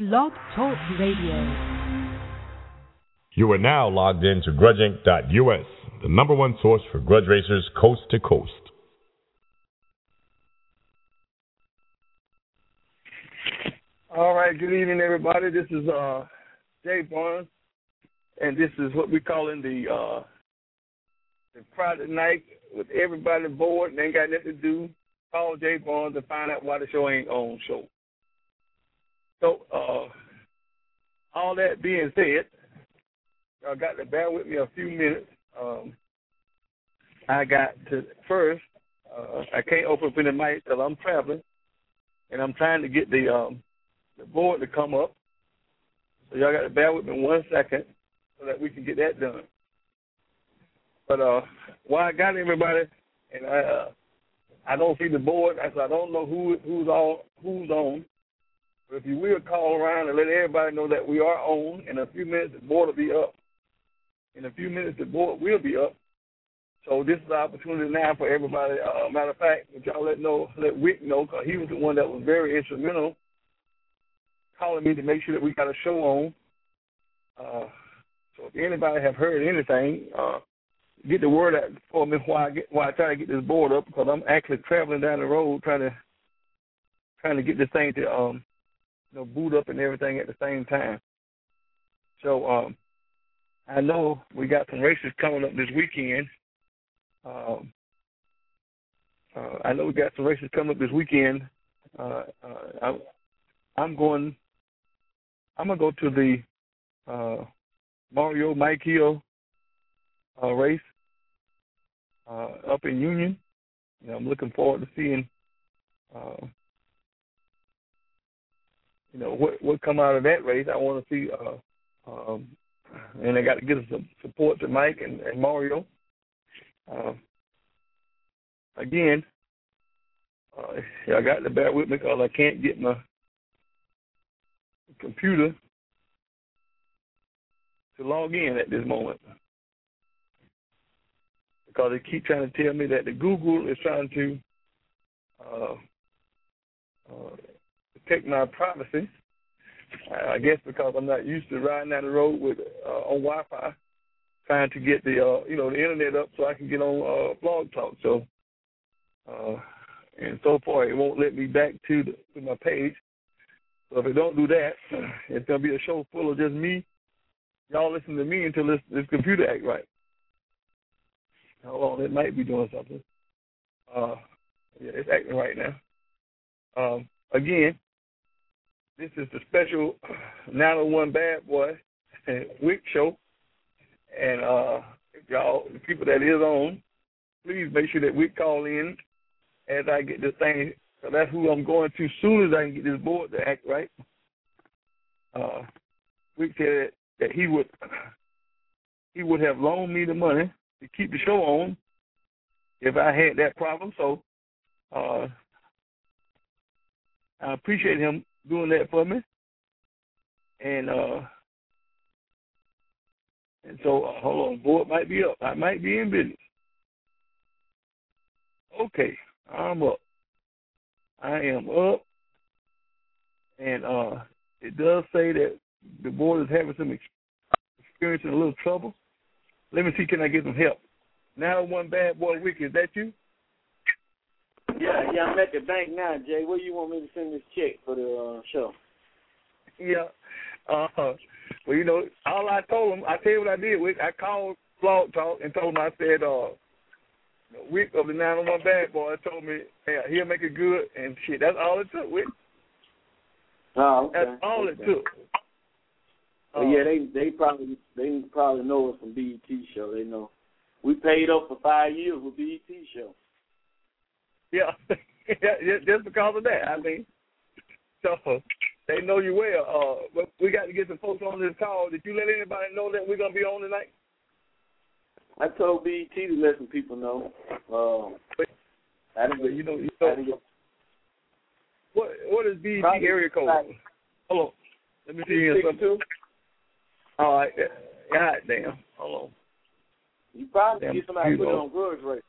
Blog Talk Radio. You are now logged in to grudgeinc.us, the number one source for grudge racers coast to coast. All right, good evening, everybody. This is Jay Barnes, and this is what we call in the Friday night with everybody bored and ain't got nothing to do. Call Jay Barnes and find out why the show ain't on show. So, all that being said, y'all got to bear with me a few minutes. I got to first. I can't open up in the mic because I'm traveling, and I'm trying to get the board to come up. So y'all got to bear with me 1 second so that we can get that done. But while I got everybody, and I don't see the board, so I don't know who's on. But if you will call around and let everybody know that we are on, in a few minutes the board will be up. In a few minutes the board will be up. So this is the opportunity now for everybody. Matter of fact, if y'all let Wick know, because he was the one that was very instrumental calling me to make sure that we got a show on. So if anybody have heard anything, get the word out for me while I try to get this board up, because I'm actually traveling down the road trying to get this thing to boot up and everything at the same time. So I know we got some races coming up this weekend. I'm gonna go to the Mario Mike Hill race up in Union. I'm looking forward to seeing what come out of that race. I want to see, and I got to give some support to Mike and Mario. Again, I got to bear with me because I can't get my computer to log in at this moment, because they keep trying to tell me that the Google is trying to protect my privacy. I guess because I'm not used to riding down the road with on Wi-Fi, trying to get the the internet up so I can get on Blog Talk. So and so far it won't let me back to my page. So if it don't do that, it's gonna be a show full of just me. Y'all listen to me until this computer act right. Hold on, it might be doing something. It's acting right now. Again, this is the special 901 Bad Boy Wick show. And if y'all, the people that is on, please make sure that we call in as I get this thing. So that's who I'm going to as soon as I can get this board to act right. Wick said that he would have loaned me the money to keep the show on if I had that problem. So I appreciate him doing that for me. And so, hold on, board might be up. I might be in business. Okay, I'm up. I am up. And it does say that the board is having some experiencing a little trouble. Let me see, can I get some help? 901 Bad Boy Wick, is that you? Yeah, I'm at the bank now, Jay. Where you want me to send this check for the show? Yeah. Well, all I told him, I tell you what I did, Wick. I called Blog Talk and told him, I said, Wick of the 901 Bad Boy told me, hey, he'll make it good, and shit, that's all it took, Wick. Oh, okay. That's all it took. Well, yeah, they probably know us from BET show. They know. We paid up for 5 years with BET show. Yeah, just because of that. I mean, so they know you well. But we got to get some folks on this call. Did you let anybody know that we're going to be on tonight? I told BET to let some people know. I didn't get, what is BET area code? Hold on. Let me see here something. All right. God damn. Hold on. You probably get somebody to put it on Grudge Race.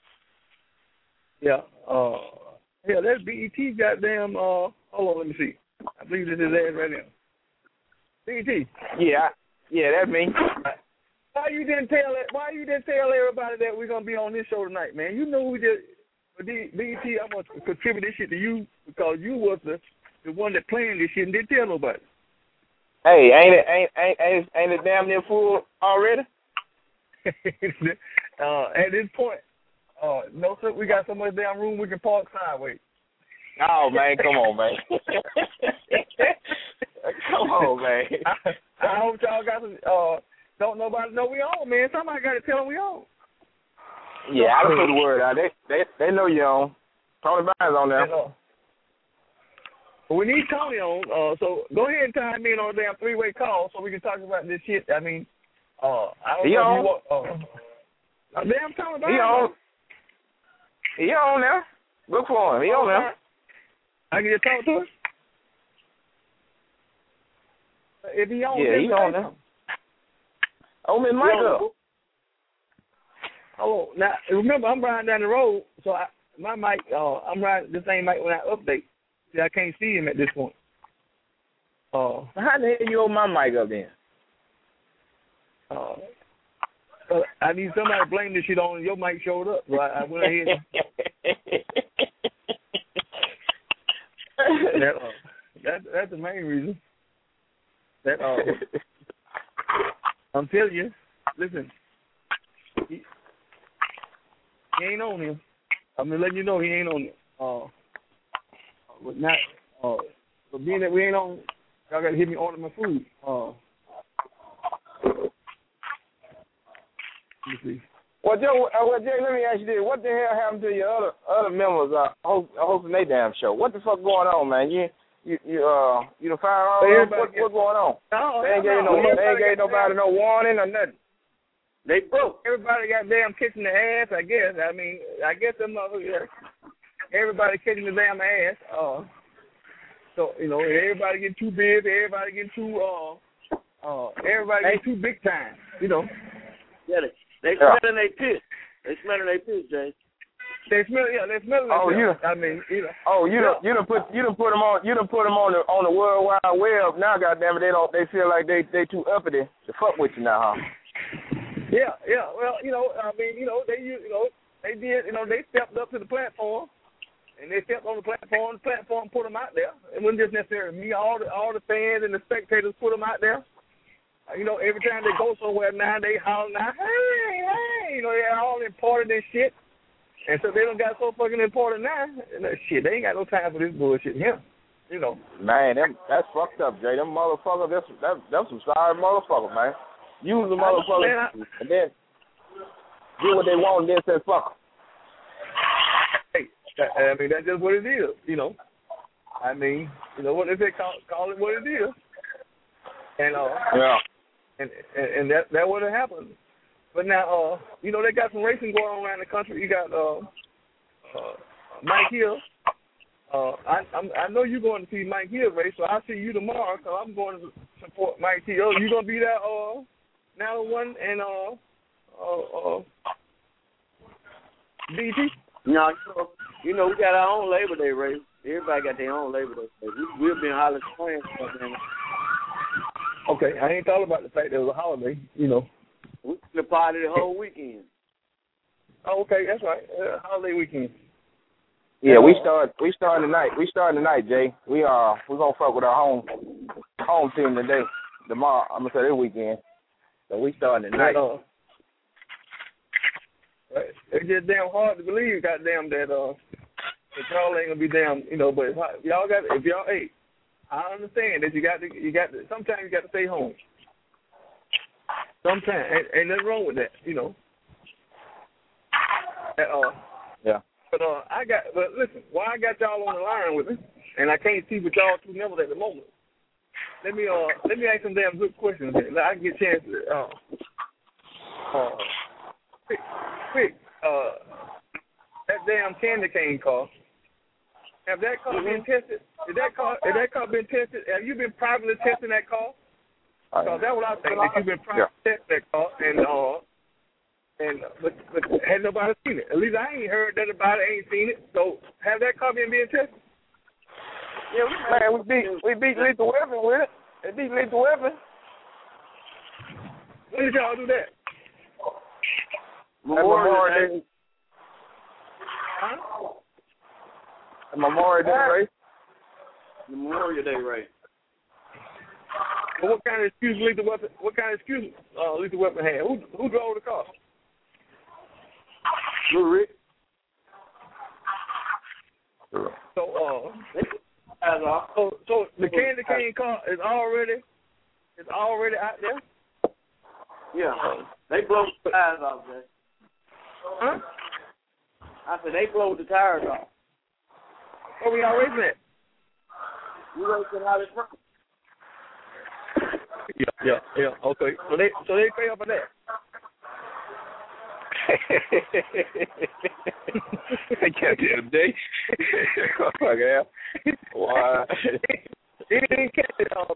Yeah. That's BET goddamn, hold on, let me see. I believe this is ad right now. BT. Yeah, that's me. Why you didn't tell everybody that we're gonna be on this show tonight, man? You know we just BT. I'm gonna contribute this shit to you because you was the one that planned this shit and didn't tell nobody. Hey, ain't it damn near full already? At this point, no sir, we got so much damn room we can park sideways. Oh man, come on, man. Come on, man. I hope y'all got some. Don't nobody know we on, man. Somebody got to tell them we on. Yeah, I put the word out. They know you on. Tony Bynes on there. We need Tony on. So go ahead and time me in on a damn 3-way call so we can talk about this shit. I mean, I don't know if you want. Damn Tony Bynes. He on there. Look for him. He on there. I can just talk to him. If he on, yeah, he on there. Oh, Miss Michael. Oh, now remember I'm riding down the road, so my mic. I'm riding the same mic when I update. See, I can't see him at this point. How the hell you hold my mic up then? I need somebody to blame this shit on. Your mic showed up, so I went ahead. That's the main reason. That I'm telling you, listen, he ain't on him. I'm gonna let you know he ain't on him. But not. But being that we ain't on, y'all gotta hit me order my food. Let me see. Well, Jay, let me ask you this: what the hell happened to your other members hosting their damn show? What the fuck going on, man? You the fire on? What's going on? No, they ain't gave nobody no warning or nothing. They broke. Everybody got damn kissing the ass, I guess. I mean, I guess them motherfuckers. Everybody kissing the damn ass. So everybody getting too big. Everybody getting too big time. Yeah, they smelling their piss. They smelling their piss, Jay. They smelling. Oh, you. I mean, you done put them on the World Wide Web. Now, goddamn it, they feel like they too uppity to fuck with you now, huh? Yeah. Well, they stepped up to the platform, and they stepped on the platform. The platform put them out there. It wasn't just necessarily me. All the fans and the spectators put them out there. Every time they go somewhere now, they holler now, hey, they're all important and shit. And so they done got so fucking important now. And shit, they ain't got no time for this bullshit here. Man, that's fucked up, Jay. Them motherfuckers, that's some sorry motherfuckers, man. Use the motherfuckers and then do what they want and then say fuck them. Hey, I mean, that's just what it is, I mean, what they say, call it what it is. And and that would have happened. But now, they got some racing going on around the country. You got Mike Hill. I know you're going to see Mike Hill race, so I'll see you tomorrow because I'm going to support Mike Hill. You going to be there now one and BT? No, we got our own Labor Day race. Everybody got their own Labor Day race. We've been Hollis Springs. Okay, I ain't thought about the fact that it was a holiday, We can party the whole weekend. Oh, okay, that's right. Holiday weekend. Yeah, we starting tonight. We starting tonight, Jay. We're gonna fuck with our home team today. Tomorrow, I'm gonna say this weekend. So we starting tonight. It's just damn hard to believe, goddamn, that y'all ain't gonna be damn, But I understand that you got to. Sometimes you got to stay home. Sometimes ain't nothing wrong with that, Yeah. But listen, why I got y'all on the line with me, and I can't see with y'all two members at the moment. Let me ask some damn good questions. I can get a chance to quick. That damn candy cane car. Have that car been tested? Has that car been tested? Have you been privately testing that car? Because that's what I think. That you've been privately testing that car, but had nobody seen it. At least I ain't heard that about it. Ain't seen it. So have that car been being tested? Yeah, we beat Lethal Weapon with it. It beat Lethal Weapon. When did y'all do that? Memorial Day. Huh? Memorial Day race. Memorial Day race. But what kind of excuse Lethal Weapon? What kind of excuse Lethal Weapon had? Who drove the car? Blue Rick. So so the Candy Cane car is already out there. Yeah, they blow the tires off, Jay. Huh? I said they blow the tires off. Where we all racing at? We racing out of front. Yeah. Okay. So they pay up for that. Goddamn day. Oh my God. Why? He didn't catch it all.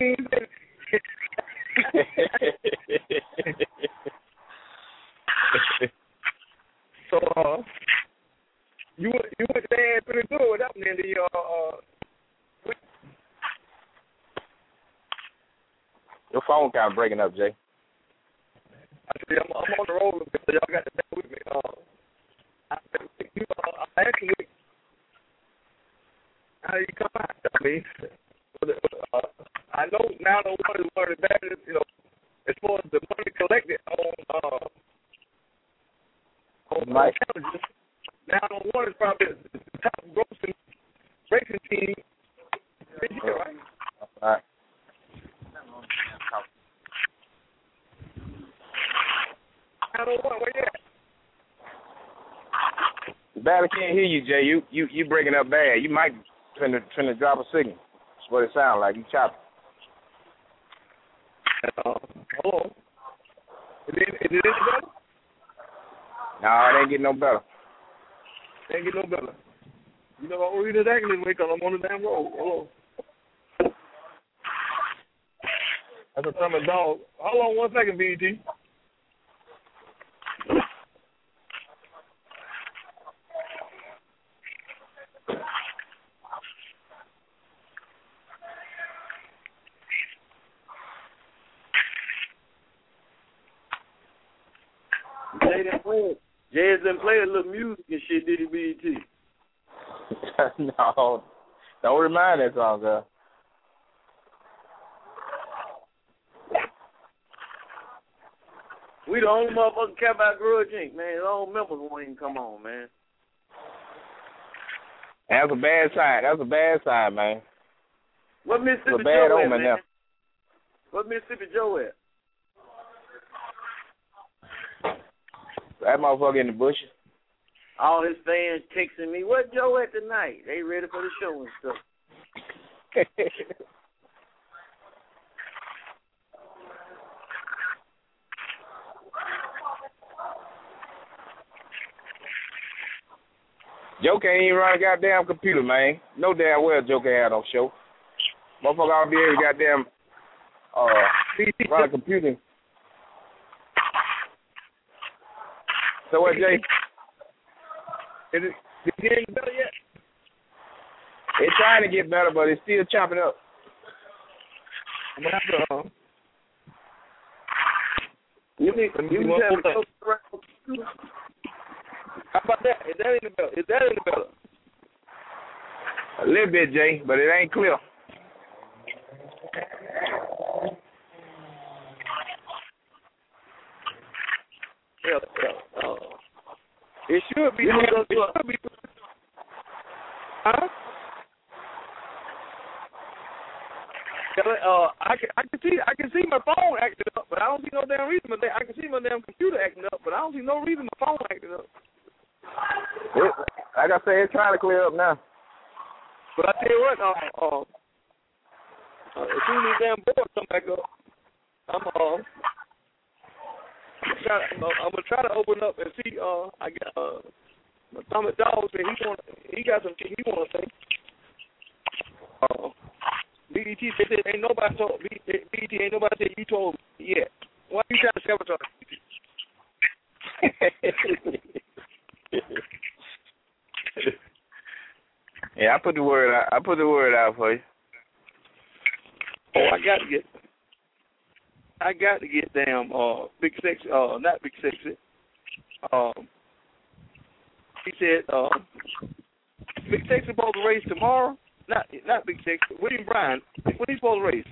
So you went there pretty good with that one in the Your phone kind of breaking up, Jay. I said, I'm on the road, so y'all got to stay with me. Actually, how you come out? I mean, I know now the one is where the bad is, as far as the money collected on challenges. Now the one is probably the top grossing racing team this year, right? All right. I don't want where you at. Bad, I can't hear you, Jay. You breaking up bad. You might finna drop a signal. That's what it sounds like. You chopping. Hello. Is it any better? No, it ain't getting no better. Ain't get no better. You know what reason is acting this way because I'm on the damn road. Hello. That's a summer dog. Hold on 1 second, BET. Jay didn't play a little music and shit, did he, BET? No. Don't remind that song, girl. We the only motherfucker care about Grudge Inc., man. The old members won't even come on, man. That's a bad sign. That's a bad sign, man. What Mississippi bad Joe at, omen man? now. What Mississippi Joe at? That motherfucker in the bushes. All his fans texting me, what Joe at tonight? They ready for the show and stuff. Joe can't even run a goddamn computer, man. No damn well Joe can't have no show. Motherfucker ought to be able to goddamn run a computer. So what, Jay? Is it getting better yet? It's trying to get better, but it's still chopping up. I'm gonna have to. You need to have a How about that? Is that any better? A little bit, Jay, but it ain't clear. Yeah. It should be. Huh? I can see my phone acting up, but I don't see no damn reason. I can see my damn computer acting up, but I don't see no reason my phone acting up. Like I said, it's trying to clear up now. But I tell you what, as soon as these damn boards come back up, I'm gonna try to open up and see. I got Tommy Dawg said he got some shit he wanna say. BET said ain't nobody told BET ain't nobody said you told me yet. Why you trying to sabotage? Yeah, I put the word out for you. I got to get damn Big Sexy, not Big Sexy. He said Big Sexy supposed to race tomorrow. Not Big Sexy. William Bryan. When he supposed to race?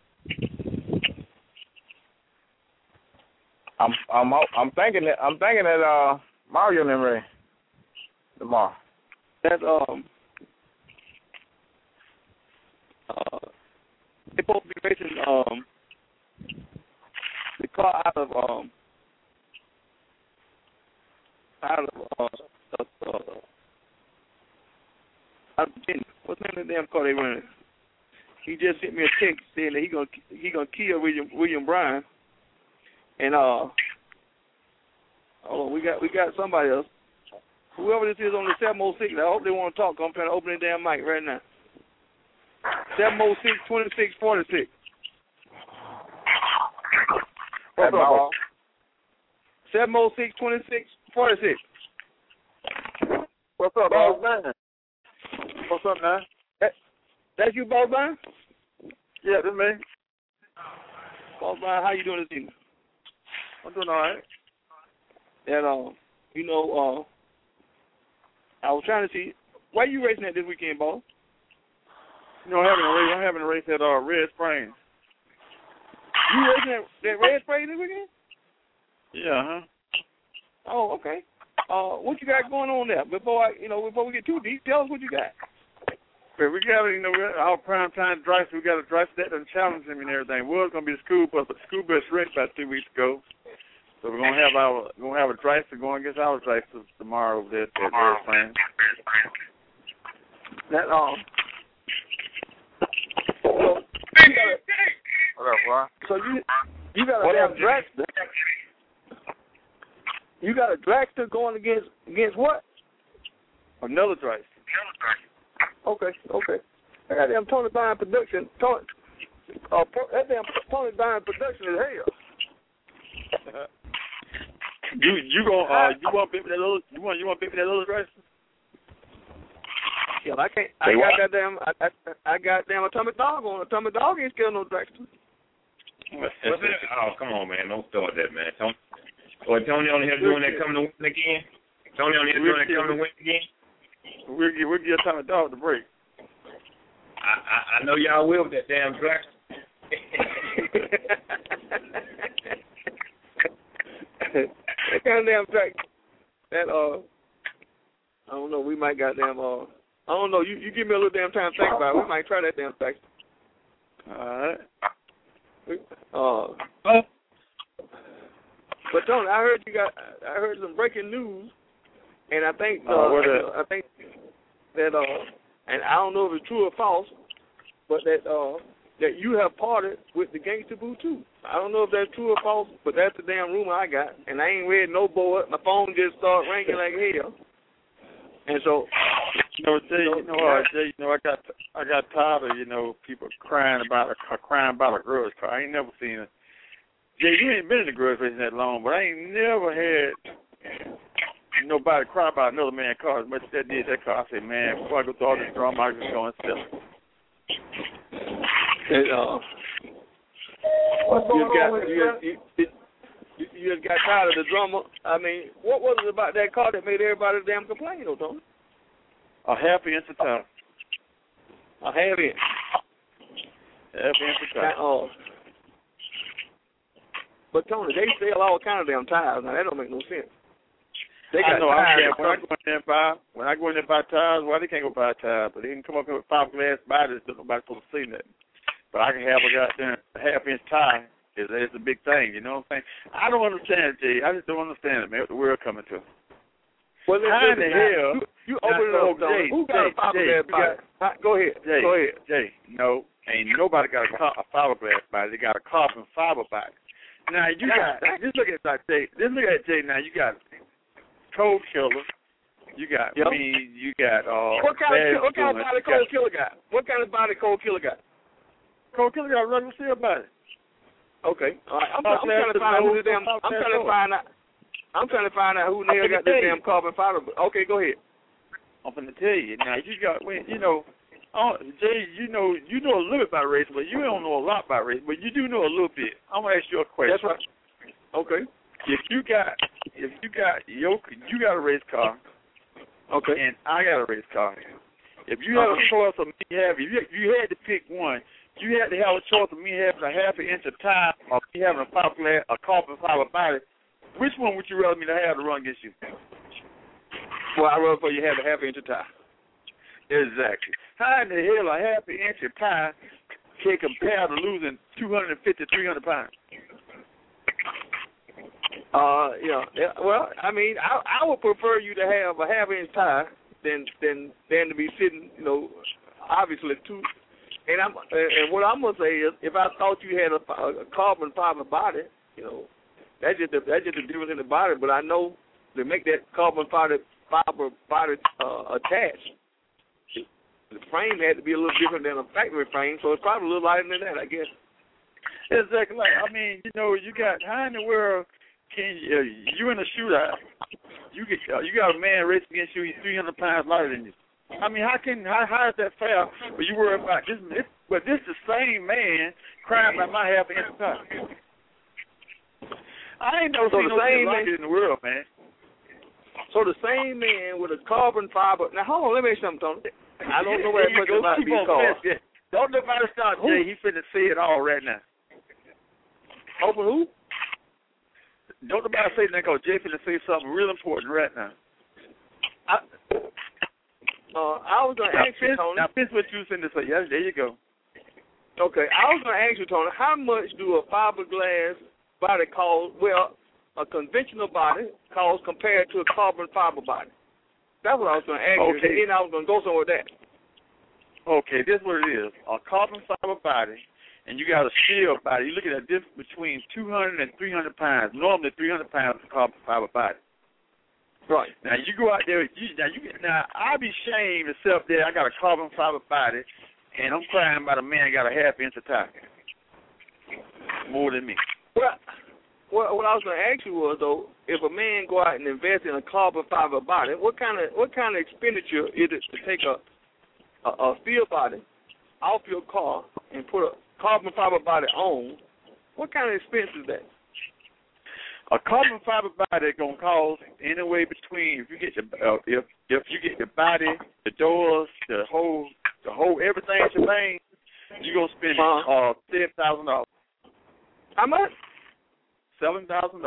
I'm thinking that Mario and them race tomorrow. That's they're supposed to be racing the car out of Virginia. What's the name of the damn car they running? He just sent me a text saying that he gonna kill William Bryan. And hold on, we got somebody else. Whoever this is on the 706, I hope they want to talk. I'm trying to open the damn mic right now. 706-2646. What's up, Paul? 706-2646. What's up, Boss Man? What's up, man? That's you, Boss Man? Yeah, that's me. Boss Man, how you doing this evening? I'm doing all right. And, I was trying to see, why you racing at this weekend, Boss? I'm having a race at Red Springs. You racing at Red Springs this weekend? Yeah, huh? Oh, okay. What you got going on there? Before we get too deep, tell us what you got. We got, our prime time drive. We got a drive that and challenge him and everything. Was gonna be the school bus wrecked about 2 weeks ago. So we're gonna have a drive to go against our drive tomorrow over there at Red Springs. That What up, bro? So you got a damn dragster. You got a dragster going against what? Another drive. Okay. That damn Tony Byrne production. That damn Tony Byrne production is hell. You want to pick that little? You want to pick that little dragster? Yeah, I can't. I got damn Atomic Dog on. Atomic Dog ain't scared no dragster. Oh, come on, man! Don't start that, man. Tony on here doing that coming to win again. Tony on here doing that coming to win again. We'll give Atomic Dog the break. I know y'all will with that damn dragster. That kind of damn track. That I don't know. We might got damn I don't know. You give me a little damn time to think about it. We might try that damn track. All right. But Tony, I heard some breaking news, and I think I think that and I don't know if it's true or false, but that you have parted with the Gangsta Boo too. I don't know if that's true or false, but that's the damn rumor I got, and I ain't read no board. My phone just started ringing like hell, and so. I got tired of people crying about a grudge car. I ain't never seen it. Jay, you ain't been in the grudge racing that long, but I ain't never had nobody cry about another man's car as much as that did that car. I said, man, before I go through all this drama, I just go and sell it. You just got tired of the drama. I mean, what was it about that car that made everybody damn complain, though, Tony? A half inch of tire. A half inch. Half inch of tire. But Tony, they sell all kind of damn tires. Now that don't make no sense. When I go in there and buy tires, they can't go buy tires, but they can come up here with fiberglass bodies that nobody's supposed to see that. But I can have a goddamn half-inch tire. It's a big thing, you know what I'm saying? I don't understand it, Jay. I just don't understand it, man, what the world coming to. Well, how in the hell? You open it up, Jay. Who got a fiberglass body? Go ahead. Jay, no, ain't nobody got a fiberglass body. They got a carbon fiber body. Now, you got, just look at Jay. Just look at Jay now. You got Cold Killer. You got me. You got what kind of body Cold Killer got? What kind of body Cold Killer got? Cold Killer got a regular steel body. Okay. All right. I'm trying to find who the damn. I'm trying to find out who the hell got this damn carbon fiber. Okay, go ahead. I'm finna tell you now. You got Jay, you know a little bit about racing, but you don't know a lot about racing, but you do know a little bit. I'm gonna ask you a question. That's right. Okay. If you got a race car, okay, and I got a race car. If you had a choice of me having, you had to pick one. You had to have a choice of me having a half an inch of tire or me having a carbon fiber body. Which one would you rather me to have to run against you? Well, I'd rather for you have a half inch of tire. Exactly. How in the hell a half an inch of tire can compare to losing 250, 300 pounds? Yeah. Well, I mean, I would prefer you to have a half inch tire than to be sitting, obviously two. And what I'm gonna say is, if I thought you had a carbon fiber body, that's just the difference in the body. But I know to make that carbon fiber body attached, the frame had to be a little different than a factory frame, so it's probably a little lighter than that, I guess. Exactly. I mean, you got how in the world can you in a shootout? You got a man racing against you. He's 300 pounds lighter than you. I mean, how is that fair? But you worry about this. But this the same man crying about my half inch of tire. I ain't never seen no thing like it in the world, man. So the same man with a carbon fiber. Now hold on, let me ask you something, Tony. I don't know very much about these cars. Don't nobody start, Jay. He finna say it all right now. Open who? Don't nobody say that, because Jay finna say something real important right now. I was going to ask you, Tony. Now, finish what you finna say. Yes, there you go. Okay, I was going to ask you, Tony, how much do a fiberglass body cost, a conventional body cost compared to a carbon fiber body? That's what I was going to ask you, and then I was going to go somewhere with that. Okay, this is what it is. A carbon fiber body, and you got a steel body. You're looking at this between 200 and 300 pounds. Normally 300 pounds is a carbon fiber body. Right. Now, you go out there, now I'd be ashamed to sit up there, I got a carbon fiber body, and I'm crying about a man got a half inch of tire. More than me. Well, what I was going to ask you was, though, if a man go out and invest in a carbon fiber body, what kind of expenditure is it to take a steel body off your car and put a carbon fiber body on? What kind of expense is that? A carbon fiber body gonna cost anywhere between, if you get the body, the doors, the whole everything shebang, you gonna spend $7,000. How much? $7,000.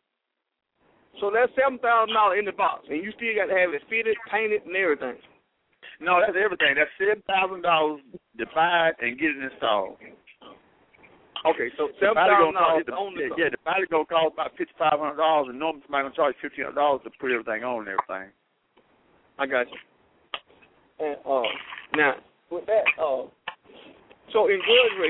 So that's $7,000 in the box, and you still got to have it fitted, painted, and everything. No, that's everything. That's $7,000 to buy it and get it installed. Okay, so $7,000 is only. Yeah, the body gonna cost about $5,500, and normally somebody gonna charge $1,500 to put everything on and everything. I got you. And now with that, so in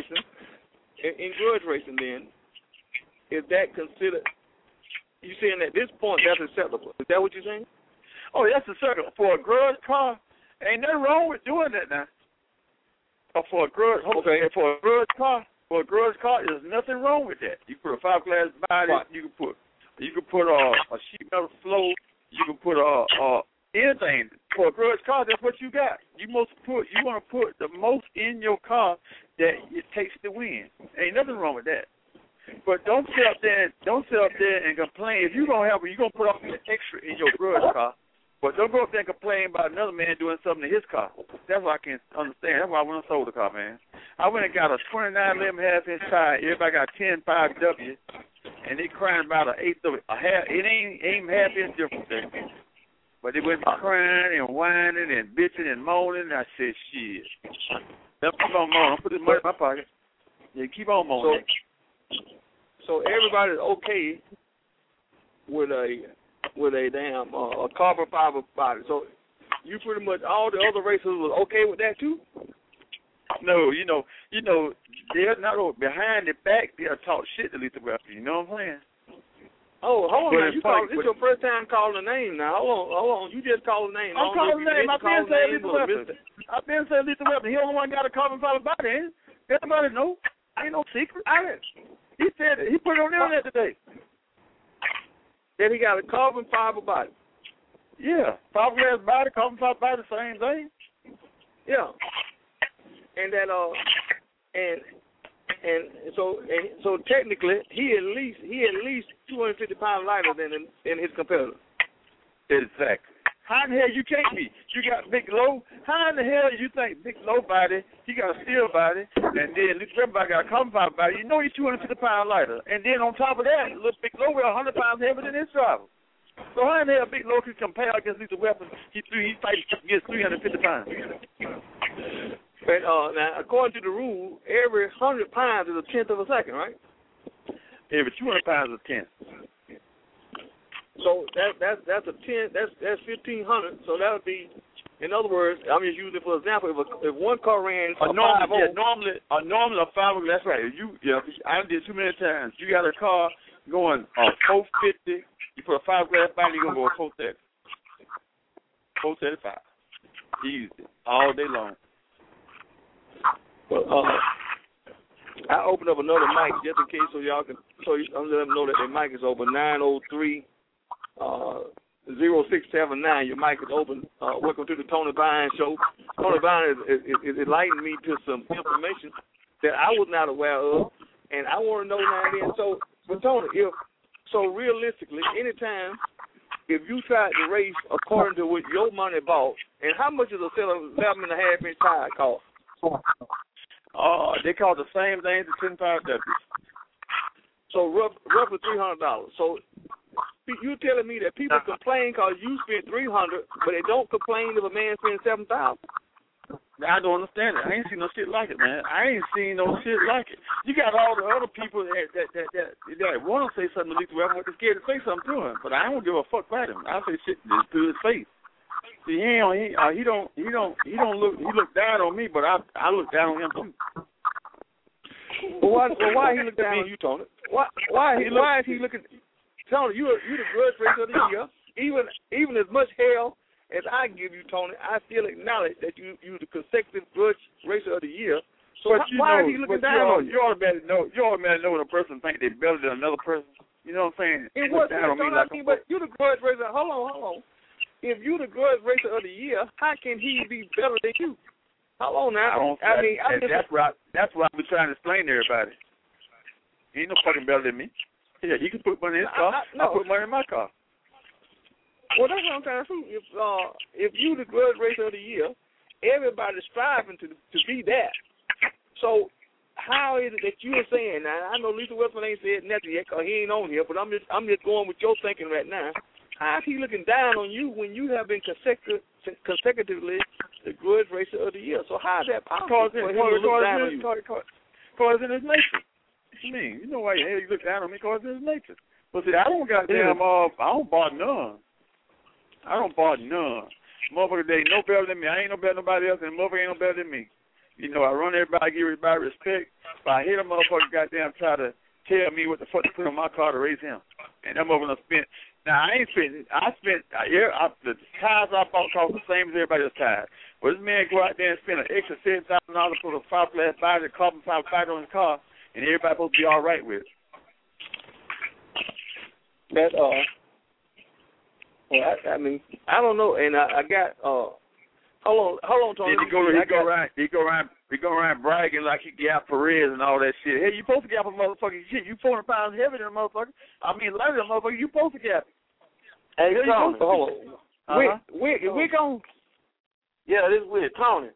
grudge racing, then, is that considered? You saying at this point that's acceptable? Is that what you're saying? Oh, that's acceptable for a grudge car. Ain't nothing wrong with doing that now. Or for a grudge, for a grudge car. For a grudge car, there's nothing wrong with that. You put a fiberglass body. Right. You can put a sheet metal floor. You can put anything. For a grudge car, that's what you got. You want to put the most in your car that it takes to win. Ain't nothing wrong with that. But don't sit up there and complain. If you're gonna help, you're gonna put up an extra in your grudge car. But don't go up there and complain about another man doing something to his car. That's what I can understand. That's why I went and sold the car, man. I went and got a 2911 half-inch tire. Everybody got 10.5W, and they crying about an eighth of it. It ain't half-inch difference there. But they went crying and whining and bitching and moaning. And I said, shit. Let's keep on moaning. I'll put this money in my pocket. Yeah, keep on moaning. So everybody's okay with a damn a carbon fiber body. So you pretty much all the other racers was okay with that too? No, they're not behind the back. They'll talk shit to Lethal Weapon. You know what I'm saying? Oh, hold on. It's your first time calling the name now. Hold on. You just called the name. I'm calling the name. I've been saying Lethal Weapon. I've been saying Lethal Weapon. He only one got a carbon fiber body, ain't it? Everybody know. Ain't no secret. He said it. He put it on the internet today. That he got a carbon fiber body. Yeah. Fiberglass body, carbon fiber body, the same thing. Yeah. and that and so technically he at least 250 pounds lighter than his competitor. Exactly. How in the hell you can't be? You got Big Low. How in the hell you think Big Low body, he got a steel body, and then everybody got a compound body? You know he's 250 pounds lighter. And then on top of that, little Big Low was 100 pounds heavier than his driver. So how in the hell Big Low can compare against these weapons? He fights against 350 pounds. But now, according to the rule, every 100 pounds is a tenth of a second, right? Every 200 pounds is a tenth. So that's a 10. That's 1,500. So that would be, in other words, I'm just using it for example. If one car ran normally a 5. That's right. I did too many times. You got a car going 450. You put a 5-glass body, you're gonna go 430. 435. Easy all day long. Well, I opened up another mic just in case, so y'all can. I'm letting them know that their mic is open. 903. 0679. Your mic is open. Welcome to the Tony Vine Show. Tony Vine is enlightening me to some information that I was not aware of, and I want to know now and then. So, but Tony, realistically, anytime if you tried to race according to what your money bought, and how much is a set of 11.5-inch tire cost? They cost the same thing as 10.5 W's. So roughly $300. So you telling me that people complain because you spent $300, but they don't complain if a man spends $7,000? I don't understand it. I ain't seen no shit like it, man. I ain't seen no shit like it. You got all the other people that want to say something to Lethal Weapon, but they're scared to say something to him. But I don't give a fuck about him. I say shit to his face. See, he don't look. He look down on me, but I look down on him too. Well, why he look down on you, Tony? Why is he looking? Tony, you the grudge racer of the year. Even as much hell as I give you, Tony, I still acknowledge that you the consecutive grudge racer of the year. So why is he looking down on you? You automatically know when a person thinks they're better than another person. You know what I'm saying? It was down on me like but you the grudge racer. Hold on. If you the grudge racer of the year, how can he be better than you? Hold on now. That's what I'm trying to explain to everybody. He ain't no fucking better than me. Yeah, he can put money in his car. I put money in my car. Well, that's what I'm trying to prove. If you the grudge racer of the year, everybody's striving to be that. So how is it that you are saying now? I know Lethal Weapon ain't said nothing yet because he ain't on here, but I'm just going with your thinking right now. How is he looking down on you when you have been consecutively the grudge racer of the year? So how is that possible? Because in his nature. What you mean? You know why you look down on me? Because in his nature. But see, I don't bar none. Motherfucker, they ain't no better than me. I ain't no better than nobody else, and motherfucker ain't no better than me. You know, I run everybody, give everybody respect. But I hear a motherfucker goddamn try to tell me what the fuck to put on my car to raise him. And that motherfucker spent. Now, I spent the tires I bought cost the same as everybody else's tires. But this man go out there and spend an extra $7,000 for a 5-glass body, carbon fiber on his car, and everybody's supposed to be all right with it. That's well, I mean, I don't know, and I got hold on, Tony. Then he go around bragging like he got Perez and all that shit. Hey, you supposed to get up a motherfucking shit. You 400 pounds heavier than a motherfucker. I mean, lighter than a motherfucker. You supposed to get. Hey, Tony. Hold on. Wick on. Yeah, this is weird. Tony.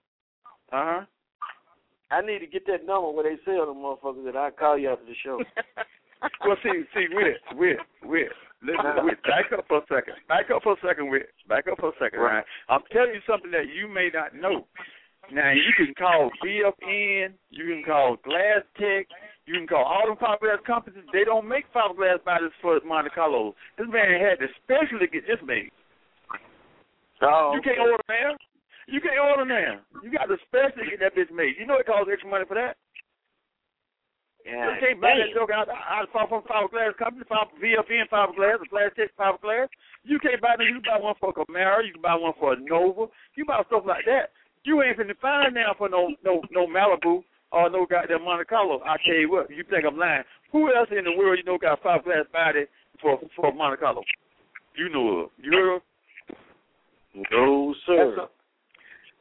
I need to get that number where they sell them motherfuckers that I call you after the show. Well, see, Witt. Listen, Witt, back up for a second, Witt. Right? I'm telling you something that you may not know. Now, you can call BFN, you can call Glass Tech, you can call all them fiberglass companies. They don't make fiberglass bodies for Monte Carlo. This man had to specially get this made. You can't order now. You got to specially get that bitch made. You know it costs extra money for that. Yeah, you can't buy that joke out from fiberglass company, VFN fiberglass, or Glass Tech fiberglass. You can't buy that. You can buy one for a Camaro. You can buy one for a Nova. You buy stuff like that. You ain't finna find now for no Malibu or no goddamn Monte Carlo. I tell you what, you think I'm lying. Who else in the world you know got a fiberglass body for Monte Carlo? You know of. You heard of? No, sir.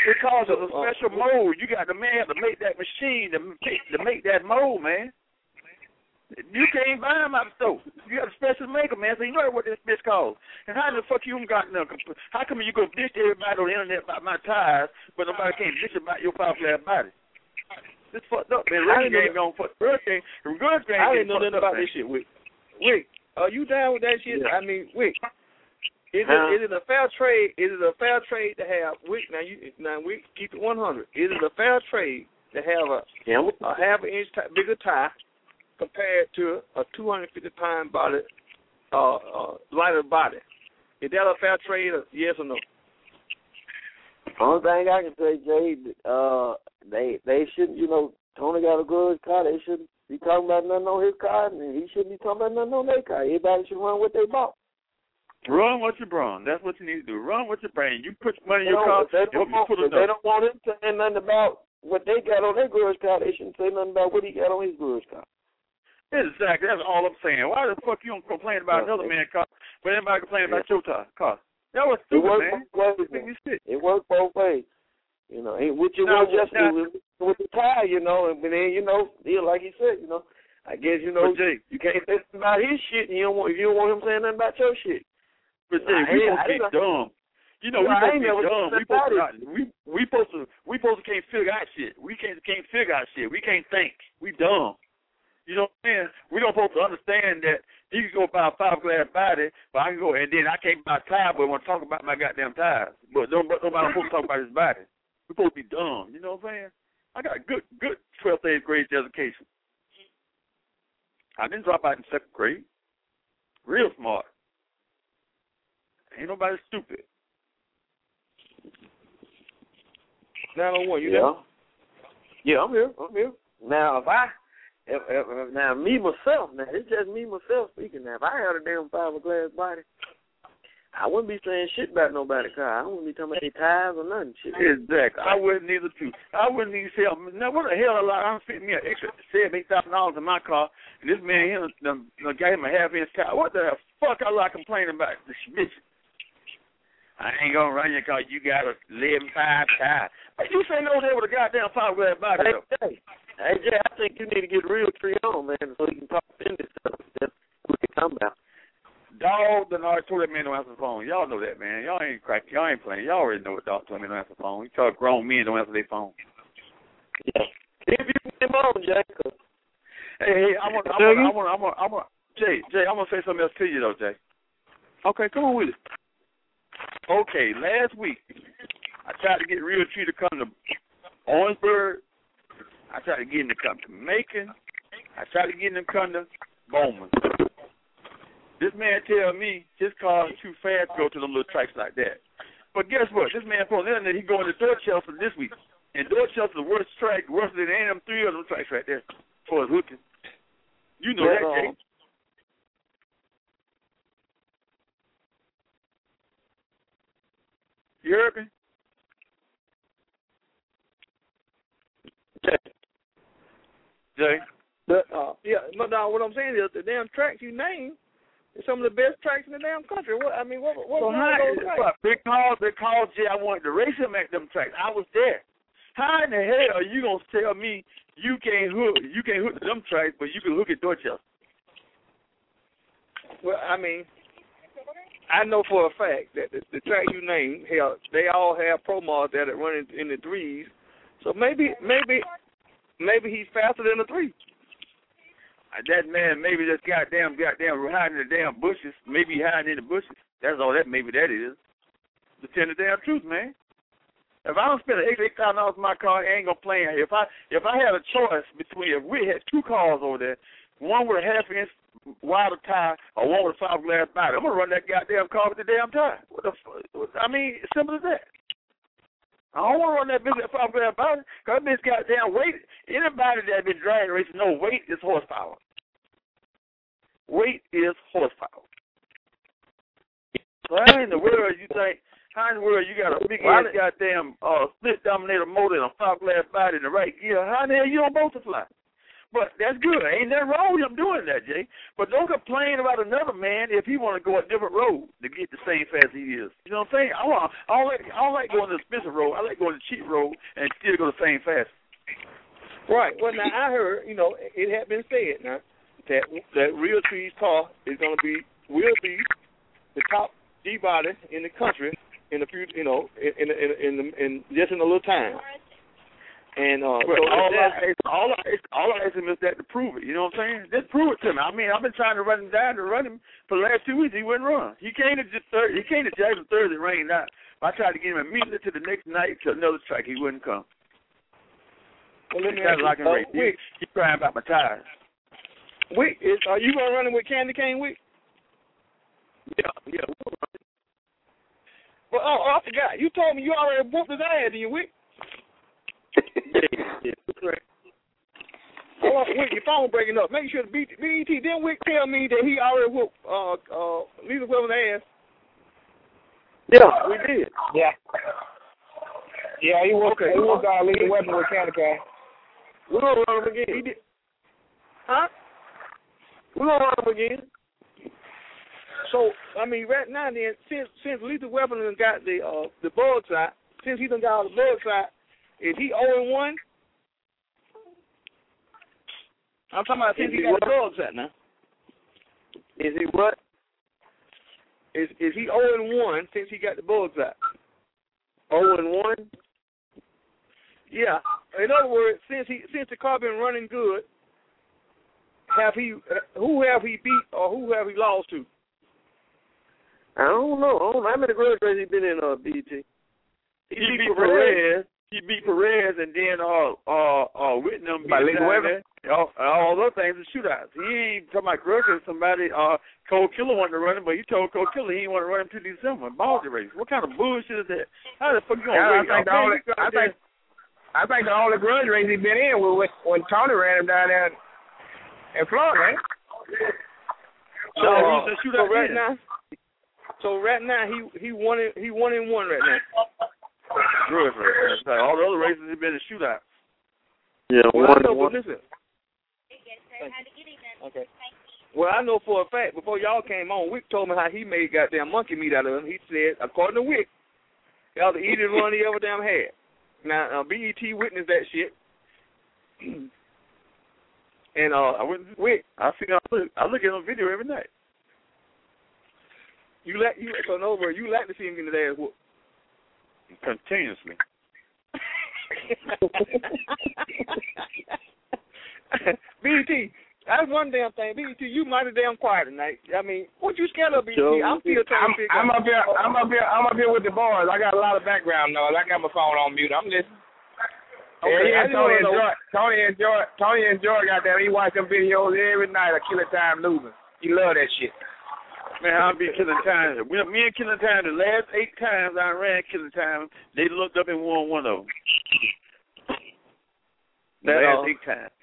Because of a special mold. You got the man to make that machine to make that mold, man. You can't buy them out of the store. You got a special maker, man, so you know what this bitch costs. And how the fuck you got no? How come you go bitch everybody on the internet about my tires, but nobody can't bitch about your fiberglass body? This fucked up, man. Grudge game gonna fuck. Grudge game. I didn't know nothing about this shit, Wick. Wick, are you down with that shit? Yeah. I mean, Wick. Is it a fair trade? Is it a fair trade to have Wick? Now we keep it 100. Is it a fair trade to have a half an inch bigger tire compared to a 250-pound body, lighter body? Is that a fair trade? Yes or no? Only thing I can say, Jay, they shouldn't. You know, Tony got a good car. They shouldn't be talking about nothing on his car, and he shouldn't be talking about nothing on their car. Everybody should run what they bought. Run what you brung. That's what you need to do. Run what you bring. You put money in your car. They don't want him saying nothing about what they got on their garage car. They shouldn't say nothing about what he got on his garage car. Exactly. That's all I'm saying. Why the fuck you don't complain about another man's car, but everybody complain about your car? That was stupid, man. It worked both ways. You know, what you want just do with the tire, you know, and then, you know, like he said, you know, I guess, you know, Jay, you can't say something about his shit, and you don't want him saying nothing about your shit. But Jay, we supposed to be dumb. You know, we supposed to be dumb. We supposed to can't figure out shit. We can't figure out shit. We can't think. We dumb. You know what I'm saying? We don't supposed to understand that you can go buy a fiberglass body, but I can go and then I can't buy a tire, but I want to talk about my goddamn tires. But nobody supposed to talk about his body. We supposed to be dumb. You know what I'm saying? I got good 12th, 8th grade education. I didn't drop out in 2nd grade. Real smart. Ain't nobody stupid. 901, you there? Yeah, I'm here. Now, now me myself, it's just me myself speaking. Now, if I had a damn fiberglass body, I wouldn't be saying shit about nobody's car. I wouldn't be talking about their tires or nothing. Shit. Exactly. I wouldn't either too. I wouldn't even say, now what the hell? I'm fitting me an extra $7,000, $8,000 in my car, and this man here gave him a half-inch tire. What the fuck I like complaining about this bitch? I ain't gonna run your car. You got a 11.5 tire. But you say no there with a goddamn fiberglass body. Hey, Jay, I think you need to get real tree on, man, so you can talk in this stuff. That's what we're talking about. Dog done already told that man don't answer the phone. Y'all know that, man. Y'all ain't cracking. Y'all ain't playing. Y'all already know what dog told me don't answer the phone. You talk grown men don't answer their phone. Yeah. If you can get him on, Jay. Hey, I want Jay, I'm gonna say something else to you though, Jay. Okay, come on with it. Okay, last week I tried to get Real Tree to come to Orangeburg. I tried to get him to come to Macon. I tried to get him to come to Bowman. This man tell me his car is too fast to go to them little tracks like that. But guess what? This man put on the internet, he going to Dorchester this week. And Dorchester's the worst track, worse than any of them 3 other tracks right there for his hooking. You know that, Jay. You heard me? Jay? But, what I'm saying is the damn tracks you named is some of the best tracks in the damn country. What so because Jay, I wanted to race him at them tracks. I was there. How in the hell are you gonna tell me you can't hook to them tracks, but you can hook at Dorchester? Well, I mean, I know for a fact that the track you named, hell, they all have pro mods that are running in the 3s. So maybe he's faster than the 3. That man maybe just goddamn hiding in the damn bushes. Maybe hiding in the bushes. That's all that maybe that is. To tell the damn truth, man. If I don't spend $8,000 on my car, I ain't gonna play. If I had a choice between, if we had 2 cars over there, one with a half-inch wider tire or one with a fiberglass body, I'm gonna run that goddamn car with the damn tire. What the fuck? I mean, simple as that. I don't want to run that bitch at fiberglass body because that bitch goddamn weight. Anybody that been drag racing know weight is horsepower. Weight is horsepower. So how in the world you think? How in the world you got a big ass goddamn split dominator motor and a fiberglass body in the right gear? How in the hell you don't both fly? But that's good. Ain't nothing wrong with him doing that, Jay. But don't complain about another man if he want to go a different road to get the same fast he is. You know what I'm saying? I don't like going the expensive road. I like going the cheap road and still go the same fast. Right. Well, now I heard, it had been said now that Realtree's car will be the top G-body in the country in the future, in just in a little time. And all I ask him is that to prove it. You know what I'm saying? Just prove it to me. I mean, I've been trying to run him down for the last 2 weeks. He wouldn't run. He came to Jackson Thursday, rained out. I tried to get him immediately to the next night to another track. He wouldn't come. Well, let me ask you, He's crying about my tires. Wick, are you gonna run him with Candy Cane, Wick? Yeah. Well, I forgot. You told me you already whooped his ass, didn't you, Wick? Yeah, correct. Hold on, Wick, your phone breaking up. Make sure the BET didn't Wick tell me that he already whooped Lethal Weapon's ass? Yeah, we did. Yeah. Yeah, he whooped Lethal Weapon with Candy Cane. We're gonna run him again. He did. Huh? We're gonna run him again. So, I mean, right now, then, since Lethal Weapon done got the bug shot, since he done got all the bug shot, is he 0-1? I'm talking about since he got the bug shot now. Is he what? Is he 0-1 since he got the bug shot? 0-1? Yeah. In other words, since the car been running good, who have he beat or who have he lost to? I don't know. How many grudge races he been in BT? He beat Perez. He beat Perez, and then Whitney beat Lethal Weapon. All those things are shootouts. He ain't talking about grudge race. Somebody, Cole Killer wanted to run him, but he told Cole Killer he didn't want to run him to December. Ballsy race. What kind of bullshit is that? How the fuck you gonna wait? I think the only grudge race he been in was when Tony ran him down there in Florida, man. So right now he won in one right now. Grudge race. All the other races have been in shootouts. Yeah, listen. Okay. Well, I know for a fact, before y'all came on, Wick told me how he made goddamn monkey meat out of him. He said, according to Wick, y'all the easiest run he ever damn had. Now, BET witnessed that shit. And Wick, I look at him video every night. So in other words, you like to see him get his ass whooped. Continuously. BET, that's one damn thing. BET, you mighty damn quiet tonight. I mean, what you scared of, BET? I'm still trying to figure out. I'm up here with the boys. I got a lot of background noise. I got my phone on mute. I'm listening. Okay, yeah, Tony and George got there. He watch them videos every night of Killing Time losing. He love that shit. Man, I'll be Killing Time. Me and Killing Time, the last 8 times I ran Killing Time, they looked up and won one of them. The last 8 times.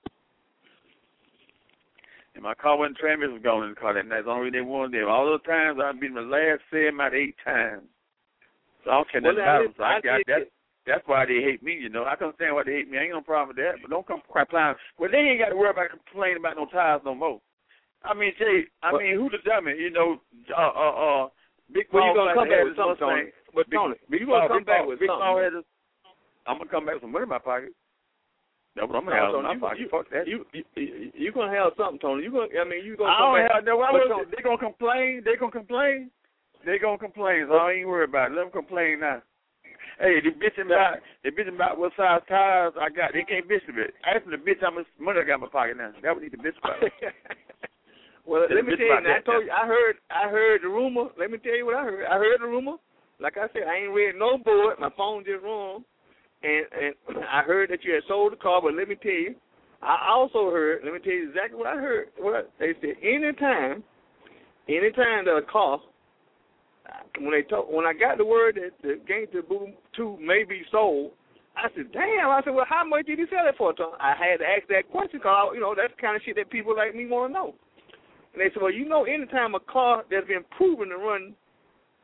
And my car wasn't transmission was gone in the car that night. That's the only reason they won them. All those times I've been the last 7 out of 8 times. So I don't care nothing about them. So I got that. That's why they hate me, you know. I can understand why they hate me. I ain't no problem with that. But don't come complaining. Well, they ain't got to worry about complaining about no tires no more. I mean, Jay, who the dummy? You know, Big Paul. Well, you're going to come back with something, Tony. But Tony, you're going to come back with something. I'm going to come back with some money in my pocket. That's what I'm going to have in my pocket. Fuck that. You're going to have something, Tony. You're going to come back. They're going to complain. They're going to complain. So I ain't worried about it. Let them complain now. Hey, they bitching about what size tires I got. They can't bitch about it. Ask them to bitch how much money I got in my pocket now. That would need to bitch about it. Well, let me tell you, I told you, I heard the rumor. Let me tell you what I heard. I heard the rumor. Like I said, I ain't read no board. My phone just rung. And I heard that you had sold the car, but let me tell you, I also heard, let me tell you exactly what I heard. They said anytime that a car, when I got the word that the Gangsta Boom 2 may be sold, I said, damn. I said, well, how much did he sell it for, Tom? I had to ask that question because, that's the kind of shit that people like me want to know. And they said, well, anytime a car that's been proven to run,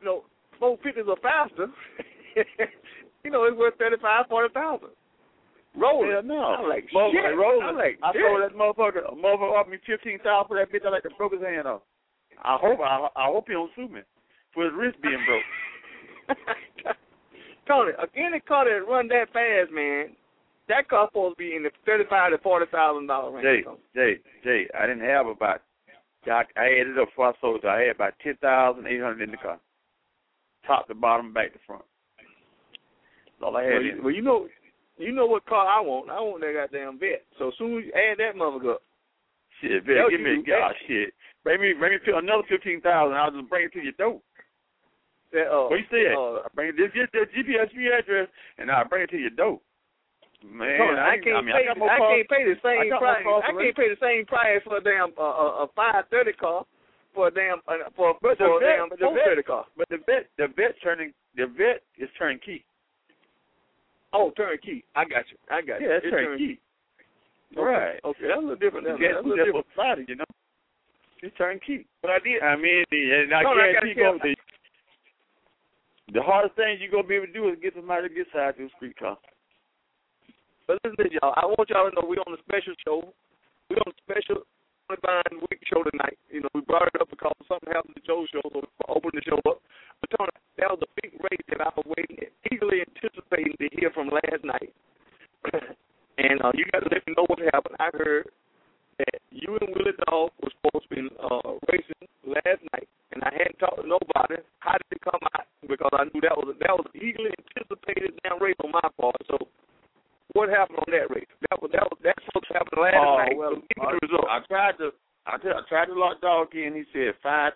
450s or faster, it's worth $35,000, $40,000. Rolling. Hell no. I'm like, shit. Shit. Rolling. I'm like, I shit. told that motherfucker. A motherfucker offered me $15,000 for that bitch. I like to broke his hand off. I hope he don't sue me for his wrist being broke. Tony, any car that run that fast, man, that car supposed to be in the $35,000 to $40,000 range. Jay, I didn't have about. I added up before I sold it. I had about 10,800 in the car, top to bottom, back to front. That's all I had. Well, you know what car I want. I want that goddamn vet. So as soon as you add that motherfucker up. Shit, vet, give me shit. Bring me another 15,000. I'll just bring it to your door. What you say? Bring this GPS address, and I'll bring it to your door. Man, I can't pay the same price. I can't pay the same price for a damn a 530 car for a damn for a damn 430 car. But the vet is turnkey. Oh, turnkey. I got you. Yeah, it's turnkey. Okay. Right. Okay, that's a little different. That's a little different side, you know. It's turnkey. But I guarantee you, the hardest thing you're gonna be able to do is get somebody to get side to a street car. But listen, y'all, I want y'all to know we're on a special show. We're on a special Bond Week show tonight. You know, we brought it up because something happened to Joe's show, so we opened the show up. But Tony, that was a big race that I was eagerly anticipating to hear from last night. And you got to let me know what happened. I heard that you and Willie Dog was supposed to be racing last night, and I hadn't talked to nobody. How did it come out? Because I knew that was an eagerly anticipated damn race on my part. So. What happened on that race? That's supposed to happen last night. Well, the result. I tried to lock Dog in. He said $5.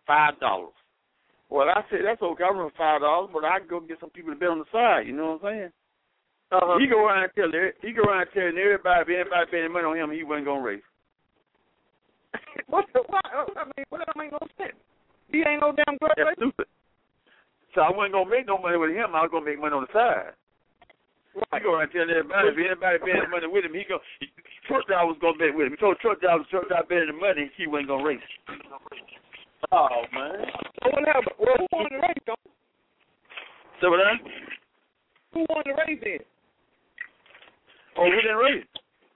Well, I said that's okay. I run $5, but I can go get some people to bet on the side. You know what I'm saying? He go around telling everybody, if anybody betting money on him, he wasn't gonna race. What? I mean, what that make no sense? He ain't no damn great racer. Stupid. So I wasn't gonna make no money with him. I was gonna make money on the side. Right. He go around telling everybody, if anybody betting money with him, Truck Driver was going to bet with him. He told Truck Driver betting the money, he wasn't going to race. Oh, man. So what happened? Well, who won the race, though? So what happened? Who won the race then? Oh, we didn't race.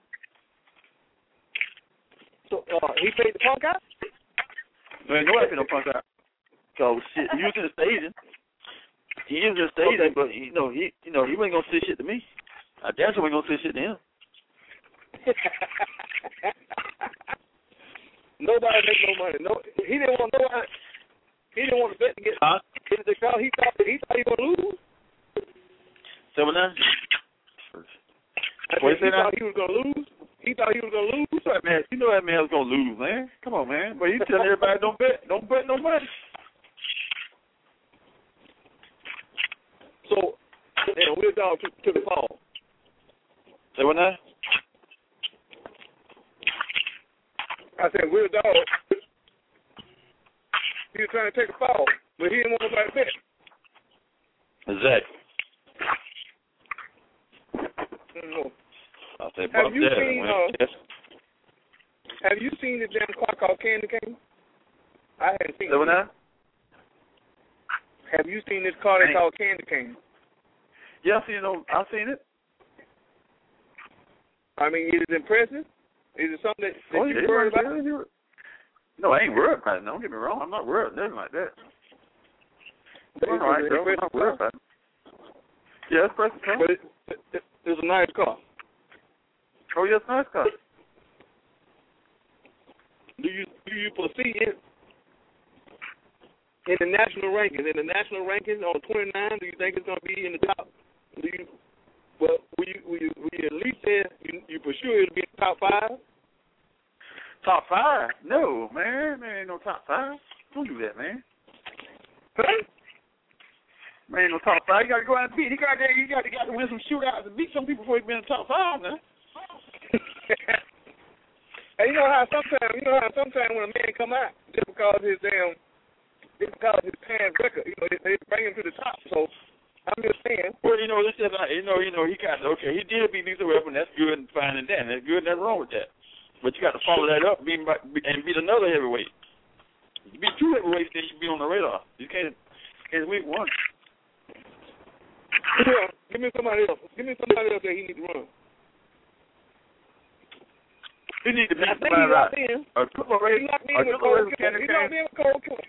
So he paid the punk out? Man, nobody paid no punk out. So, shit, he was in the staging. He is in the staging, but he wasn't gonna say shit to me. I damn sure wasn't gonna say shit to him. Nobody make no money. No, he didn't want nobody. He didn't want to bet to get into the car. He thought he was gonna lose. So what now? What he thought he was gonna lose. He thought he was gonna lose. Man, you know that man was gonna lose, man. Come on, man. But he telling everybody don't bet no money. So, Will Dog took the fall. Say what now? I said, Will Dog, he was trying to take a fall, but he didn't want nobody to bet. Exactly. No. I said, have you seen the damn car called Candy Cane? I hadn't seen it. Say what now? Have you seen this car they call Candy Cane? Yeah, I've seen it. I mean, is it impressive? Is it something that you're worried about? No, I ain't worried about it. Don't get me wrong. I'm not worried about nothing like that. I'm not worried about it. Yeah, it's impressive car. But it's a nice car. Oh, yeah, it's a nice car. Do you foresee it in the national rankings? In the national rankings on 29, do you think it's going to be in the top? Will you at least say you for sure it'll be in the top 5? Top 5? No, man. There ain't no top 5. Don't do that, man. Huh? Man, ain't no top 5. You got to go out and beat. You got to win some shootouts and beat some people before you be in the top 5, man. Hey, you know how sometimes when a man come out just because his past record, they bring him to the top. So I'm just saying. Well, this is he got he did beat Lethal Weapon. That's good and fine and that. That's good. Nothing wrong with that. But you got to follow that up and beat another heavyweight. You beat 2 heavyweights, then you be on the radar. You can't beat 1. Yeah, give me somebody else. Give me somebody else that he needs to run. He need to be somebody right. A triple race. A triple race mechanic. He locked in with Cole Killer.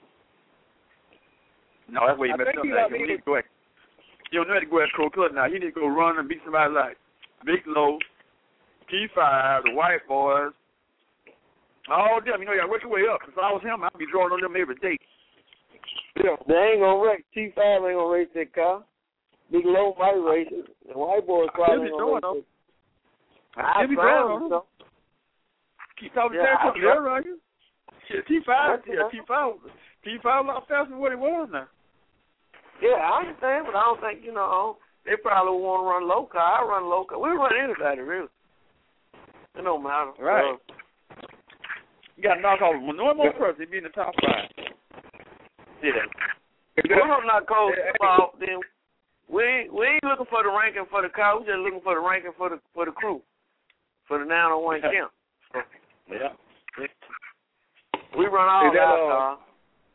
No, that's where he messed up. He need to go ahead. You don't know how to go at Cole Killer now. He need to go run and beat somebody like Big Low, P5, the White Boys. All them, you know, you gotta work your way up. If I was him, I'd be drawing on them every day. Yeah. They ain't gonna race. T5 ain't gonna race that car. Big Low might race it. The White Boys probably ain't gonna race it. I'll be drawing on them. Keep talking to that right here. Shit, T5 a lot faster than what it was now. Yeah, I understand, but I don't think, you know, they probably want to run low car. I run low car. We run anybody, really. It don't matter. Right. You got to knock off one more person. He'd be in the top 5. Yeah. If I'm not cold, then we ain't looking for the ranking for the car. We just looking for the ranking for the crew, for the 901 camp. So, yeah. We run all our cars.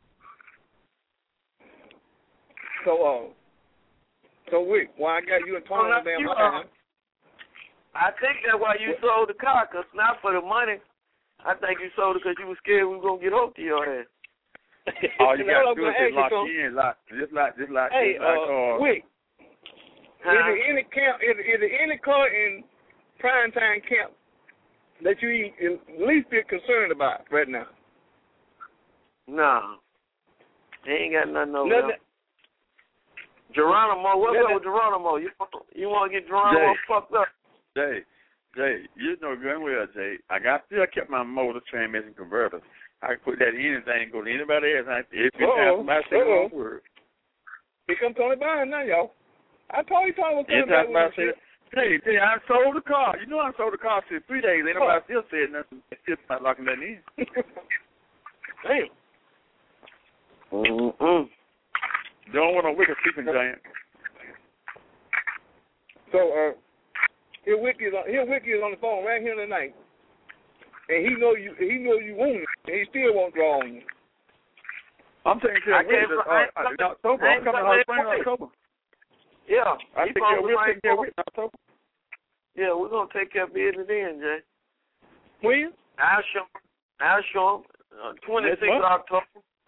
So wait, why I got you and Tony on the damn line? I think that's why you sold the car, because not for the money. I think you sold it because you were scared we were going to get hooked to your ass. All you got to do is just lock in. Just like. Hey, wait. Is there any camp? Is there any car in primetime camp that you at least be concerned about right now? No. They ain't got nothing over there. Geronimo, what's up with Geronimo? You want to get Geronimo fucked up? Jay, you know good and well, Jay. I still kept my motor transmission converter. I could put that in anything, go to anybody else. Every time somebody say one word. Here come Tony Byrne now, y'all. I told you Tony was coming back with Hey, I sold the car. You know I sold the car for 3 days. Ain't nobody still said nothing. Still not locking that in. Damn. Don't want no wicked sleeping giant. So, Here Wicky is on the phone right here tonight, and he know you want it, and he still won't draw on you. I'm taking care of Wicky in October. I'm coming to Hot Springs in October. Yeah, I take care of Wicky in October. Yeah, we're gonna take care of business then, Jay. When? I'll show him. 26th October.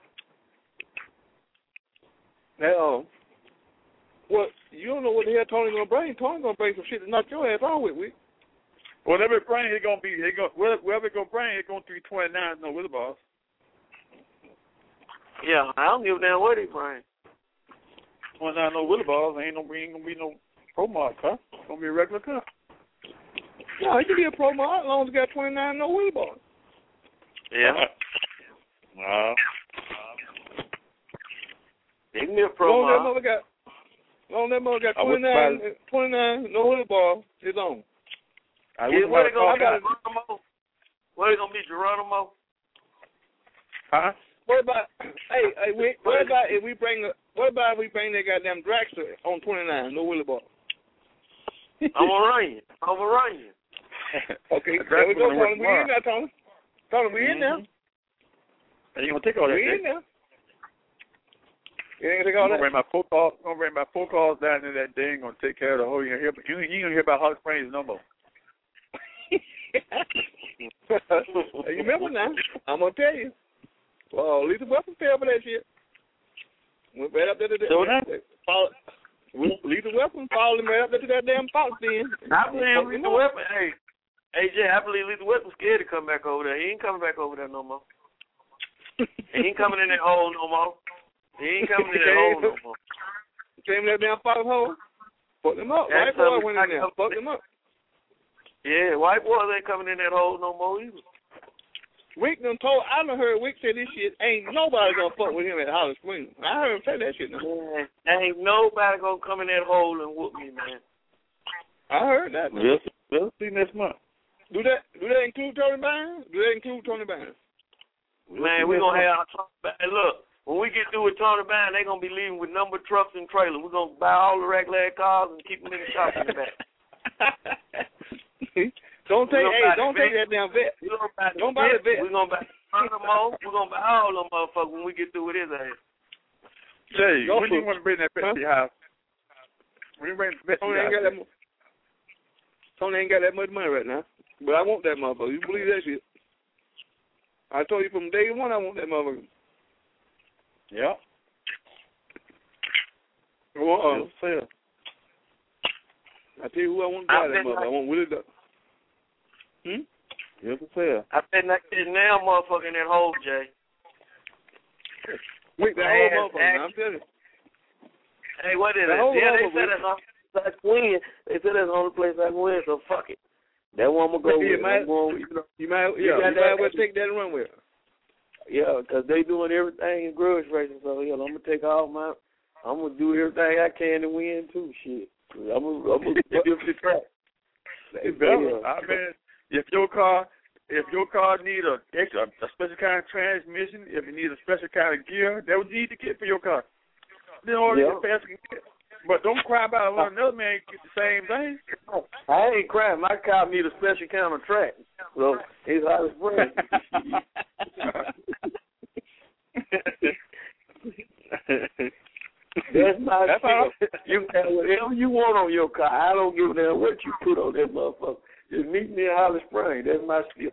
Now, well, you don't know what the hell Tony's gonna bring. Tony's gonna bring some shit to knock your ass off with. Whatever it brings, whatever it gonna bring, it's gonna be 29. No with the boss. Yeah, I don't give a damn what he bring. 29 no with the boss. Ain't gonna be no pro mod car. It's gonna be a regular car. No, it can be a pro mod as long as it got 29 no with the boss. Yeah. It can be a pro mod. Long that mother got 29 no with the ball, it's on. What it gonna be, Geronimo? Huh? What about if we bring that goddamn Dragster on 29 no with the ball? I'm gonna run you. Okay, there we go, Tony. We in there, Tony. Tony, we in there. And you gonna take all that? We in there. You ain't gonna take all that. I'm gonna bring my 4 cars down to that day. Gonna take care of the whole. You ain't gonna hear about Hot Springs no more. You remember now? I'm gonna tell you. Well, Lethal Weapon fell for that shit. Went right up there to Lethal Weapon followed him right up there to that damn Fox den. I believe Lethal Weapon. Hey, Jay, I believe Lethal Weapon's scared to come back over there. He ain't coming back over there no more. He ain't coming in that hole no more. He ain't coming in that hole no more. Came in that damn Fox hole. Fuck them up. White boy went in there. Fuck them up. Yeah, white boys ain't coming in that hole no more either. I done heard Wick say this shit, ain't nobody gonna fuck with him at Holly Springs. I heard him say that shit now. Man, ain't nobody gonna come in that hole and whoop me, man. I heard that. We'll see next month. Do that include Tony Byrne? Man, we're gonna have Tony Byrne. Look, when we get through with Tony Byrne, they're gonna be leaving with number trucks and trailers. We're gonna buy all the rack leg cars and keep them in the shop in the back. Don't take that damn vet. Don't buy the vet. We're gonna buy Geronimo. We're gonna buy all them motherfuckers when we get through with his ass. Jay, when do you want to bring that vet to your house? When you bring the vet to your house? Tony ain't got that much money right now. But I want that motherfucker. You believe that shit? I told you from day one I want that motherfucker. Yeah. Well, I tell you who I want to buy that motherfucker. I want Willie Duck. Yes, sir. I bet that kid now, motherfucker, in that hole, Jay. Wait, that whole motherfucker, I'm telling you. Hey, what is it? Yeah, they said that's the only place I can win. They said that's the only place I can win, so fuck it. That one I'm going to go with. You might well take that and run with it. Yeah, because they doing everything in grudge racing, so I'm going to take I'm going to do everything I can to win, too, shit. I'm going to give the track. It's better. I mean, if your car need a special kind of transmission, if you need a special kind of gear, that would you need to get for your car. Then all the fast can get. But don't cry about another man get the same thing. I ain't crying. My car need a special kind of track. So it's out of spring. That's my shit. You can have whatever you want on your car. I don't give a damn what you put on that motherfucker. Just meet me in Holly Springs. That's my skill.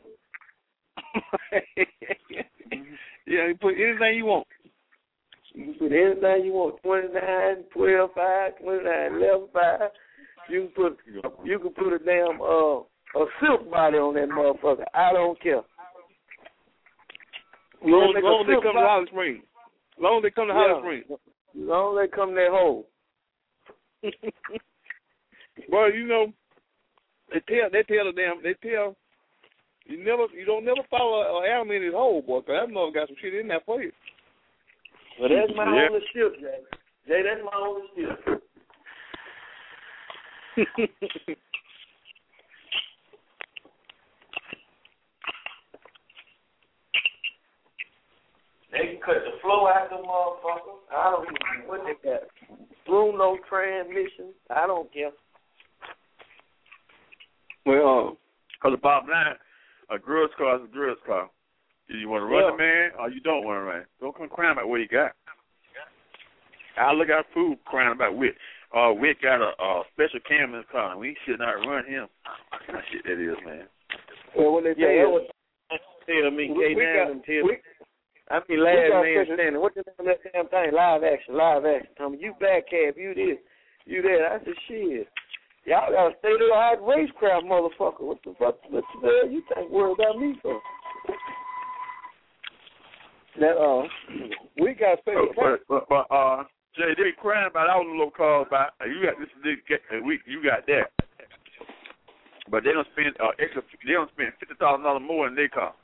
Yeah, you put anything you want. You can put anything you want. 29, 12, 5, 29, 11, 5. You can put a damn a silk body on that motherfucker. I don't care. Long as they come to Holly Springs. Long as they come to Holly Springs. Long as they come to that hole. Well, you know, they tell you don't never follow an animal in his hole, boy, because that mother got some shit in there for you. Well, that's my only ship, Jay. Jay, that's my only ship. They can cut the flow out of the motherfucker. I don't even what they got. Through no transmission. I don't care. Well, because the bottom line, a grudge car is a grudge car. Do you want to run the man or you don't want to run? Don't come crying about what you got. I look at food crying about Witt. Witt got a special cam in his car, and we should not run him. What shit that is, man. Well, when they tell me, I be last man standing. What's the name of that damn thing? Live action. Tell me, you back cab, you this, you that. I said, shit. Y'all got a state-of-the-art racecraft, motherfucker. What the hell you think worried about me for? That we got special. But Jay, they crying about all the little cars. About you got this, you got that. But they don't spend $50,000 more in their car.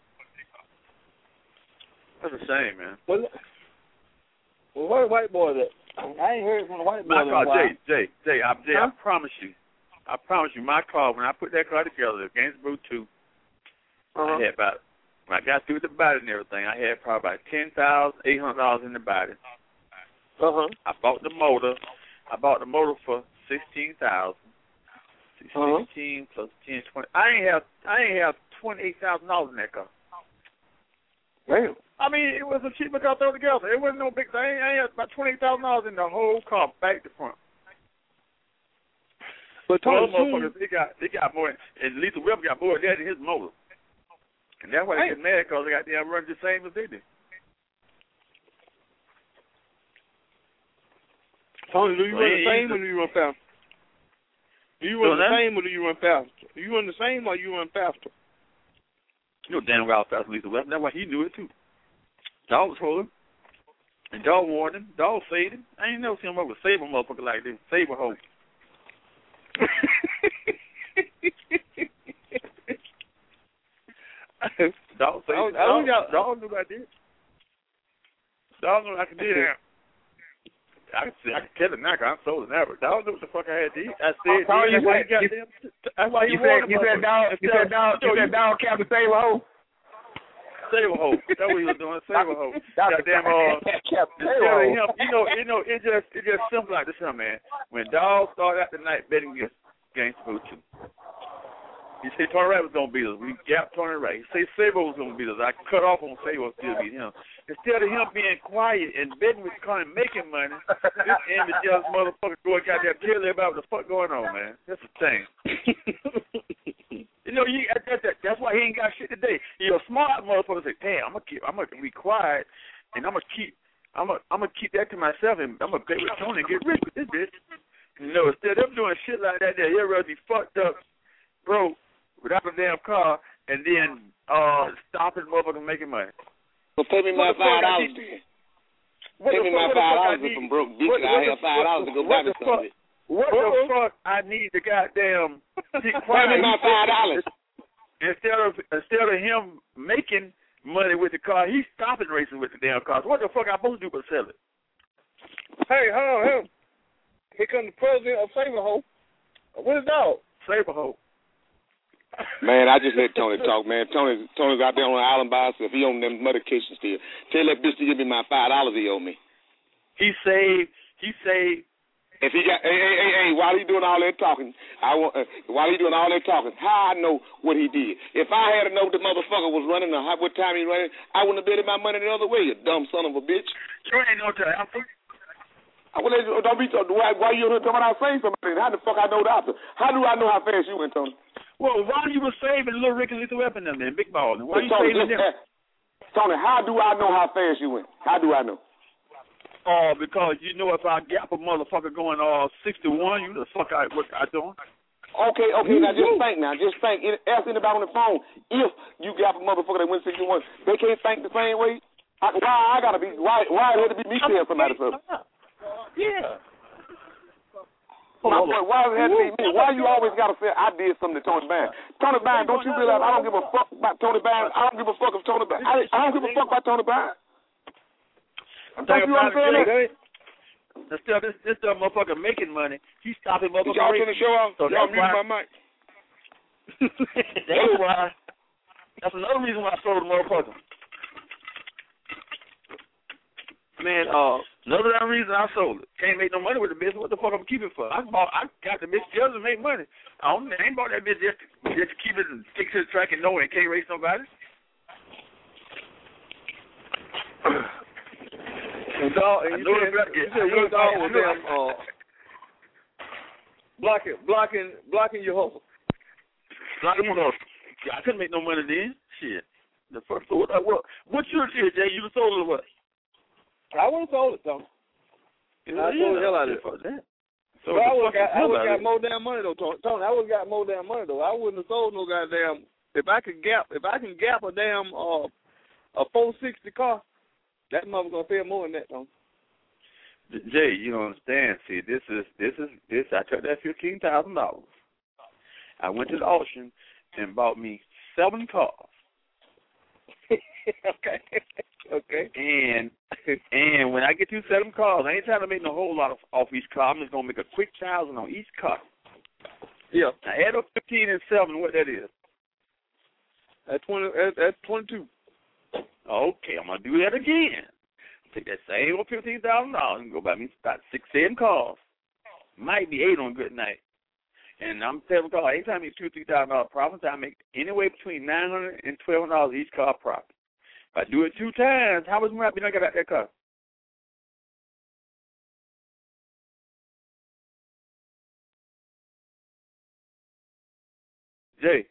That's a shame, man. Well, where the white boy at? I ain't heard from the white boy. My car, Jay, I promise you, my car, when I put that car together, the Gainsborough 2, I had about, when I got through with the body and everything, I had probably about $10,800 in the body. I bought the motor. For $16,000. 16 plus 10, 20. I ain't have $28,000 in that car. Damn. I mean, it was a cheap car thrown together. It wasn't no big thing. I had about $28,000 in the whole car, back to front. But motherfuckers, they got more, and Lethal Weapon got more of that in his motor. And that's why they get mad, because they got them running the same as they do. Tony, do you run the same or do you run faster? Do you run the same or do you run faster? Do you run the same or you run faster? You know damn well how fast Lethal Weapon. That's why he knew it, too. Dog told him. And dog warned him. Dog saved him. I ain't never seen him over save a motherfucker like this. Save a hoe. Dog saved him. Dog knew what I did. Dog knew what I could do now. I can tell it now because I'm sold now, but dog knew what the fuck I had to eat. I said, that's why you said dog kept the same hoe. Save a hoe. That's what he was doing. Save a hoe. Goddamn, it just simple like this, man. When dog started out the night betting against Gainesville 2, he said Tony Wright was gonna beat us. We gapped Tony Wright. He said Sabo was gonna beat us. I cut off on Sabo, still beat him. Instead of him being quiet and betting with the car and making money, this ambitious motherfucker go and goddamn tell everybody what the fuck going on, man. That's a thing. You know, that's why he ain't got shit today. You're a smart motherfucker. Say, damn, I'm gonna be quiet, and I'm gonna keep that to myself, and I'm gonna play with Tony and get rich with this bitch. You know, instead of them doing shit like that, they'd rather be fucked up, broke, without a damn car, and then stopping motherfuckers making money. Well, pay me my $5 then. Pay me my $5 if I'm broke, bitch. I have $5 to go buy me something. What the fuck I need to goddamn pay me my $5. Instead of him making money with the car, he's stopping racing with the damn cars. What the fuck I supposed to do but sell it? Hey, hold on. Here comes the president of Saberho. What is dog? Saberho. Man, I just let Tony talk, man. Tony's out there on the island by himself. He on them medications still. Tell that bitch to give me my $5 he owe me. He saved. If he got, hey, while he doing all that talking, how I know what he did. If I had to know the motherfucker was running or what time he running, I wouldn't have betted my money the other way, you dumb son of a bitch. You ain't no answer. Don't be why you talking about I saying something? How the fuck I know the answer? How do I know how fast you went, Tony? Well, why you were saving Little Rick and Lethal Weapon them then, Big Ball? Why you saving them? Tony, how do I know how fast you went? How do I know? Because you know if I gap a motherfucker going 61, you the fuck what I doing? Okay, now just think. Ask anybody on the phone, if you gap a motherfucker that went 61, they can't think the same way? Why it had to be me telling somebody something? Yeah. Why does it have to be me? Why you always got to say I did something to Tony Band? Tony Band, don't you realize I don't give a fuck about Tony Band? I don't give a fuck if Tony Band. I don't give a fuck about Tony Band. Don't you understand that? This motherfucker making money. He's stopping motherfuckers. Y'all turn the show off? So y'all mute my mic. That's why. That's another reason why I sold the motherfucker. Man, another damn reason I sold it. Can't make no money with the business. What the fuck I'm keeping it for? I got the bitch just to make money. I ain't bought that bitch just to keep it and stick to the track and know it can't race nobody. And dog, and you said your dog was damn blocking your hustle. Blocking my hustle. I couldn't make no money then. Shit. The first what you did, Jay? You sold it or what? I wouldn't sold it, Tom. I sold the hell out of it. Fuck that. So I would have got more damn money though, Tony. I would have got more damn money though. I wouldn't have sold no goddamn. If I can gap a damn a 460 car, that mother gonna pay more than that, Tony. Jay, you don't understand. See, this is. I took that $15,000. I went to the auction and bought me 7 cars. Okay. And when I get through 7 cars, I ain't trying to make no whole lot off each car. I'm just gonna make a quick 1,000 on each car. Yeah. Now add up 15 and 7, what that is? That's 22. Okay, I'm gonna do that again. Take that same $15,000 and go buy me about 6-7 cars. Might be 8 on a good night. And I'm telling you, anytime I make $2,000-3,000 profits, I make anywhere between $900 and $1,200 each car profit. If I do it 2 times, how much more I got out that car? Jay.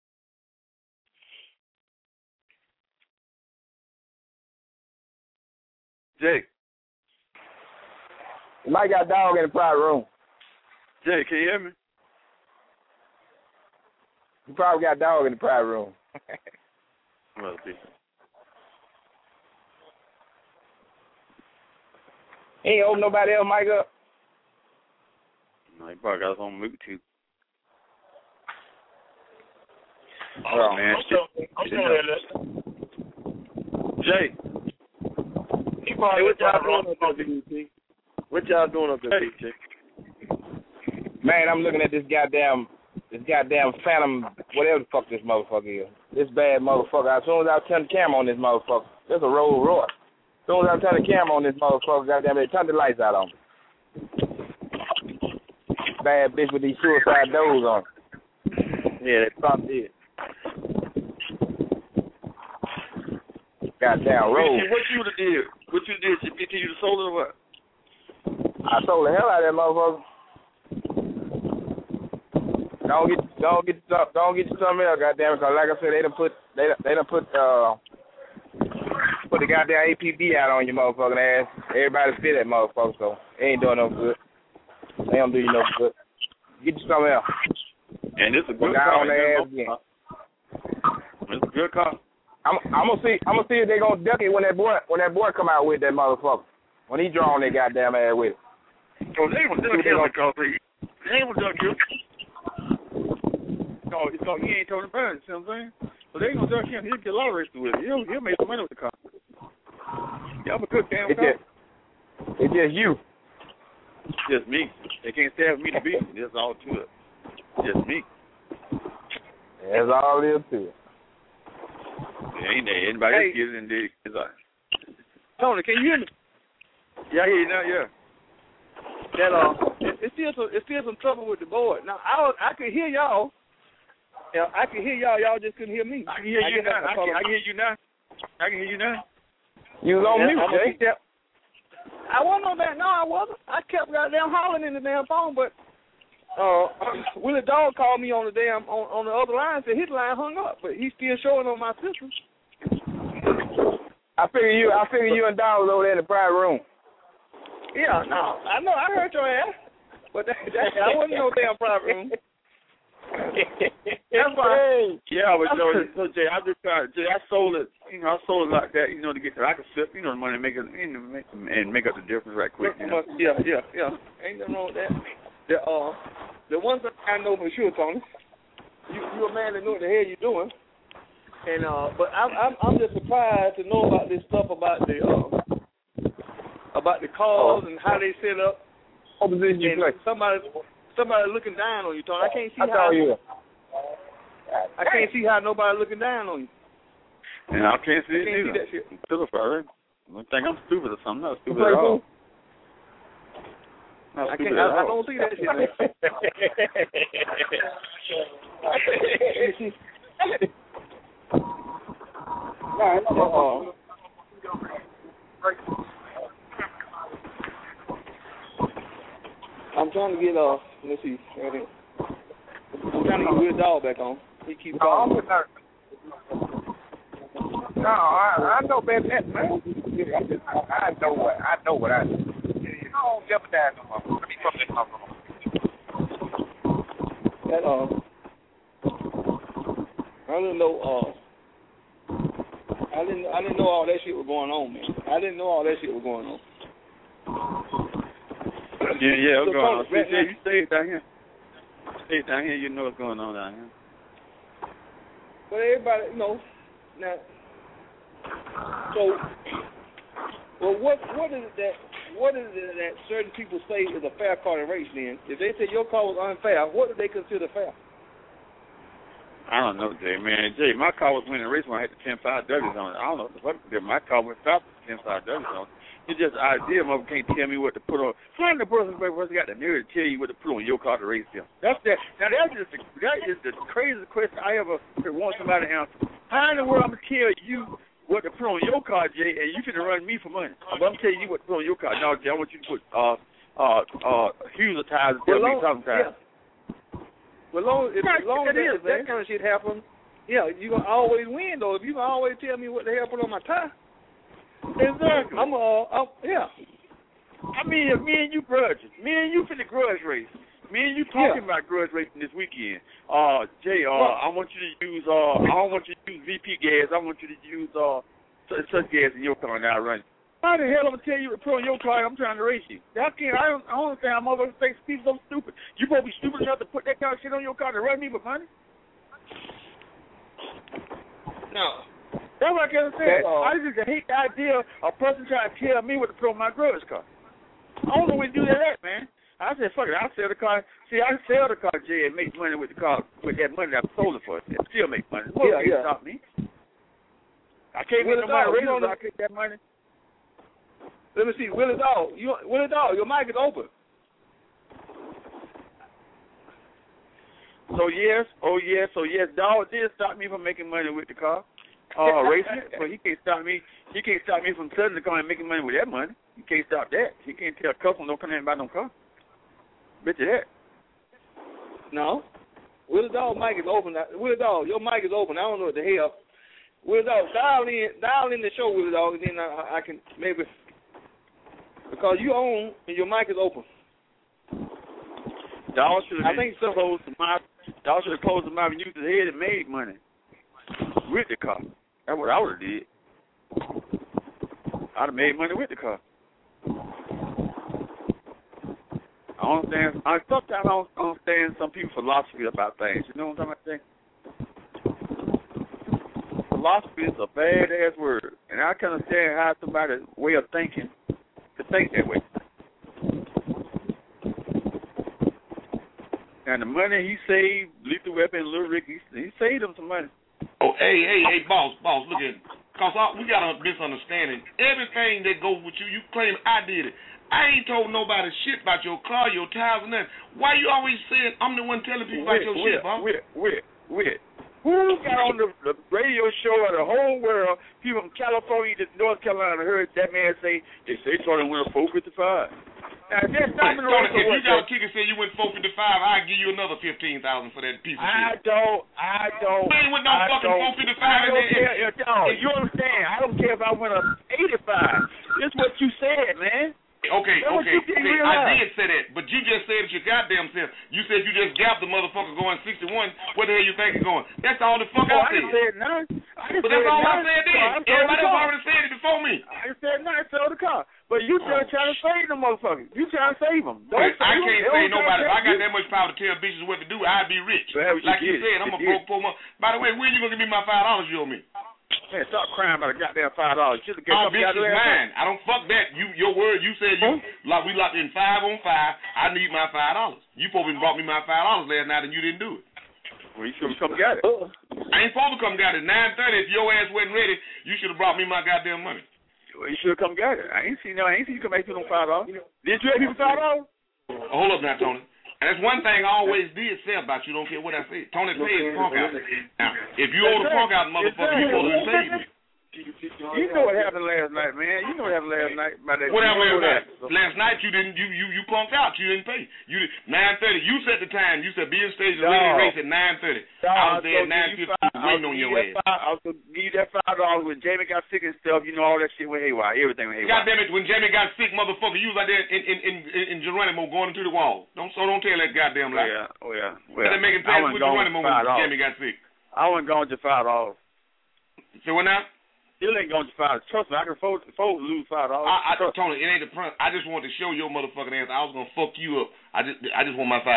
Jay. You might got a dog in the private room. Jay, can you hear me? You probably got a dog in the private room. Must be. He ain't open nobody else mic up. No, he probably got us on mute too. Oh man, I'm still there listening. Jay. Hey, what y'all doing up there, BT? What y'all doing up there, BT? Man, I'm looking at this goddamn Phantom, whatever the fuck this motherfucker is. This bad motherfucker. As soon as I turn the camera on this motherfucker, there's a Rolls Royce. As soon as I turn the camera on this motherfucker, goddamn, they turn the lights out on me. Bad bitch with these suicide doors on. Yeah, they probably did. Goddamn Rolls. What you did? What you did? BT, you sold it or what? I sold the hell out of that motherfucker. Don't get you something else, goddamn it. Cause like I said, they done put the goddamn APB out on your motherfucking ass. Everybody fit that motherfucker, so they ain't doing no good. They don't do you no good. Get you something else. And it's a good car. On their ass again. It's a good car. I'm gonna see if they gonna duck it when that boy come out with that motherfucker. When he draw on that goddamn ass with it. Oh, they ain't gonna duck him because they ain't gonna duck you. No, it's called he ain't Tony Burns, you know what I'm saying? So they ain't gonna duck him. He'll get a lot of race with it. He'll make some money with the car. You have a good damn car. It's just you. It's just me. They can't stab me to beat me. That's all to it. Just me. That's all there is to it. There ain't there. Anybody else get it in there? Tony, can you hear me? Yeah, I hear you now, yeah. That it's still some trouble with the board. Now I could hear y'all. Yeah, I can hear y'all. Y'all just couldn't hear me. I can hear you now. I can hear you now. I can hear you now. You was on mute, Jay. I wasn't on that. No, I wasn't. I kept goddamn hollering in the damn phone, but Willie Dog called me on the damn on the other line. Said his line hung up, but he's still showing on my system. I figure you and Dog was over there in the private room. Yeah, no, I know. I heard your ass, but I wasn't in no damn private room. That's why. Yeah, but so Jay, I just tried. Jay, I sold it. You know, I sold it like that. You know, to get that I could flip. You know, the money and make it and make up the difference right quick. You know? Yeah. Ain't nothing wrong with that. The one thing I know for sure, Tony, you a man that know what the hell you're doing. And but I'm just surprised to know about this stuff about the calls and how they set up. What position you play? Somebody looking down on you, Tony. I can't see how nobody looking down on you. Yeah, I can't see it either. See that shit. I'm stupid, right? I think I'm stupid or something. I'm not stupid at all. I don't see that shit, man. I'm trying to get let's see. I'm trying to get Will Dog back on. He keeps calling. No, I know better than that, man. I know what I do. You don't jeopardize no more. Let me fuck this motherfucker. I didn't know. I didn't know all that shit was going on, man. I didn't know all that shit was going on. Yeah, what's going on? You stay down here. Stay down here. You know what's going on down here. But everybody, you know, now. So, well, what is it that certain people say is a fair car to race? Then, if they say your car was unfair, what do they consider fair? I don't know, Jay, man. Jay, my car was winning the race when I had the 10.5 W's on it. I don't know what the fuck. My car went fast with the 10.5 W's on it. It's just an idea. Mother can't tell me what to put on. Find the person got the nerve to tell you what to put on your car to race them. That's that. Now that is the craziest question I ever want somebody to answer. How in the world I'm gonna tell you what to put on your car, Jay, and you finna run me for money? But I'm telling you what to put on your car. No, Jay, I want you to put Hughes tires instead of me talking tires. Well, as long as that kind of shit happens, yeah, you gonna always win though. If you gonna always tell me what the hell put on my tire. Exactly. Yeah. I mean, if me and you grudges, me and you finna grudge race. Me and you talking about grudge racing this weekend. Jay, I want you to use I don't want you to use VP gas. I want you to use such gas in your car now running. Why the hell am I tell you to put on your car? I'm trying to race you. I don't understand how motherfuckers think people so stupid. You supposed to be stupid enough to put that kind of shit on your car to run me for money? No. That's what I can't say. I just hate the idea of a person trying to tell me what to put on my grudge car. I don't know when to do that, man. I said, fuck it, I'll sell the car. See, I can sell the car, Jay, and make money with the car, with that money that I sold it for. And still make money. Well, can't stop me. I can't make no money raising I get that money. Let me see, Willie Dog, your mic is open. So yes, Dog did stop me from making money with the car. Racing it, but he can't stop me. He can't stop me from selling the car and making money with that money. He can't stop that. He can't tell a customer don't come in and buy no car. Bet you that. No. Willie Dog mic is open. Willie Dog, your mic is open. I don't know what the hell. Willie Dog, dial in the show, Willie Dog, and then I can maybe, because you on and your mic is open. Dog should have closed the mouth. Dog should have closed the mouth and used his head and made money with the car. That's what I would have did. I'd have made money with the car. Sometimes I don't understand some people's philosophy about things. You know what I'm talking about? Philosophy is a bad-ass word, and I can understand how somebody's way of thinking to think that way. And the money he saved, Lethal Weapon and Lil Rick, he saved them some money. Oh, hey, boss, look at it. Because we got a misunderstanding. Everything that goes with you claim I did it. I ain't told nobody shit about your car, your tires, and nothing. Why you always saying I'm the one telling people about your shit, boss? Who got on the radio show of the whole world, people from California to North Carolina heard that man say, they told him win a 455. Now, just stop in the road. If you got a ticket say you win 455, I'll give you another $15,000 for that piece of shit. I don't. You ain't with no fucking 455 in there. You understand? I don't care if I win a 85. This is what you said, man. Okay. I did say that, but you just said it your goddamn self. You said you just gapped the motherfucker going 61. Where the hell you think he's going? That's all the fuck I said. I didn't say none. But that's all I said then. Everybody else already said it before me. I didn't say nothing. Sell the car. But you just trying to save them motherfuckers. You trying to save them. I can't save nobody. If I got that much power to tell bitches what to do, I'd be rich. Like you said, I'm a broke poor mother. By the way, when you going to give me my $5 you owe me? Man, stop crying about a goddamn $5. Oh, bitch is mine. I don't fuck that. Your word. You said we locked in 5 on 5. I need my $5. You probably brought me my $5 last night and you didn't do it. Well, you should have come get it. I ain't supposed to come get it. 9:30. If your ass wasn't ready, you should have brought me my goddamn money. Well, you should have come get it. I ain't seen you come back to no $5. Did you have people $5? Hold up now, Tony. And that's one thing I always did say about you. Don't care what I say. Tony pays punk out. Now, if you owe the punk out, motherfucker, you supposed to save me. You know what happened last night, man. You know what happened last night. What happened last night? Last night you didn't. You punked out. You didn't pay. 9:30. You set the time. You said be in stage of race at 9:30. I was there at 9:50 waiting on your ass. I was gonna give you that $5 when Jamie got sick and stuff. You know all that shit went haywire. Everything went haywire. Goddamn it! When Jamie got sick, motherfucker, you was out there in Geronimo going into the wall. Don't tell that goddamn lie. Oh yeah. Well, they making plans with Geronimo when Jamie got sick. I wasn't going to $5. So what now? Still ain't going to $5. Trust me, I can afford to lose $5. Tony, it ain't the front. I just wanted to show your motherfucking ass I was gonna fuck you up. I just want my $5.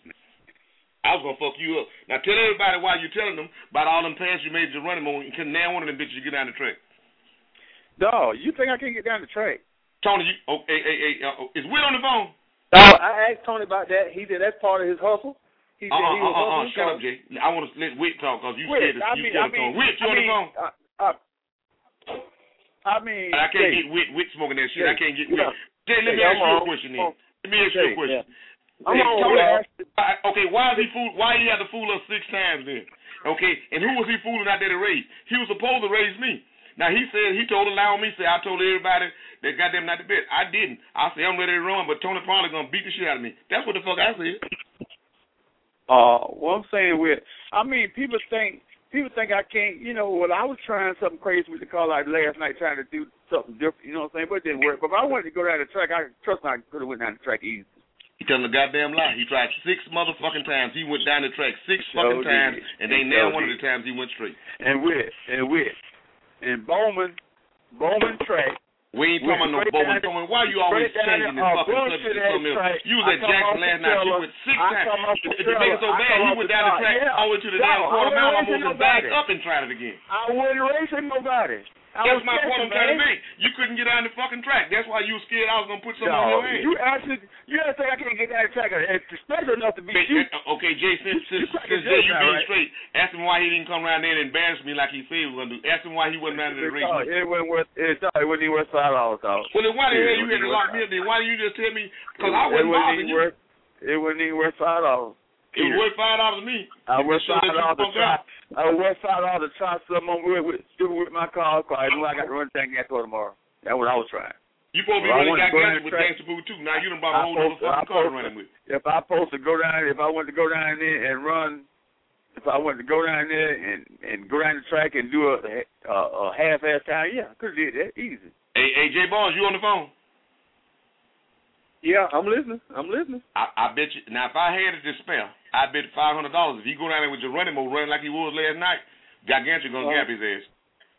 I was gonna fuck you up. Now tell everybody why you telling them about all them plans you made to run them on. Because now one of them bitches you get down the track. No, you think I can't get down the track? Tony, is Will on the phone? I asked Tony about that. He said that's part of his hustle. He said he was hustling. Shut up, Jay. I want to let Whit talk because you said you on the phone. Whit, you on the phone? I can't get Whit smoking that shit. I can't get Whit. Jay, let me ask you a question then. Let me ask you a question. Okay, why he had to fool us 6 times then? Okay, and who was he fooling out there to raise? He was supposed to raise me. Now he told me, I told everybody that goddamn not the bet. I didn't. I said I'm ready to run, but Tony probably gonna beat the shit out of me. That's what the fuck I said. What I'm saying people think I can't, I was trying something crazy with the car like last night, trying to do something different, you know what I'm saying, but it didn't work. But if I wanted to go down the track, I could have went down the track easy. He telling a goddamn lie. He tried 6 motherfucking times. He went down the track 6 fucking times, and they nailed one of the times he went straight. And Bowman track. We ain't talking about no Bowman. Why you always changing this fucking subject to something else? You was at Jackson last night. You went 6 times. If you make it so bad, he went down the track all the way to the damn quarter mile, almost back up and tried it again. I wasn't racing nobody. That's my point I'm trying to make. You couldn't get down the fucking track. That's why you were scared I was going to put something on your hand. You think I can't get down the track. It's special enough to be you. Okay, Jay, since Jay, you being straight, ask him why he didn't come around there and embarrass me like he said he was going to do. Ask him why he wasn't around there to race me. It wasn't even worth $5, though. Well, then why the hell you had to lock me up then? Why didn't you just tell me? Because I wasn't bothering you. It wasn't even worth $5. It was worth $5 to me. I was worth $5 to try. I was worth $5 to try something with my car. I knew I got to run the tank gas tomorrow. That's what I was trying. You supposed to be running that gas with Gangsta Boo too. Now you done brought a whole other fucking car running with. If I wanted to go down there and run if I wanted to go down there and go down the track and do a half-ass time, yeah, I could have did that easy. Hey, J. Barnes, you on the phone? Yeah, I'm listening. I bet you. Now, if I had it to spare, I bet $500 if he go down there with Geronimo running like he was last night, Gargantua gonna gap his ass.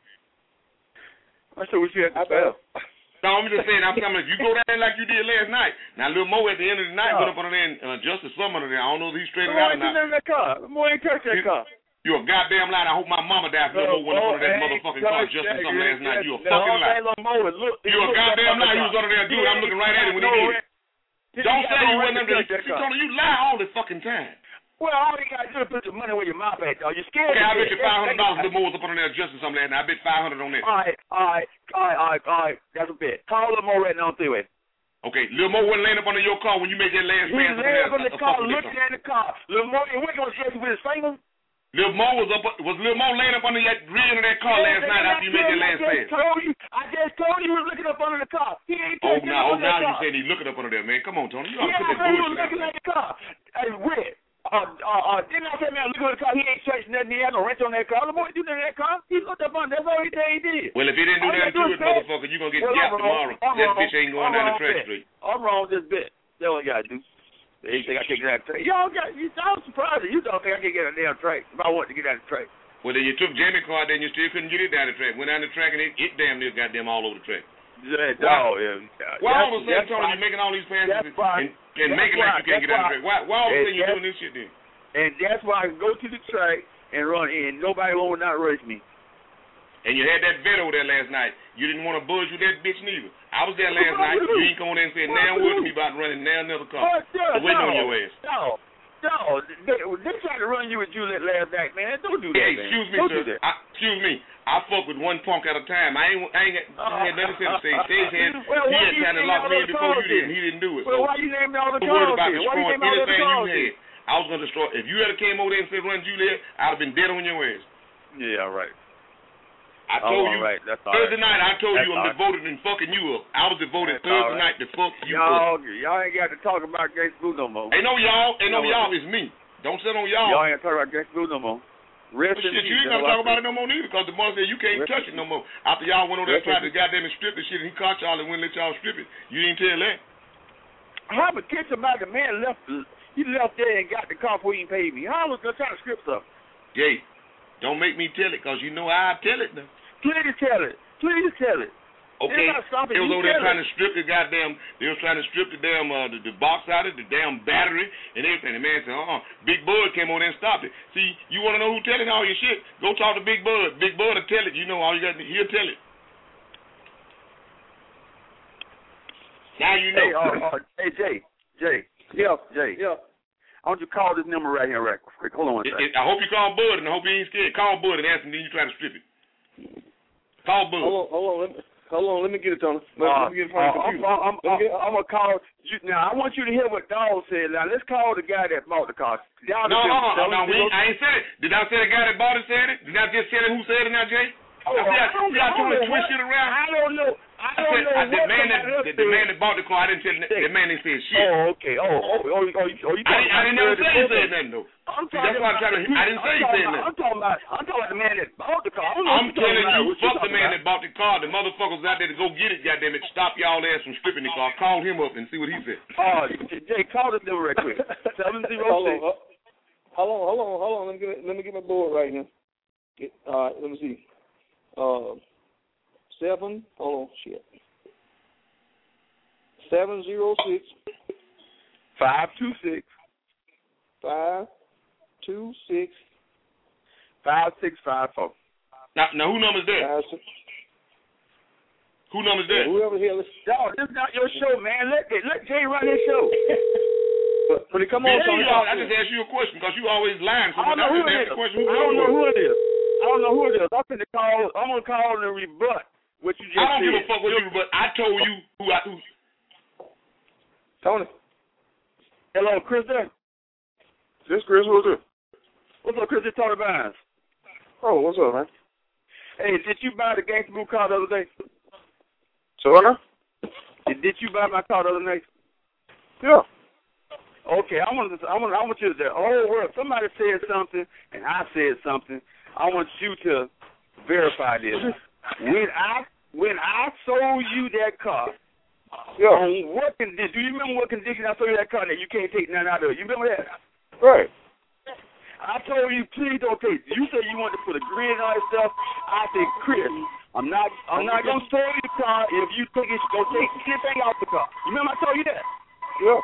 I said what you had to spare. No, I'm just saying. I'm telling you, if you go down there like you did last night. Now, Lil Mo at the end of the night went up on there and adjusted some under there. I don't know if he's straight out or not. That car. Mo ain't touch that car. You a goddamn lie. I hope my mama died for Lil Mo went up under that motherfucking car adjusting something last night. You a fucking lie. You a goddamn lie. He was under there, dude. I'm looking right at him when he did it. Don't say you went under there. She told you lie all the fucking time. Well, all you got to do is put your money where your mouth at, dog. You're scared. Okay, I bet you $500 Lil Mo was up under there adjusting something last night. I bet $500 on that. All right. That's a bet. Call Lil Mo right now on three-way. Okay, Lil Mo wasn't laying up under your car when you made that last pass. He laying up in the car, looking at the car. Lil Mo, he wasn't going to chase you with his fingers. Lil Mo was Lil Mo laying up under that rear of that car last night after you made that last pass. I just told you he was looking up under the car. He ain't now you said he's looking up under there, man. Come on, Tony. You ought to put that he was looking at the car. Hey, Red. Didn't I say, man, look at the car. He ain't searching nothing. He had no wrench on that car. The boy didn't do nothing to that car. He looked up under. That's all he did. Well, if he didn't do nothing to it, motherfucker, you're going to get gapped tomorrow. That bitch ain't going down the track street. I'm wrong with this bit. That's all you got to do. They think I can't get out of the track. I'm surprised that you don't think I can get out of the damn track if I want to get out of the track. Well, then you took Jamie car, then you still couldn't get it down the track. Went down the track, and it damn near got them all over the track. Why all of a sudden, Tony, you making all these passes and making like you can't get out of the track? Why all of a sudden you doing this shit then? And that's why I can go to the track and run in. Nobody will not rush me. And you had that vet over there last night. You didn't want to budge with that bitch neither. I was there last night. You ain't going there and said, now what to me about running now another car. Waiting on your ass. No, they tried to run you with Juliet last night, man. Don't do that, man. Excuse me, sir. Excuse me. I fuck with one punk at a time. I ain't had nothing to say. Stage had tried to lock me in before you did. He didn't do it. Well, why you naming all the cars? Why you naming all the cars? I was going to destroy. If you had came over there and said run Juliet, I'd have been dead on your ass. Yeah, all right. I told you Thursday night. I told you I'm devoted in fucking you up. I was devoted Thursday night to fuck you up. Y'all ain't got to talk about Gangsta Blue no more. Ain't no y'all. It's me. Don't sit on y'all. Y'all ain't got to talk about Gangsta Blue no more. You ain't got to talk about it no more neither, because the boss said you can't touch it no more. After y'all went over there and tried to goddamn strip the shit, and he caught y'all and wouldn't let y'all strip it. You didn't tell that. How would catch about the man left? He left there and got the car before he paid me. How was I trying to strip stuff? Jay, don't make me tell it, because you know I'll tell it now. Please tell it. Okay, they was over there trying to strip the goddamn, they was trying to strip the damn, the box out of it, the damn battery, and everything. The man said, Big Bud came over there and stopped it. See, you want to know who telling all your shit? Go talk to Big Bud. Big Bud will tell it. You know all you got, he'll tell it. Now you know. Hey, Jay. Yeah, Jay. Yeah. I want you to call this number right here, right quick. Hold on one second. I hope you call Bud, and I hope you ain't scared. Call Bud and ask him, then you try to strip it. Call Bud. Hold on. Let me get it, Tony. Let me get it from the computer. I'm going to call you. Now, I want you to hear what Dawg said. Now, let's call the guy that bought the car. No, I ain't said it. Did I say the guy that bought it said it? Did I just tell him who said it now, Jay? I told him to twist it around. I don't know. The man that bought the car, I didn't tell the man that said shit. Oh, okay. I didn't never say he said nothing, though. That's why I'm trying to. I didn't say he said nothing. I'm talking about the man that bought the car. I'm telling you, fuck the man that bought the car. The motherfuckers out there to go get it, goddamn it. Stop y'all ass from stripping the car. Call him up and see what he said. Jay, call this number right quick. 706. Hold on. Let me get my board right here. Let me see. 706 526 5654. Now who number's that? Who number's that? Whoever here. Dog, this is not your show, man. Let Jay run his show. But come on, Tony. I just asked you a question because you always lying. So I don't know who it is. I don't know who it is. I'm going to call and rebut what you just said. I don't give a fuck what you rebut. I told you who. Tony. Hello, Chris there? This Chris, who's this? What's up, Chris? It's Tony Bynes. Oh, what's up, man? Hey, did you buy the Gangsta Blue car the other day? So what now? Did you buy my car the other day? Yeah. Okay, I want you to the whole world. Somebody said something, and I said something. I want you to verify this. When I sold you that car, on what condition? Do you remember what condition I sold you that car that you can't take nothing out of it? You remember that? Right. I told you, please don't take. You said you wanted to put a grid and all that stuff. I said, Chris, I'm not gonna sell you the car if you think it's gonna take anything off the car. You remember I told you that? Yeah.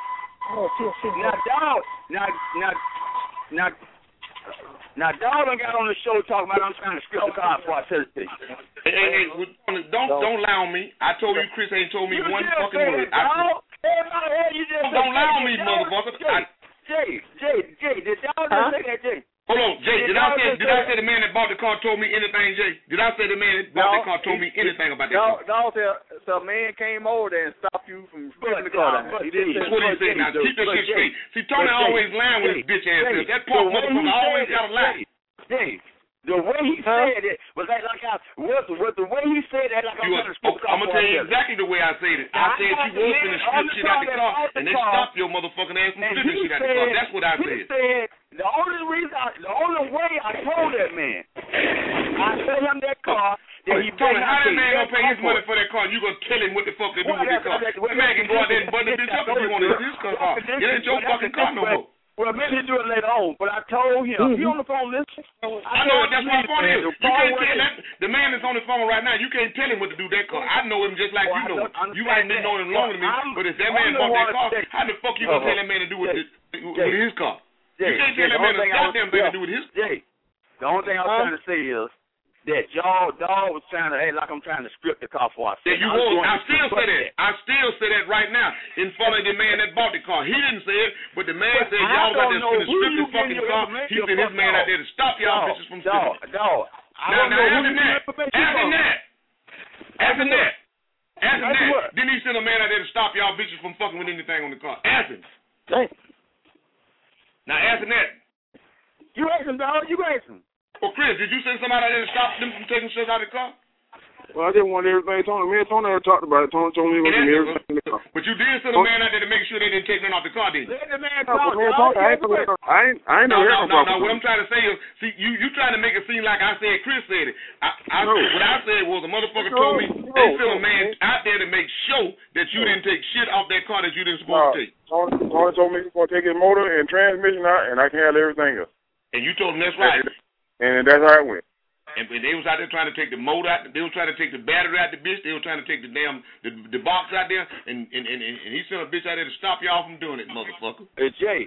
Now, Dog done got on the show talking about I'm trying to script the car before I tell it to you. Hey, don't lie on me. I told you Chris ain't told me one fucking word. Don't lie on me, motherfucker. Jay, did Dog just say that, Jay? Hold on, Jay. Did I say the man that bought the car told me anything, Jay? Did I say the man that bought the car told me anything about that car? Dog said so a man came over there and stopped you from splitting the car down. He did. That's what he said. Now keep this shit straight. See, Tony always lying with his bitch ass. That poor motherfucker always got to lie. Jay, the way he said it was like the way he said that like I'm trying to script the car. I'm gonna tell you exactly the way I said it. I said you was finna strip shit out the car, and they stopped your motherfucking ass from stripping shit out the car. That's what I said. He said the only way I told that man, I sold him that car. Tony, how that man gonna pay his money for that car? You gonna tell him what the fuck to do with that car? That man can go out there and button the bitch up if you want to use his car. It ain't your fucking car no more. Well, maybe he'll do it later on, but I told him. You on the phone listening? I know what that's my phone is. You can't tell that. The man that's on the phone right now, you can't tell him what to do that car. I know him just like you know him. You ain't been knowing him longer than me, but if that man bought that car, how the fuck you gonna tell that man to do with his car? You can't tell that man a goddamn thing to do with his car. The only thing I was trying to say is that Dog was trying to act like I'm trying to script the car for us. Yeah, you was. I still say that. I still say that right now in front of the man that bought the car. He didn't say it, but the man said y'all got to script the fucking car. He sent his man out there to stop y'all bitches from stripping. Now, after that, didn't he send a man out there to stop y'all bitches from fucking with anything on the car? Ask him. Now, after that. You ask him, Dog. You ask him. Well, Chris, did you send somebody out there to stop them from taking shit out of the car? Well, I didn't want everything. Me and Tony had talked about it. Tony told me to give me everything in the car. But you did send a man out there to make sure they didn't take nothing off the car, didn't you? Let the man talk. I ain't never heard about it. What I'm trying to say is, see, you trying to make it seem like I said Chris said it. What I said was a motherfucker told me they sent a man out there to make sure that you didn't take shit off that car that you didn't supposed to take. Tony told me he's going to take his motor and transmission out, and I can have everything else. And you told him that's right. And that's how it went. And they was out there trying to take the motor out. They was trying to take the battery out the bitch. They were trying to take the damn the box out there. And he sent a bitch out there to stop y'all from doing it, motherfucker. Jay,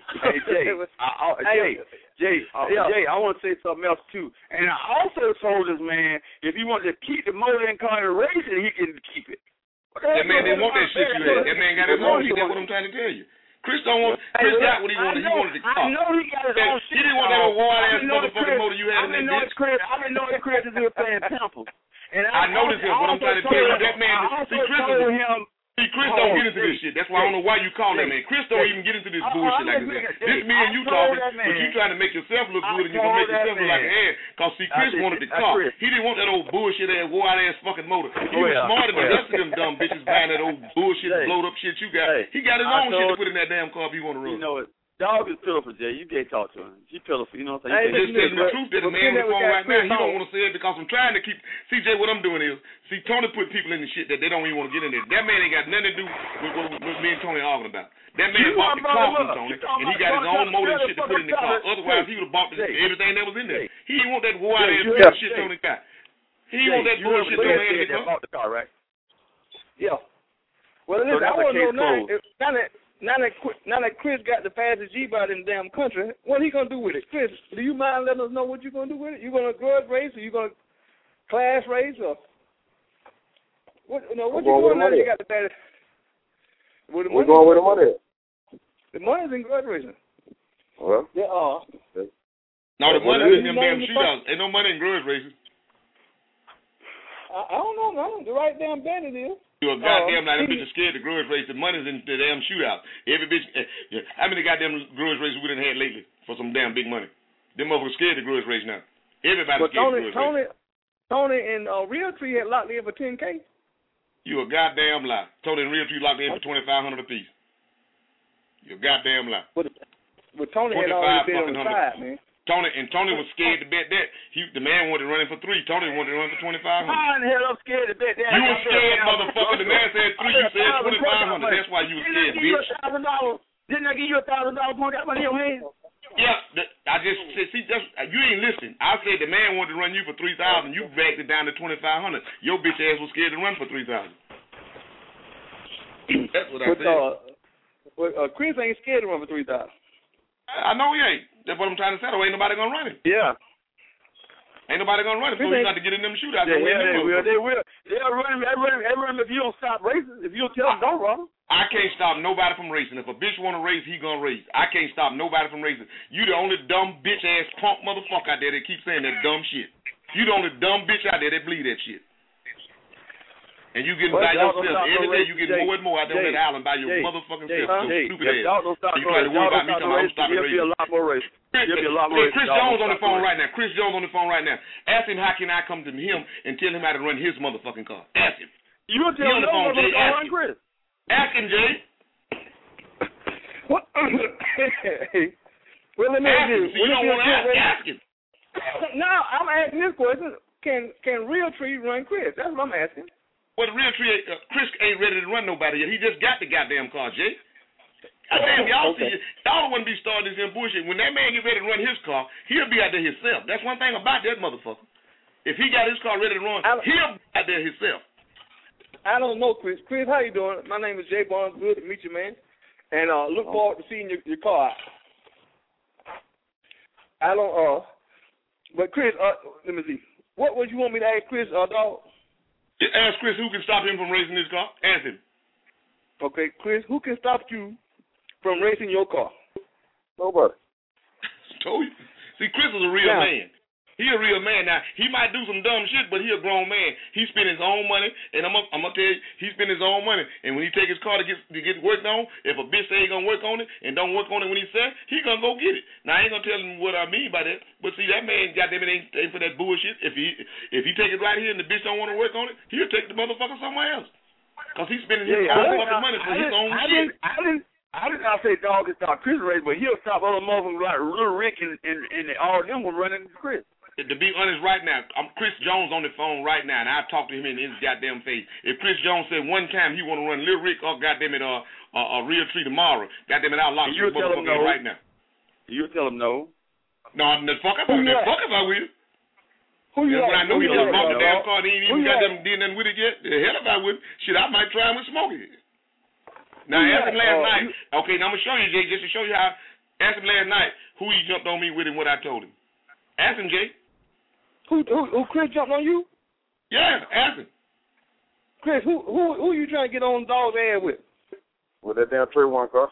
I want to say something else too. And I also told this man if he wanted to keep the motor in car and race it, he can keep it. That man didn't want that shit you had. That man got his own shit. That's what I'm trying to tell you. Chris got what he wanted. He wanted the car. I know he got his own shit. He didn't want that old wild-ass motherfucking motor you had in that bitch. I've been knowing Chris is playing Temple. I know this is what I'm trying to tell you. That man, Chris don't get into this shit. That's why I don't know why you call that man. Chris don't even get into this bullshit like this. This me and you talking, but you trying to make yourself look good and you gonna make yourself look like an ass. Cause see, Chris wanted the car. He didn't want that old bullshit ass wore-out-ass fucking motor. He was smarter than the rest of them dumb bitches buying that old bullshit blowed up shit you got. He got his own shit to put in that damn car if he want to run. You know it. Dog is pitiful, Jay. You can't talk to him. He's pitiful. You know what I'm saying? Just telling the truth that the man on the phone right now, he don't want to say it because I'm trying to keep. CJ, what I'm doing is, see, Tony put people in the shit that they don't even want to get in there. That man ain't got nothing to do with what me and Tony arguing about. That man bought the car from Tony, and he got his own motor and shit to put in the car. Otherwise, he would have bought everything that was in there. He didn't want that wild-ass shit Tony got. He didn't want that bullshit Tony had in the car. Right? Yeah. Well, listen, I want to know now that Chris got the fastest Jeep out in the damn country, what he gonna do with it? Chris, do you mind letting us know what you're gonna do with it? You gonna grudge race or you gonna class race or what? No, what you doing now that you got the fastest? We're going with the money. The money's in grudge racing. Well, yeah. No, the money's in them damn shootouts. Ain't no money in grudge racing. I don't know, man. The right damn bet it is. You a goddamn them bitches scared to grudge race. The money's in the damn shootout. Every bitch, how many goddamn grudge races we done had lately for some damn big money? Them motherfuckers scared to grudge race now. Everybody's scared to grudge race. Tony and Realtree had locked in for $10K. You a goddamn lie. Tony and Realtree locked in for $2,500 apiece. You're a goddamn lie. But Tony had already bet on the side, man. Tony was scared to bet that. The man wanted to run in for 3. Tony wanted to run for 2,500. How in the hell I'm scared to bet that? You were scared, motherfucker. The man said 3. You said 2,500. That's why you were scared, bitch. Didn't I give you $1,000 point out money in your hand? Yeah, I just said, see, you ain't listening. I said the man wanted to run you for 3,000. You backed it down to 2,500. Your bitch ass was scared to run for 3,000. That's what I said. Chris ain't scared to run for 3,000. I know he ain't. That's what I'm trying to say. There ain't nobody gonna run it. Yeah. Ain't nobody gonna run it. So you got to get in them shootouts. They will. They'll run him if you don't stop racing. If you don't tell them don't run. I can't stop nobody from racing. If a bitch want to race, he gonna race. I can't stop nobody from racing. You the only dumb bitch ass punk motherfucker out there that keeps saying that dumb shit. You the only dumb bitch out there that believe that shit. And you getting by yourself every day. You get more and more out there on that island by your motherfucking self. Stupid ass. You try to worry about me talking about I'm stopping racing. There'll be a lot more racing. Chris Jones on the phone right now. Chris Jones on the phone right now. Ask him how can I come to him and tell him how to run his motherfucking car. Ask him. You will tell him no motherfucker to run Chris. Ask him, Jay. Well, let me ask you. You don't want to ask him. No, I'm asking this question. Can Realtree run Chris? That's what I'm asking. Well, the Realtree, Chris ain't ready to run nobody yet. He just got the goddamn car, Jay. Damn, y'all see, y'all wouldn't be starting this bullshit. When that man get ready to run his car, he'll be out there himself. That's one thing about that motherfucker. If he got his car ready to run, he'll be out there himself. I don't know, Chris. Chris, how you doing? My name is Jay Barnes. Good to meet you, man. And look forward to seeing your car. I don't. But Chris, let me see. What would you want me to ask Chris, dog? Ask Chris who can stop him from racing his car. Ask him. Okay, Chris, who can stop you from racing your car? Nobody. Told you. See, Chris is a real man. He a real man. Now, he might do some dumb shit, but he a grown man. He spend his own money, and I'm gonna tell you, he spend his own money. And when he take his car to get worked on, if a bitch say he gonna work on it and don't work on it when he said, he gonna go get it. Now, I ain't gonna tell him what I mean by that, but see, that man, goddamn it, ain't for that bullshit. If he take it right here and the bitch don't want to work on it, he'll take the motherfucker somewhere else. Because he's spending his own fucking money for his own shit. I did not say dog can stop Chris race, but he'll stop other motherfuckers like Little Rick and all them from running Chris. To be honest, right now, I'm Chris Jones on the phone right now, and I talk to him in his goddamn face. If Chris Jones said one time he want to run Lil Rick or goddamn it, Realtree tomorrow, goddamn it, I'll lock you motherfucker in right now. You'll tell him no. No, the fuck if I will. Who you when I know he just bought the damn car, and he ain't even got them did nothing with it yet. The hell if I would. Shit, I might try him with Smokey. Now, ask him last night. Okay, now I'm going to show you, Jay, just to show you how. Ask him last night who he jumped on me with and what I told him. Ask him, Jay. Who Chris jumped on you? Yeah, ask him. Chris, who you trying to get on dog's ass with? With that damn 3-1 car.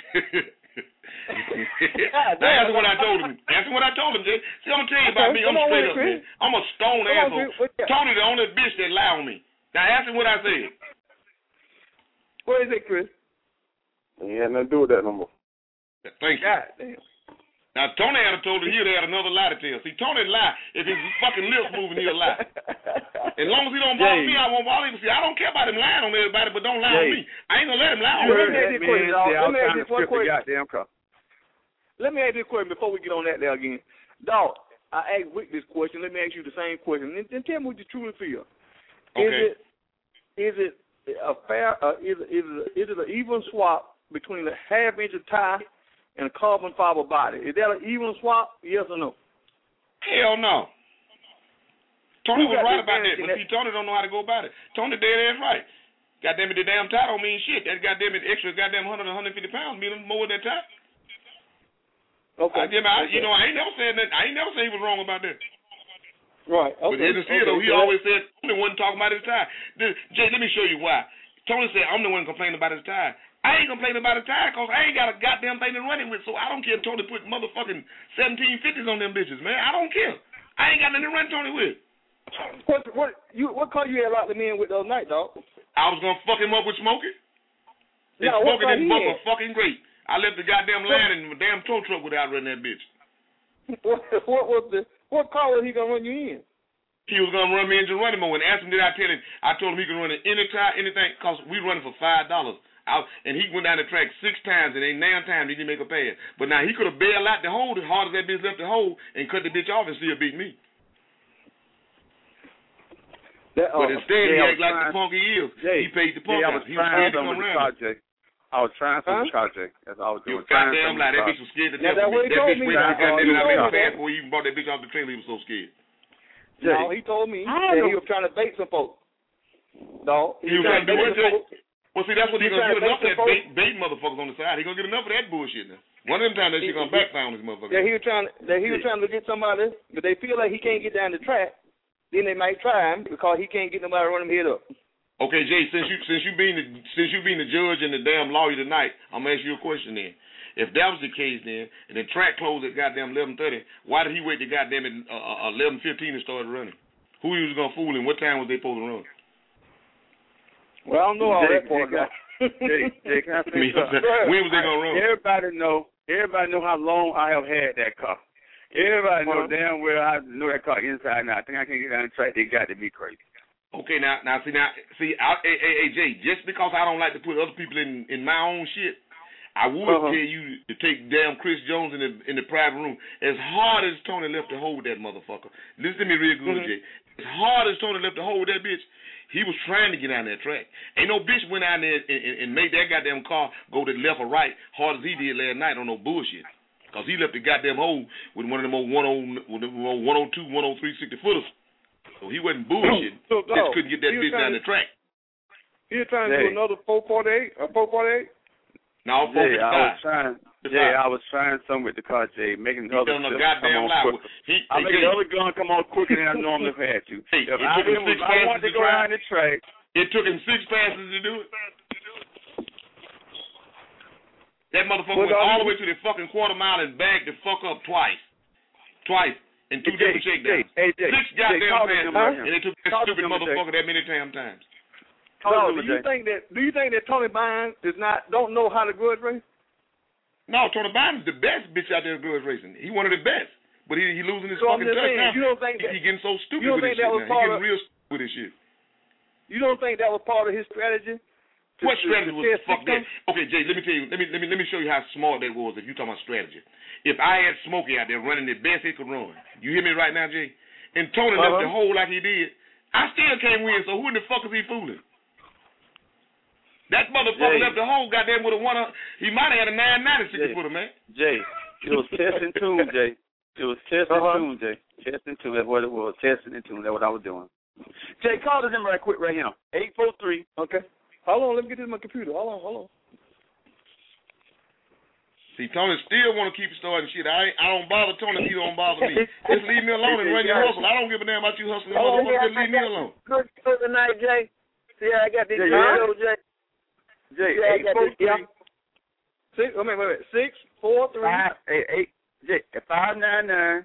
Now, ask him what I told him. Ask him what I told him, Jay. See, I'm going to tell you about me. I'm straight up, man. I'm a stone asshole. Tony the only bitch that lie on me. Now, ask him what I said. What is it, Chris? He had nothing to do with that no more. Thank you. God damn. Now, Tony had told him he'd had another lie to tell. See, Tony lie. If his fucking lips moving, he'll lie. As long as he don't bother me, I won't bother him. See, I don't care about him lying on everybody, but don't lie on me. I ain't going to let him lie on me. Let me ask you one question. Let me ask you a question before we get on that there again. Dog, I asked Wick this question. Let me ask you the same question. And tell me what you truly feel. Okay. Is it a fair, is it an even swap between a half-inch of tie and a carbon fiber body? Is that an even swap, yes or no? Hell no. Tony was right about that, but see, Tony don't know how to go about it. Tony dead ass right. Goddamn it, the damn tie don't mean shit. That goddamn it extra goddamn 100 or 150 pounds mean more than that tie. Okay. I ain't never said that. I ain't never said he was wrong about that. Right. Okay. But in the field, though, he always said Tony wasn't talking about his tie. Jay, let me show you why. Tony said I'm the one complaining about his tie. I ain't complaining about his tie because I ain't got a goddamn thing to run it with, so I don't care if Tony put motherfucking 1750s on them bitches, man. I don't care. I ain't got nothing to run Tony with. What car you had locked him in with the other night, dog? I was gonna fuck him up with Smokey. And Smokey this buck was fucking great. I left the goddamn land and the damn tow truck without running that bitch. What car was he gonna run you in? He was gonna run me in Geronimo and asked him did I tell him. I told him he could run it any time, anything, cause we running for $5. And he went down the track 6 times, and ain't now time he didn't make a pass. But now he could have bailed out the hole as hard as that bitch left the hole and cut the bitch off and still beat me. But instead, he act like the punk he is. He paid the punk out. He was scared to come around. I was trying something with Project. That's all I was doing. Goddamn lie. That bitch was scared to death. That bitch waited goddamn and I made a pass before he even brought that bitch off the trailer. He was so scared. No, he told me that he was trying to bait some folks. No, he was trying to do what? Well, see, that's what he's gonna get enough of that bait motherfuckers on the side. He's gonna get enough of that bullshit now. One of them times that she's gonna backfire on this motherfucker. Yeah, he was trying to get somebody, but they feel like he can't get down the track. Then they might try him because he can't get nobody to run him head up. Okay, Jay, since you being the judge and the damn lawyer tonight, I'm gonna ask you a question then. If that was the case then, and the track closed at goddamn 11:30, why did he wait to goddamn 11:15 and started running? Who he was gonna fool and what time was they supposed to run? Well, I don't know all that part. Jay, can I say something? When was they gonna run? Everybody know how long I have had that car. Everybody know damn well I know that car inside and out. I think I can get down the track. They got to be crazy. Okay, now, hey, Jay, just because I don't like to put other people in my own shit, I would tell you to take damn Chris Jones in the private room. As hard as Tony left to hold that motherfucker, listen to me real good, Jay. As hard as Tony left to hold that bitch, he was trying to get on that track. Ain't no bitch went out there and made that goddamn car go to the left or right hard as he did last night on no bullshit. Because he left the goddamn hole with one of them old 102, 103, 60-footers. So he wasn't bullshit. So just couldn't get that bitch down the track. You trying to do another 448 or 448? No, 455. I was trying something with the car, Jay, making the other gun come on quicker. I made the other gun come on quicker than I normally have had to. Hey, if I wanted to go around the track. It took him 6 passes to do it. That motherfucker went all the way to the fucking quarter mile and bagged the fuck up twice. And 2 different shakedowns. 6 goddamn passes, and it took that stupid motherfucker that many times. No, do you think that Tony Bynes don't know how to grudge race? No, Tony Bynes is the best bitch out there grudge racing. He one of the best, but he losing his fucking touchdown. You don't think he getting so stupid with his shit now. He getting real stupid with his shit. You don't think that was part of his strategy? What strategy was fuck that? Okay, Jay, let me tell you. Let me show you how smart that was. If you talking about strategy, if I had Smokey out there running the best he could run, you hear me right now, Jay? And Tony left the hole like he did, I still can't win. So who in the fuck is he fooling? That motherfucker left the hole, goddamn, with a 1. He might have had a 990 footer, man. Jay, it was test and tune, Jay. It was test and tune, Jay. Test and tune. That's what it was. Testing and tune. That's what I was doing. Jay, call this number right quick right here. 843. Okay. Hold on, let me get this in my computer. Hold on. See, Tony still want to keep starting shit. I don't bother Tony if you don't bother me. Just leave me alone and run your hustle. I don't give a damn about you hustling, motherfucker. Just leave me alone. Good night, Jay. See, I got this video, Jay. Jay, 843. 643. 599.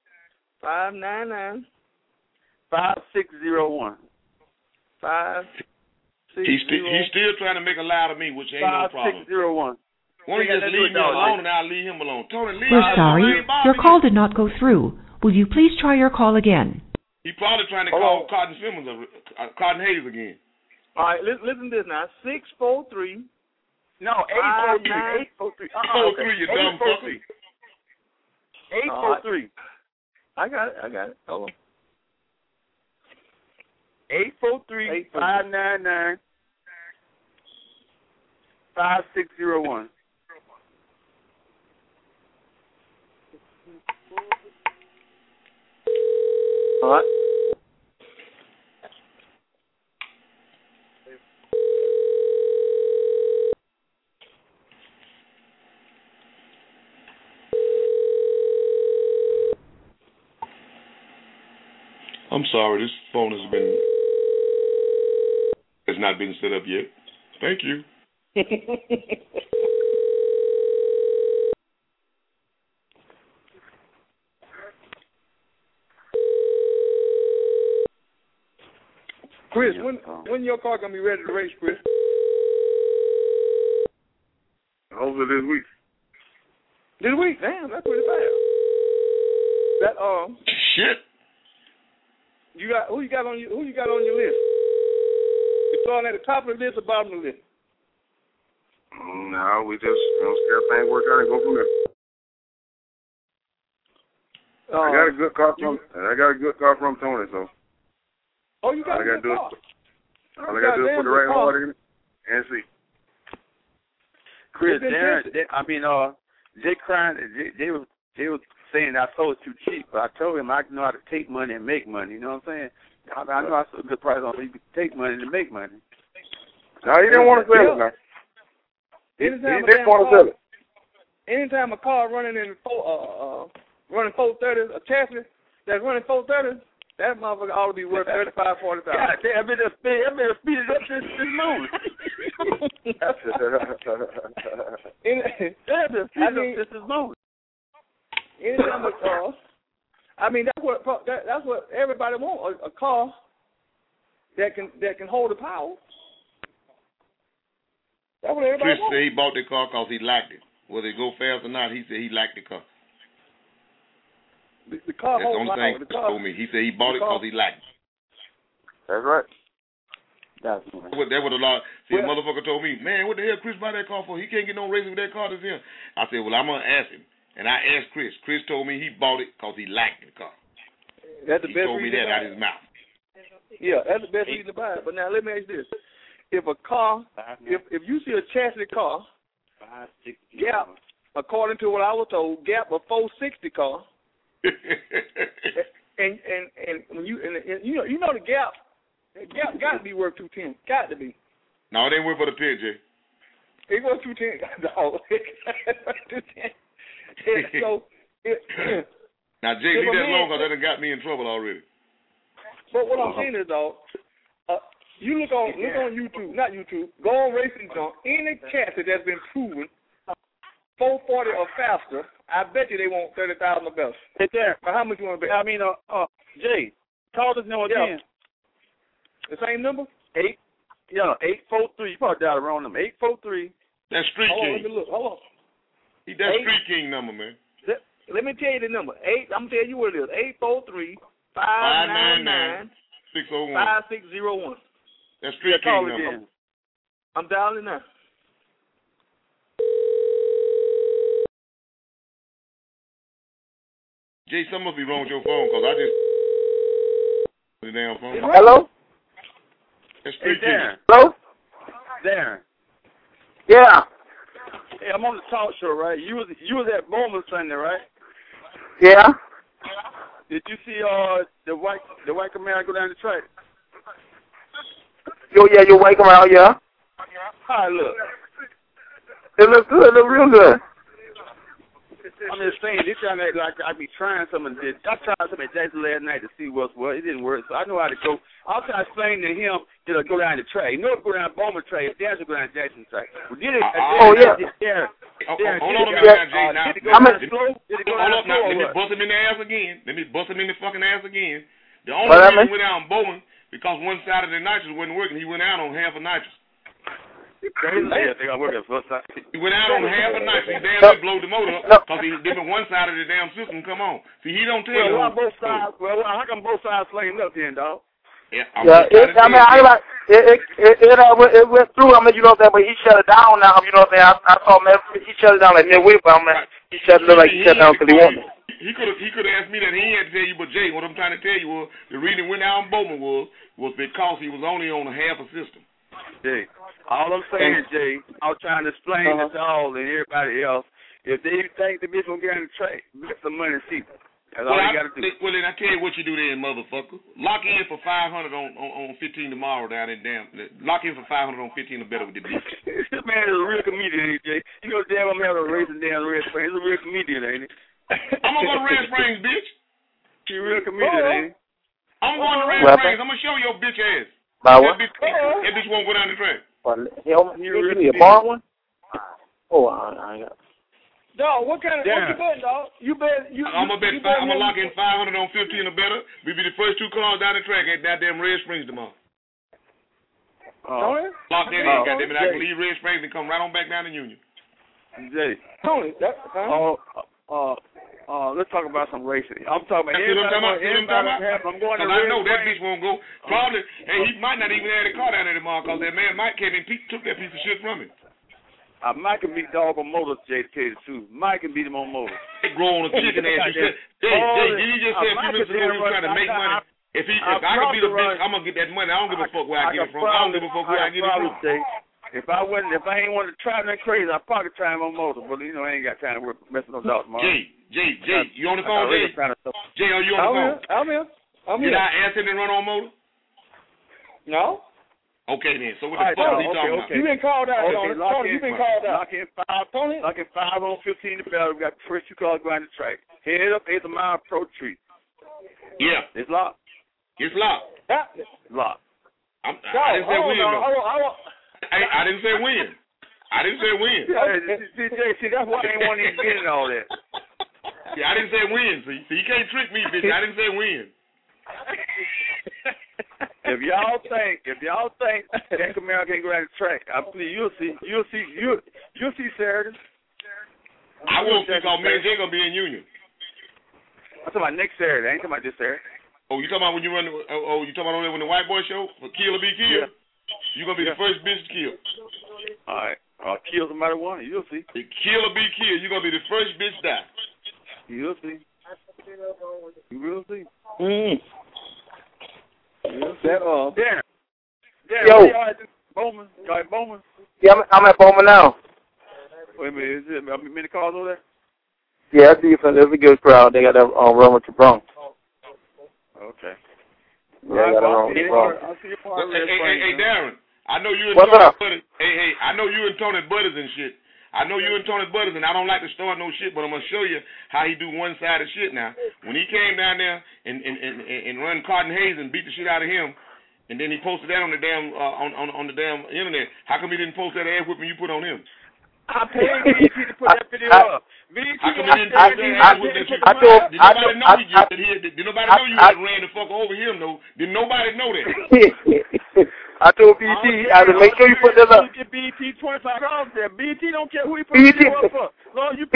599. 5601. 5601. He's still trying to make a lie to me, which ain't no problem. 5601. Why don't you just leave me alone and I'll leave him alone? Tony, leave We're sorry. Your call did not go through. Will you please try your call again? He's probably trying to call Cotton Hayes again. All right, listen to this now. 643. No, 843. 843. 843, you dumb fucker. 843. I got it. Hold on. 843 599 5601. All right. I'm sorry, this phone has not been set up yet. Thank you. Chris, when your car gonna be ready to race, Chris? Hopefully this week. This week? Damn, that's pretty fast. Shit. Who you got on your list? You throwing at the top of the list or bottom of the list? No, we just see how things work out and go from there. I got a good car from Tony, so. Oh, you got a good car. All I got to do is put the right hard in it and see. Chris, Jay crying. They were saying I sold it too cheap, but I told him I know how to take money and make money. You know what I'm saying? I know I sold a good price on it. You can take money and make money. No, he didn't want to sell it now. He didn't want to sell it. Anytime a car running in 430, a chassis that's running 430, that motherfucker ought to be worth $35,000-$40,000. God damn, I better speed it up this morning. Anytime a car, that's what everybody wants, a car that can hold the power. That's what everybody wants. Chris said he bought the car because he liked it. Whether it go fast or not, he said he liked the car. The car That's the only thing the Chris told me. He said he bought it because he liked it. That's right. That was a lot. See, a motherfucker told me, man, what the hell Chris buy that car for? He can't get no racing with that car this him. I said, well, I'm going to ask him. And I asked Chris. Chris told me he bought it because he liked the car. That's the he told me that out of his mouth. Yeah, that's the best reason to buy it. But now let me ask you this. If a car, if you see a chassis car, Gap, according to what I was told, Gap a 460 car, and when you know the Gap got to be worth 210, got to be. No, it ain't worth for the 10, Jay. It was 210. No, 210. So, now Jay, leave that alone because that done got me in trouble already. But what I'm saying is, though, you look on YouTube, not YouTube, go on Racing Junk, any chassis that's been proven 440 or faster, I bet you they want 30,000 or better. Hey, there. But how much you want to bet? I mean, Jay, call this number again. The same number? 843. You probably dialed the wrong number. 843. That's Street King. Let me look. Hold on. That's Street King number, man. Let me tell you the number. I'm going to tell you what it is. 843-599-601. 5601. That's Street King number. Again. I'm dialing now. Jay, something must be wrong with your phone because I just the damn phone. Hello? That's Street King. Hello? Darren. Yeah. Hey, I'm on the talk show, right? You was at Bowman Sunday, right? Yeah. Did you see the white Camaro go down the track? Yeah, your white Camaro, yeah. How it look? It look good. It look real good. I'm just saying, they trying to act like I be trying something. I tried something at Jackson last night to see what's what. It didn't work, so I know how to go. I was trying to explain to him to go down the track. You know, go down Bowman track. If Darren should go down Jackson track. Well, did it? Oh, yeah. Hold on a minute, Jay. Now, hold up now. Let me bust him in the ass again. Let me bust him in the fucking ass again. The only reason he went out on Bowman because one side of the nitrous wasn't working. He went out on half a nitrous. He went out on half a night. He damn near blowed the motor up because he didn't one side of the damn system come on. See, he don't tell you. How come both sides flamed up then, dog? Yeah, it went through. I mean, you know what I'm saying, but he shut it down now. You know what I'm saying? I saw him. He shut it down like midway, but I mean, he shut it like he shut it down because he wanted. He could have asked me that. He had to tell you, but Jay, what I'm trying to tell you was the reason he went out on Bowman was because he was only on a half a system. Jay, all I'm saying, Jay, I was trying to explain to all and everybody else, if they think the bitch gonna get on the track, get some money and see. That's all you gotta do. Well, then I tell you what you do then, motherfucker. Lock in for 500 on 15 tomorrow down in damn. Lock in for 500 on 15 or better with the bitch. This man is a real comedian, ain't he, Jay? You know, damn, I'm having a racing damn Red Springs. He's a real comedian, ain't he? I'm gonna go to Red Springs, bitch. He's a real comedian, ain't he? I'm going to Red Springs. I'm gonna show your bitch ass. That bitch won't go down the track. You give me a bar one? Oh, I ain't got. Dog, what you betting, dog? I'm gonna lock in 500 on 15 or better. We be the first two cars down the track at goddamn Red Springs tomorrow. Lock that in, goddamn it. I can leave Red Springs and come right on back down to Union. Jay. Tony, let's talk about some racing. I'm talking about I'm going to I know that bitch won't go. Probably, he might not even have the car down there tomorrow because that man Mike came and took that piece of shit from him. Mike can beat dog on motors, Jay, to tell you the truth. Mike can beat him on motors. They grow on a chicken ass. Jay, did you just say a few minutes ago he was trying to make money? If I can beat a bitch, I'm gonna get that money. I don't give a fuck where I get it from. I don't give a fuck where I get it from. If I ain't wanted to try nothing crazy, I'd probably try him on motor. But I ain't got time to work messing those dogs, man. Jay, you on the phone, Jay? Jay, are you on the phone? I'm here. Did I ask him to run on motor? No. Okay then. So what the fuck is he talking about? You been called out, Tony. You been called out. Lock in 5, Tony. Lock in 5 on 15 the bell. We got the first 2 cars going the track. Head up 8 mile pro tree. Yeah. It's locked. It's locked. It's locked. I didn't say when though. I didn't say when. I didn't say when. See, that's why I ain't want to even get in all that. Yeah, I didn't say when. See, you can't trick me, bitch. I didn't say when. If y'all think that Camaro can't go down the track, you'll see Saturday. I won't see because me and Jay gonna be in Union. I'm talking about next Saturday. I ain't talking about this Saturday. Oh, you talking about when you run? You talking about when the White Boy show for Kill or Be Killed? Yeah. You gonna be the first bitch to kill. All right, I'll kill somebody one. You'll see. Kill or be killed. You gonna be the first bitch to die. You'll see. You will see. Darren. Yo. Bowman. You at Bowman? Yeah, I'm at Bowman now. Wait a minute. Is it many cars over there? Yeah, I see. There's a good crowd. They got that run with the Bronx. Okay. Yeah, I got a run with the Bronx. Hey, Darren. I know you and Tony Butters. Hey, I know you and Tony Butters and shit. I know you and Tony Butters, and I don't like to start no shit, but I'm gonna show you how he do one-sided shit now. When he came down there and run Cotton Hayes and beat the shit out of him, and then he posted that on the damn on the damn internet. How come he didn't post that ass whipping you put on him? I paid BT to put that video up. How come he didn't post that ass whipping that you put? Did nobody know did nobody know you had ran the fuck over him though? Did nobody know that? I told BT, I said, make sure you put that up. You get BT $25 there. BT don't care who he put the up for. No, you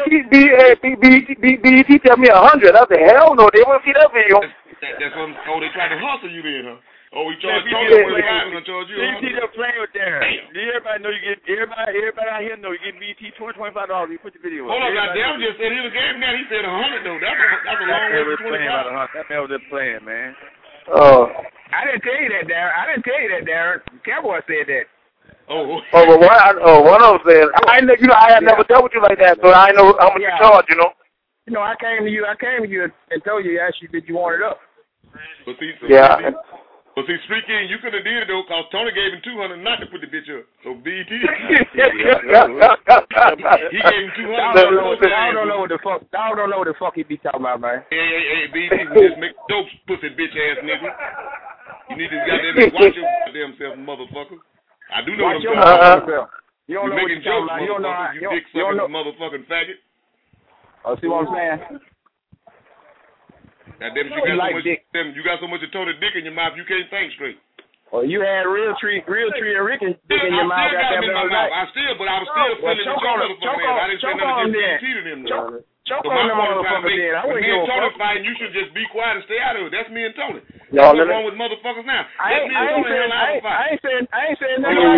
BT tell me 100. I said, hell no, they won't see that video. That's what they tried to hustle you then, huh? Oh, he charged Tony $25 charge you. BT just playing with that. Everybody know you get. Everybody out here know you get BT $25. You put the video up. Hold on, now Darren just said he was game now. He said 100 though. That's a long way from 25. That man was just playing, man. Oh. I didn't tell you that, Darren. Cowboy said that. Oh, but one of them said, I had never dealt with you like that, so I know how much you charge, you know. You know, I came to you and told you, asked you, did you want it up? But see, yeah. But see, Street King, you could have did it though, cause Tony gave him 200 not to put the bitch up. So BT, he gave him 200. Dog don't know what the fuck he be talking about, man. Hey, BT, just make dope pussy bitch ass nigga. You need to goddamn watch your goddamn self, motherfucker. I do know what I'm talking about. You don't know what you're talking about. You don't know how, you dick sucking motherfucking faggot. Oh, see what I'm saying? Goddamn, you got so much of Tony dick in your mouth, you can't think straight. Well, you had real tree and Ricky dick in your mouth. I was still feeling the motherfucker. I didn't say nothing against BT to them though. Choke on them motherfucker then. I wouldn't me give and a Tony fuck. fighting, you should just be quiet and stay out of it. That's me and Tony. Y'all what's wrong with motherfuckers now? I ain't saying nothing.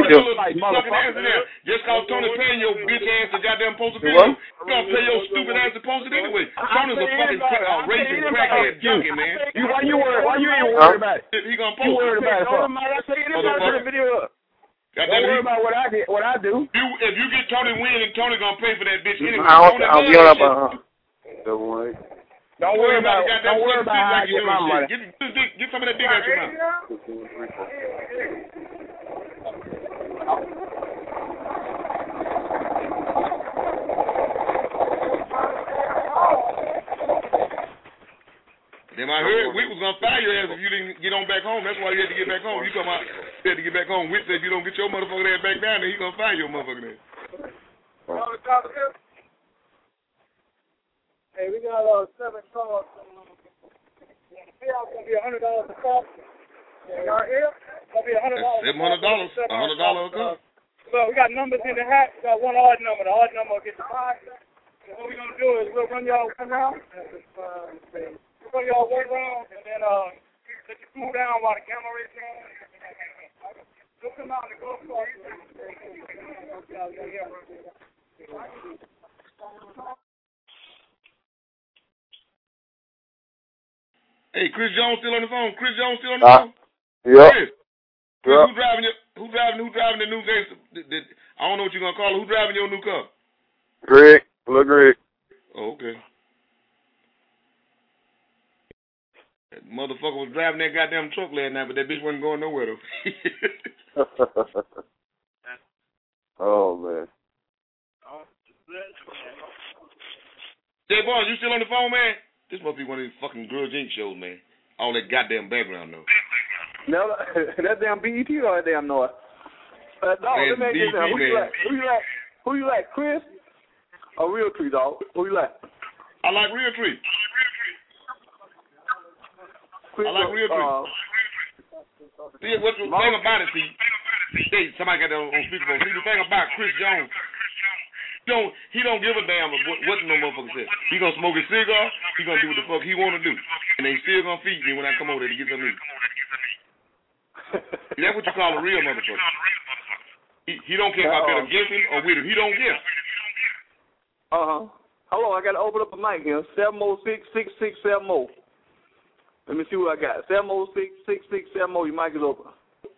Just cause Tony paying your bitch ass to goddamn post a video, you gonna pay your stupid ass to post it anyway. Tony's a fucking racist crackhead junkie, man. Why you ain't worried about it? He gonna post it. You worried about it? Don't worry about what I do. If you get Tony win, and Tony gonna pay for that bitch anyway. I'll be on about her. Don't worry about how I get my money. Get some of that dick out your mouth. Then I heard Wick was gonna fire your ass if you didn't get on back home. That's why you had to get back home. You come out, you had to get back home. Wick said if you don't get your motherfucking ass back down there, he gonna fire your motherfucking ass. Hey, we got 7 cars. Payout's gonna be $100 a car. Y'all here? It's gonna be $100. $700. $100 a car. So we got numbers in the hat. We got one odd number. The odd number will get the prize. So what we're gonna do is we'll run y'all one round. We'll run y'all one round and then let you cool down while the camera is on. We'll come out and go for it. Hey, Chris Jones still on the phone? Chris Jones still on the phone? Yeah. Chris, who driving the new gangster? I don't know what you're gonna call it. Who driving your new car? Greg. Hello, Greg. Oh, okay. That motherfucker was driving that goddamn truck last night, but that bitch wasn't going nowhere though. Oh man. Jay Barnes, you still on the phone, man? This must be one of these fucking Grudge Inc. shows, man. All that goddamn background though. No, that damn BET or that damn noise. No, let me ask you this. Who you like, Chris or Real Tree, dog? Who you like? I like Real Tree. Chris, I like Real Tree. See, what's the thing about it, see, somebody got that on speakerphone. See, the thing about Chris Jones, he don't give a damn what no motherfucker says. He gonna smoke his cigar, he gonna do what the fuck he wanna do. And they still gonna feed me when I come over there to get something to eat. That's what you call a real motherfucker. He don't care if I better against him or with him. He don't care. Hold on, I gotta open up a mic here. 706-667. Let me see what I got. 706-667. Your mic is open.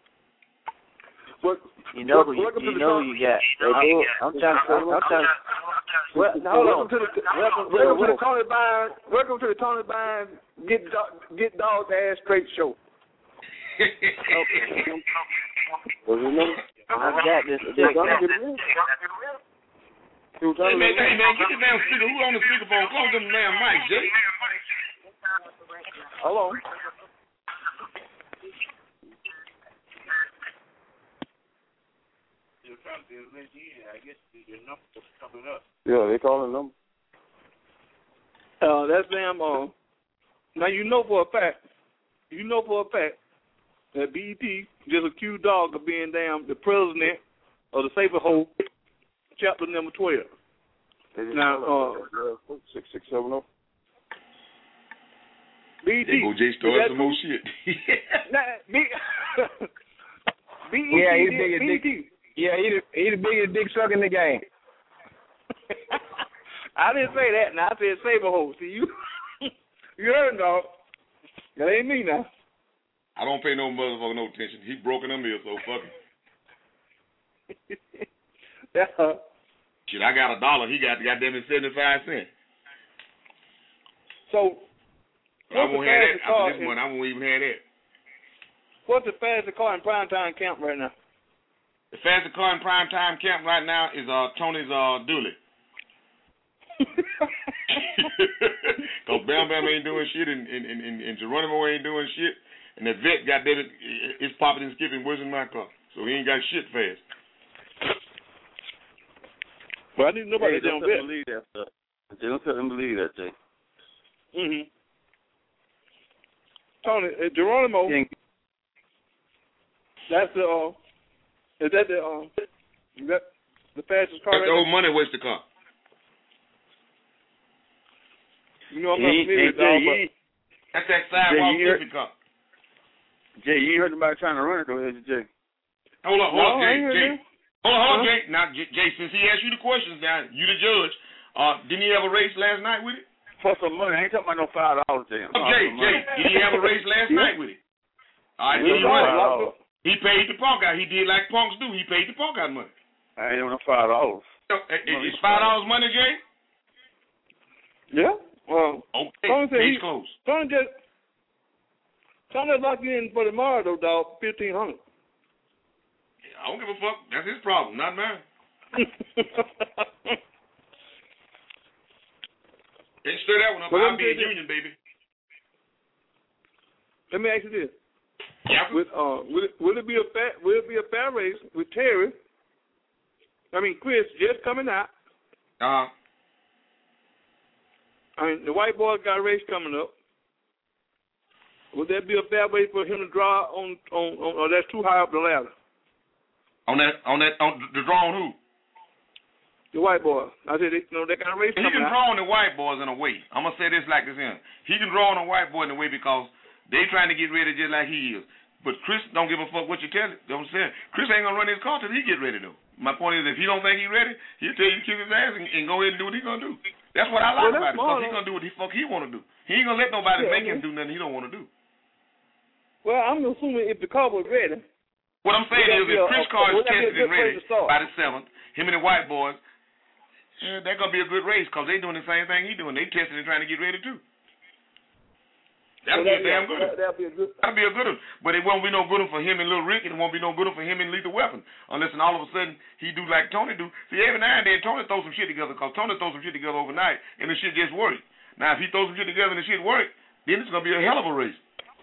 You know who you got. I'm trying to. Welcome to the Tony Bynes. Welcome to the Tony Bynes Get Dog's Ass Straight show. Okay. I got this. Hey man, get the damn speaker. Who on the speakerphone? Close them damn mics, Jay. Hello. Yeah, they calling them. That's damn. Now you know for a fact that BET just accused Dog of being damn the president of the Safer Hole, chapter number 12. Now, 6670. BET. They go Jay started some more shit. Yeah, he's the biggest dick. Yeah, he the biggest dick sucker in the game. I didn't say that. Now I said Saber Hole. See you? You heard, dog. That ain't me now. I don't pay no motherfucker no attention. He broken them here, so fuck him. Shit, I got $1. He got goddamn it 75 cents. So I won't have that after this month. I won't even have that. What's the fastest car in primetime camp right now? The fastest car in primetime camp right now is Tony's Dooley. Cause Bam Bam ain't doing shit and Geronimo ain't doing shit, and the vet goddamn it is popping and skipping worse than my car. So he ain't got shit fast. Well, I didn't know about the damn vet. Believe that stuff. Don't tell them believe that, Jay. Tony, Geronimo. That's the is that the fastest car? That's the old money waster car. You know I'm not familiar with dog, but that's that sidewalk skipping car. Jay, you heard about trying to run it, though, Jay? Hold on, Jay. Hold on, Jay. Now, Jay, since he asked you the questions, now you the judge. Didn't he have a race last night with it? For some money, I ain't talking about no $5, Jay. Jay, did he have a race last night with it? All right, did he run it? He paid the punk out. He did like punks do. He paid the punk out money. I ain't on no $5. Is $5 money, Jay? Yeah. Well, okay. Case closed. Tony locked you in for tomorrow, though, dog. $1,500. I don't give a fuck. That's his problem, not mine. They stir that one up. I'll be a union, baby. Let me ask you this. Yeah. Will it be a fair race with Terry? I mean, Chris just coming out. I mean, the white boys got a race coming up. Would that be a fair way for him to draw on or that's too high up the ladder? On the draw on who? The white boys. I said, they got a race coming out. He can draw on the white boys in a way. I'm going to say this like this here. He can draw on the white boy in a way because they trying to get ready just like he is. But Chris don't give a fuck what you tell him. You know what I'm saying? Chris ain't going to run his car till he get ready, though. My point is, if he don't think he's ready, he'll tell you to kick his ass and go ahead and do what he's going to do. That's what I like about it, because he's going to do what the fuck he want to do. He ain't going to let nobody make him do nothing he don't want to do. Well, I'm assuming if the car was ready. What I'm saying is, if Chris' car is tested and ready by the 7th, him and the white boys, they're going to be a good race, because they doing the same thing he doing. They testing and trying to get ready, too. That'll be a damn good one. That'll be a good one. But it won't be no good one for him and Lil Rick, and it won't be no good one for him and Lethal Weapon. Unless all of a sudden he do like Tony do. See, every now and then Tony throws some shit together, because Tony throws some shit together overnight, and the shit just works. Now, if he throws some shit together and the shit works, then it's going to be a hell of a race.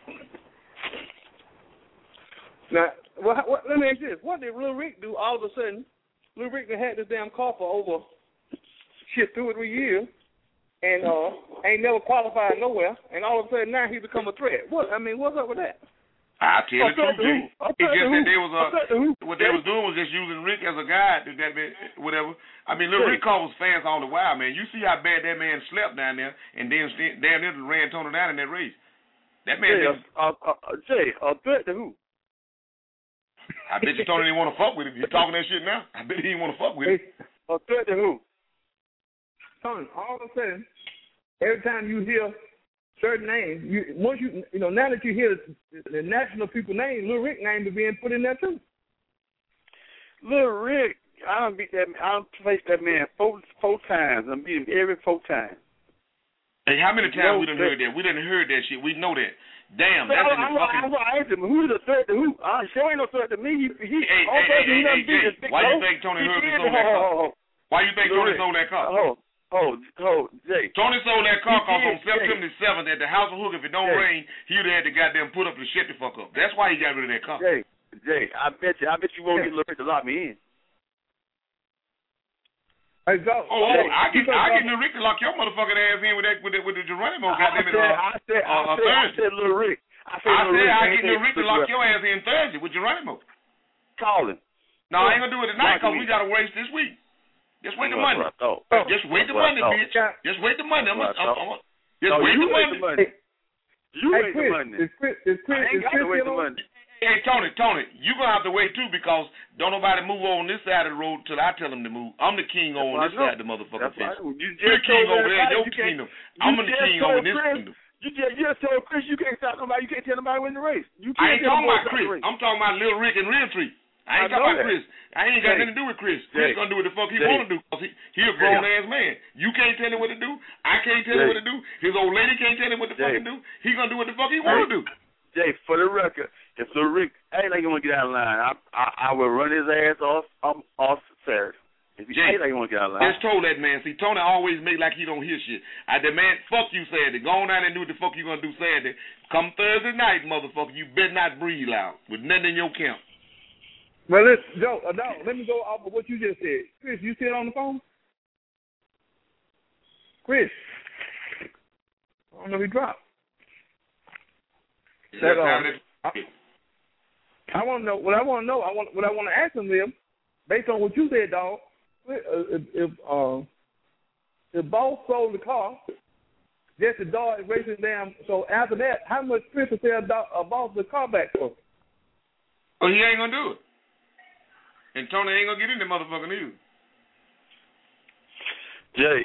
Now, let me ask you this. What did Lil Rick do all of a sudden? Lil Rick had this damn car for over 2 or 3 years. And ain't never qualified nowhere, and all of a sudden now he become a threat. What's up with that? I tell you the truth, Jay. It's just that they was what they was doing was just using Rick as a guide to that whatever. I mean, Lil Rick calls fans all the while, man. You see how bad that man slept down there, and then damn near ran Tony down in that race. That man, Jay, a threat to who? I bet you Tony didn't want to fuck with him. You talking that shit now? I bet he didn't want to fuck with him. A threat to who? Tony, all of a sudden, every time you hear certain names, now that you hear the national people name, Lil Rick name is being put in there too. Lil Rick, I done beat that. I done faced that man four times. I beat him every 4 times. Hey, how many times we done heard that? We done heard that shit. We know that. Damn, that's in the fucking. I asked him, who's the threat to who? Sure ain't no threat to me. Hey, why you think Tony Herbie sold that car? Why you think Tony sold that car? Jay. Tony sold that car because on September 7th at the House of Hook, if it don't rain, he would have had to goddamn put up the shit the fuck up. That's why he got rid of that car. Jay, I bet you won't get Lil Rick to lock me in. Hey, go. I get Lil Rick to lock your motherfucking ass in with the Geronimo goddamn it. I said Lil Rick. I get Lil Rick to lock your ass in Thursday with Geronimo. Call him. No, I ain't gonna do it tonight because we got a race this week. Just wait the Monday. Just wait the Monday, bitch. Just wait the Monday. Just wait the Monday. You wait the Monday. I ain't got to wait the Monday. Hey, Tony, you're going to have to wait, too, because don't nobody move on this side of the road till I tell them to move. I'm the king on this side of the motherfucking fence. You're the king over there in your kingdom. I'm the king over this kingdom. You just told Chris you can't stop nobody. You can't tell nobody win the race. I ain't talking about Chris. I'm talking about Lil Rick and Realtree. I ain't talking about Chris. I ain't got nothing to do with Chris. Chris gonna do what the fuck he want to do because he a grown ass man. You can't tell him what to do. I can't tell him what to do. His old lady can't tell him what to fucking do. He gonna do what the fuck he want to do. Jay, for the record, if Lil Rick ain't like he want to get out of line, I will run his ass off Saturday. If he ain't like he want to get out of line, just told that man. See, Tony always make like he don't hear shit. I demand, fuck you Saturday. Go on down and do what the fuck you gonna do Saturday. Come Thursday night, motherfucker, you better not breathe loud with nothing in your camp. Well, Joe, let me go off of what you just said. Chris, you still on the phone? Chris, I don't know if he dropped. I want to know. What I want to know. What I want to ask him is, based on what you said, dog. If Boss sold the car, just the dog is racing down. So after that, how much Chris will sell Boss the car back for? Oh, he ain't gonna do it. And Tony ain't gonna get in the motherfucker either. Jay,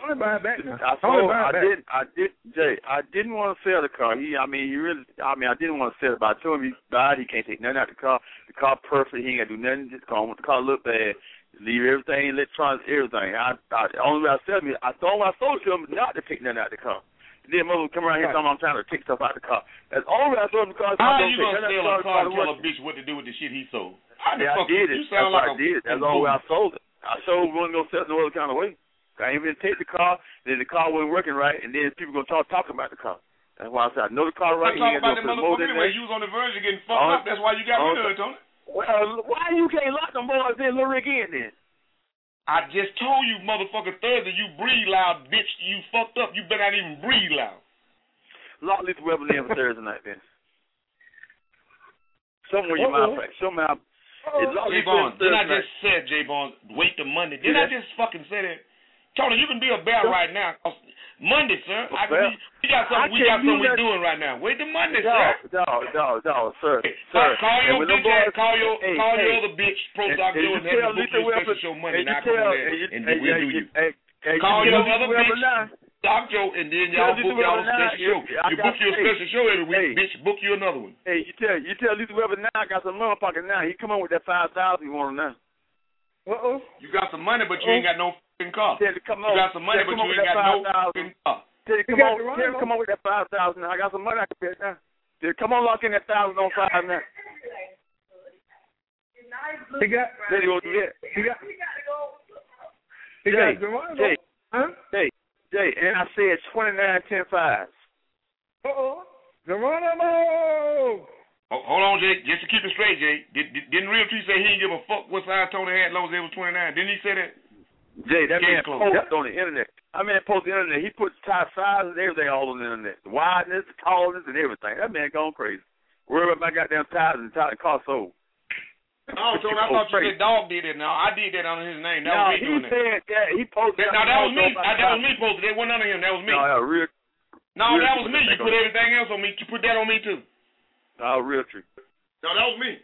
I didn't want to sell the car. I didn't want to sell it, but I told him he can't take nothing out of the car. The car perfect. He ain't gotta do nothing. Just the car look bad. Leave everything, electronics, everything. The only way I sold it to him not to take nothing out of the car. Then mother come around here telling me I'm trying to take stuff out of the car. That's the only way I sold him the car. How you gonna sell a car and tell a bitch what to do with the shit he sold? I did it. That's what I did. That's the only way I sold it. I sold it wasn't gonna sell it no other kind of way. I ain't even take the car, then the car wasn't working right, and then people gonna talk about the car. That's why I said I know the car right. Talk about the motherfucker anyway. You was on the verge of getting fucked up. That's why you got rid of it, Tony. Well, why you can't lock them boys in Lil Rick in then? I just told you, motherfucker, Thursday, you breathe loud, bitch. You fucked up. You better not even breathe loud. Lock Lethal Weapon in for Thursday night, then. Somewhere you might play. J-Bonds, then I just said, J-Bonds, wait till Monday. Didn't I just fucking say that? Tony, you can be a bear right now. Monday, sir. We got something we're doing right now. Wait till Monday, sir. No, sir. Call your bitch ass. Call your other bitch, Pro Doc Joe, and have you book your special show Monday. Now come on there, and then we'll do you. Call your other bitch, Doc Joe, and then y'all book y'all special show. You book your special show every week, bitch. Book you another one. Hey, you tell Lisa Weber now. I got some money in my pocket now. He come on with that $5,000 you want now. You got some money, but you ain't got no fucking car. You got some money, but you ain't got no fucking car. Come on with that $5,000 now. I got some money I can pay now. Come on, lock in that $1,000 on 5 now. He got. Then he will do that. Jay, and I said 29-10-5. Geronimo. Hold on, Jay. Just to keep it straight, Jay. Didn't Realtree say he didn't give a fuck what size Tony had as long as they was 29? Didn't he say that? Jay, that man posted on the internet. I mean, posted on the internet. He put top size and everything all on the internet. The wideness, the tallness, and everything. That man gone crazy. Worry about my goddamn tires and car sold. Oh, Tony, I thought you said Dog did it. No, I did that under his name. That was me doing that. He said that. He posted. Now, that was me. That was me posted. That wasn't under him. That was me. No, that was me. You put everything else on me. You put that on me, too. Realtree. No, that was me.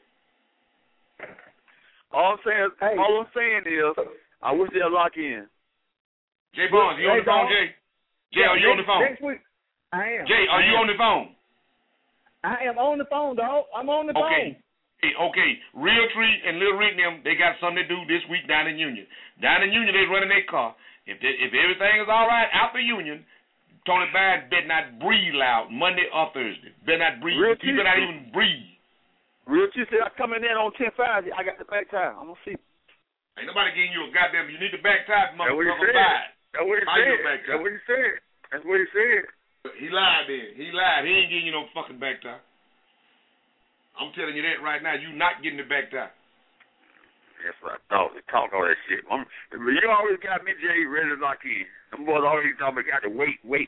All I'm saying is, I wish they'd lock in. Jay Barnes, you on the phone, Jay? Jay, are you on the phone? Next week, I am. Jay, are you on the phone? I am on the phone, dog. I'm on the phone. Okay. Realtree and Lil Rick them, they got something to do this week down in Union. Down in Union, they running their car. If everything is all right out the Union, Tony Biden better not breathe loud Monday or Thursday. Better not breathe. He better not even breathe. Realtree said I'm coming in on 10-5. I got the back tire. I'm going to see. Ain't nobody getting you a goddamn, you need the back tire, motherfucker. That's what he said. He lied then. He lied. He ain't getting you no fucking back tire. I'm telling you that right now. You not getting the back tire. That's what I thought. They talk all that shit. You always got me, Jay, ready to lock in. Them boys always talking about got to wait. What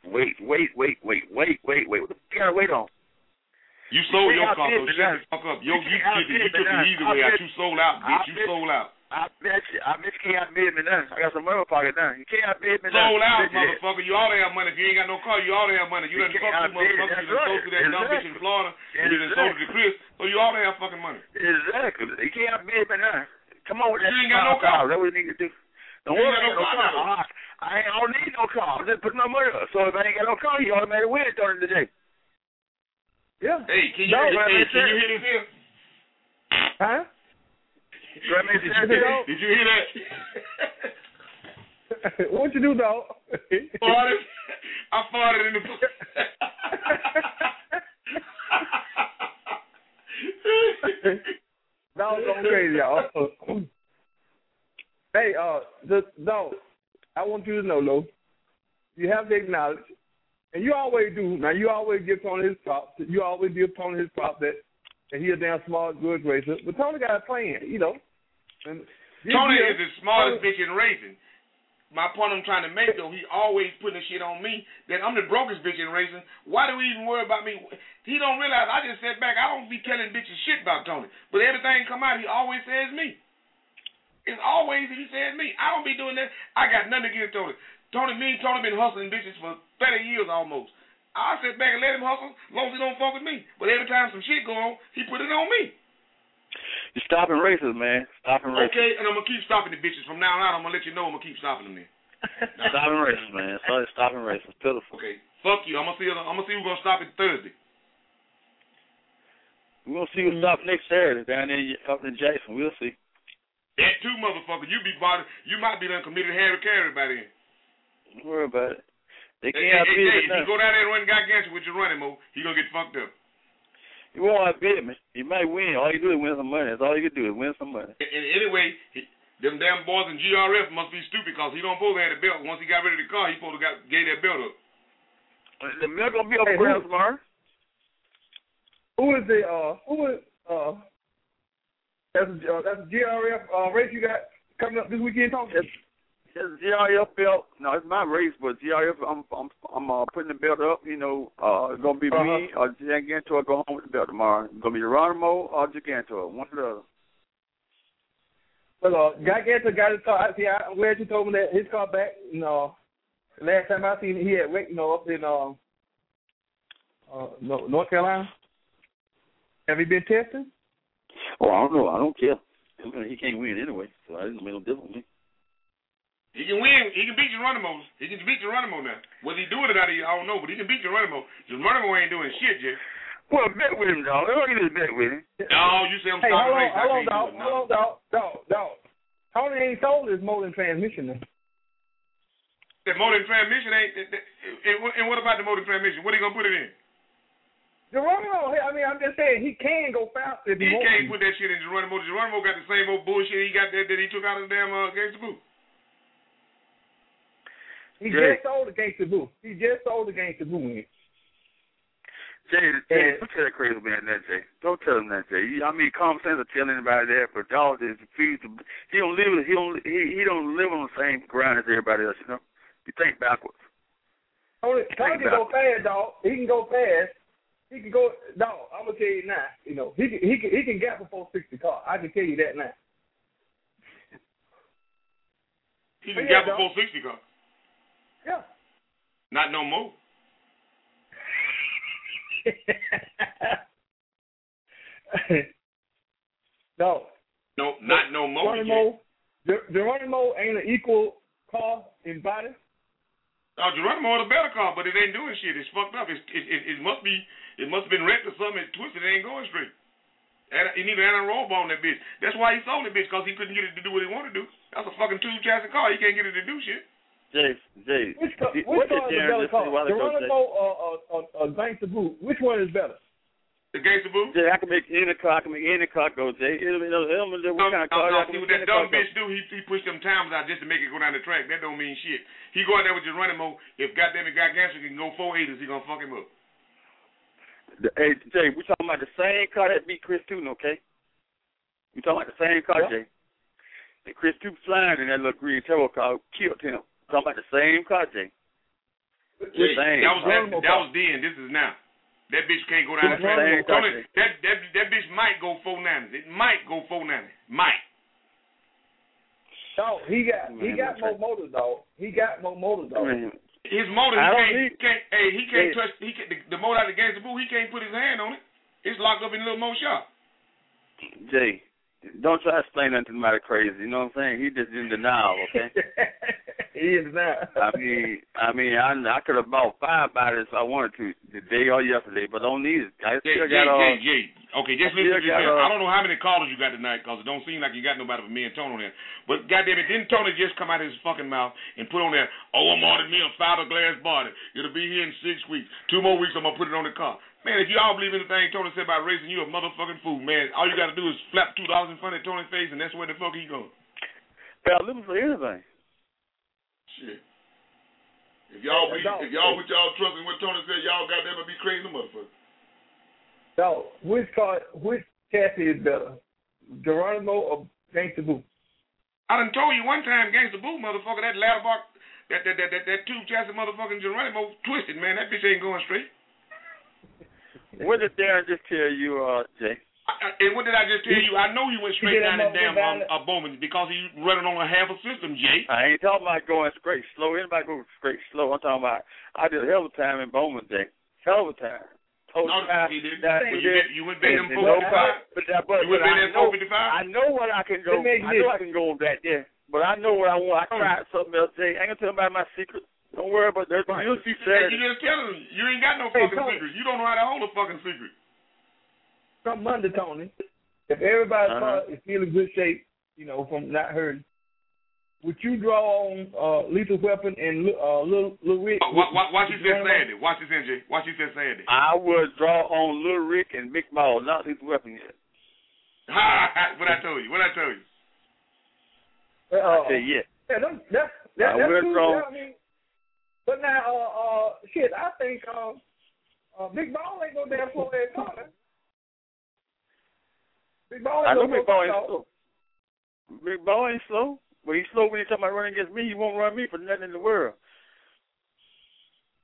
the gotta wait on? You sold your car, so shut the fuck up. You took it either way out. You sold out, bitch. You sold out. I bet you can't outbid me now. I got some money in my pocket now. You can't outbid me now. Sold out, motherfucker. You ought to have money. If you ain't got no car, you ought to have money. You done fuck two motherfuckers. You done sold to that dumb bitch in Florida. And you done sold to Chris. So you ought to have fucking money. Exactly. You can't outbid me now. Come on with that. You ain't got no car. That's what you need to do. Don't worry about no car. I don't need no car. I'm just putting my money up. So if I ain't got no car, you automatically win it during the day. Yeah. Hey, can you hear this here? Huh? Did you hear that? What you do, dog? I farted in the That was going crazy, y'all. Hey, dog, I want you to know, though, you have to acknowledge, and you always do. Now, you always give Tony his props. You always give Tony his props that he a damn smart goods racer. But Tony got a plan, you know. And Tony is the smartest bitch in racing. My point I'm trying to make, though, he always putting the shit on me that I'm the brokest bitch in racing. Why do we even worry about me? He don't realize I just sat back. I don't be telling bitches shit about Tony. But everything come out, he always says me. It's always he says me. I don't be doing that. I got nothing against Tony. Tony been hustling bitches for 30 years almost. I sit back and let him hustle as long as he don't fuck with me. But every time some shit go on, he put it on me. You're stopping races, man. Stopping races. Okay, and I'm going to keep stopping the bitches. From now on, I'm going to let you know I'm going to keep stopping them then. Stopping races, man. Stopping races. Pitiful. Okay, fuck you. I'm going to see who's going to stop it Thursday. We're going to see who stop next Saturday down there up in Jackson. We'll see. That too, motherfucker. You might be done committed Harry Carey by then. Don't worry about it. They can't if you go down there and run Gargantua with your running move, he going to get fucked up. You won't outbid me. You might win. All you do is win some money. That's all you can do is win some money. And anyway, them damn boys in GRF must be stupid because he don't supposed to have the belt. Once he got rid of the car, he supposed to gave that belt up. The belt gonna be up for us tomorrow. That's a GRF race you got coming up this weekend, Tom? It's a GRF belt. No, it's my race, but GRF, I'm putting the belt up. You know, it's gonna be me or Gigantor go home with the belt tomorrow. It's gonna be Geronimo or Gigantor, one or the other. But Garganta got his car. See, I'm glad you told me that his car back. Last time I seen it, he had wrecked, up in North Carolina. Have you been testing? Oh, I don't know. I don't care. He can't win anyway, so it doesn't make no difference to me. He can win. He can beat Geronimo. He can beat Geronimo now. Whether he do it or not, I don't know, but he can beat Geronimo. Geronimo ain't doing shit, Jay. Well, bet with him, dog. Let me get bet with him. No, you say I'm hey, starting race. Hold on, dog. Tony ain't sold his motor and transmission now. The motor and transmission ain't. And what about the motor and transmission? What are you gonna put it in? Geronimo, I'm just saying he can go faster if he wants. He can't put that shit in Geronimo. Geronimo got the same old bullshit he got that he took out of the damn Gangsta Boo. He just sold the Gangsta Boo. Jay, don't tell that crazy man that, Jay. Don't tell him that, Jay. Common sense will tell anybody that, but dog is refused to. He don't live on the same ground as everybody else. You think backwards. Tony can go fast, dog. He can go fast. He can go, dog. I'm gonna tell you now. He can gap a 460 car. I can tell you that now. He can gap a 460 car. Yeah. Not no more. No, not no more. Geronimo ain't an equal car in body. Geronimo is a better car, but it ain't doing shit. It's fucked up. It must have been wrecked or something. It's twisted. It ain't going straight. He need an roll bar on that bitch. That's why he sold it, bitch, because he couldn't get it to do what he wanted to do. That's a fucking two chassis car. He can't get it to do shit. Jay. Which car is a better car? Geronimo or Gangsta Boo? Which one is better? The Gangsta Boo? Jay, I can make any car go, Jay. What kind of car? See what that dumb bitch do? He pushed them timers out just to make it go down the track. That don't mean shit. He go out there with Geronimo. If goddamn it, Garganta can go 480s, he gonna fuck him up. Hey, Jay, we talking about the same car that beat Chris Tootin, okay? We talking about the same car, Jay. And Chris Tootin flying in that little green turbo car killed him. Talking about the same car, Jay. Jay, that was then. This is now. That bitch can't go down the track. That bitch might go 490. It might go 490. Might. No, he got more motors, dog. His motor, he can't touch. The motor out of the Gangsta Boo. He can't put his hand on it. It's locked up in a little more shop. Jay, don't try to explain nothing to somebody crazy. You know what I'm saying? He just in denial, okay? He is not. I could have bought 5 bodies if I wanted to today or yesterday, but don't need it. I still got Okay, just listen to this. I don't know how many callers you got tonight, because it don't seem like you got nobody but me and Tony on there. But goddamn it, didn't Tony just come out of his fucking mouth and put on there, I'm ordering me a fiberglass body. It'll be here in 6 weeks. 2 more weeks, I'm going to put it on the car. Man, if you all believe anything Tony said about raising you a motherfucking fool, man, all you got to do is flap $2 in front of Tony's face, and that's where the fuck he going. Well, looking for anything. Shit. If y'all put y'all trust in what Tony said, y'all goddamn be crazy motherfucker. So, which chassis is better, Geronimo or Gangsta Boo? I done told you one time, Gangsta Boo, motherfucker, that ladder box, that two chassis motherfucking Geronimo twisted, man. That bitch ain't going straight. What did Darren just tell you, Jay? And what did I just tell you? I know he went straight down the damn Bowman because he running on a half a system, Jay. I ain't talking about going straight slow. Anybody go straight slow? I'm talking about I did a hell of a time in Bowman, Jay. Hell of a time. He didn't. You went back in 455. You went back in 455. I know what I can go. I know I can go on that there. But I know what I want. I tried something else, Jay. I ain't gonna tell about my secret. Don't worry about that. You'll see Saturday. You just telling me. You ain't got no fucking secret. You don't know how to hold a fucking secret. From Monday, Tony, if everybody's car is still in good shape, from not hurting, would you draw on Lethal Weapon and Lil Rick? Watch you said Saturday. Watch this, NJ. Watch you said Saturday. I would draw on Lil Rick and Big Ball, not Lethal Weapon yet. What I told you? I said yes. Yeah, that's true. Draw. But now, shit, I think Big Ball ain't no damn slow ass car. I know Big Ball ain't slow. Big Ball ain't slow. But he's slow when he's talking about running against me. He won't run me for nothing in the world.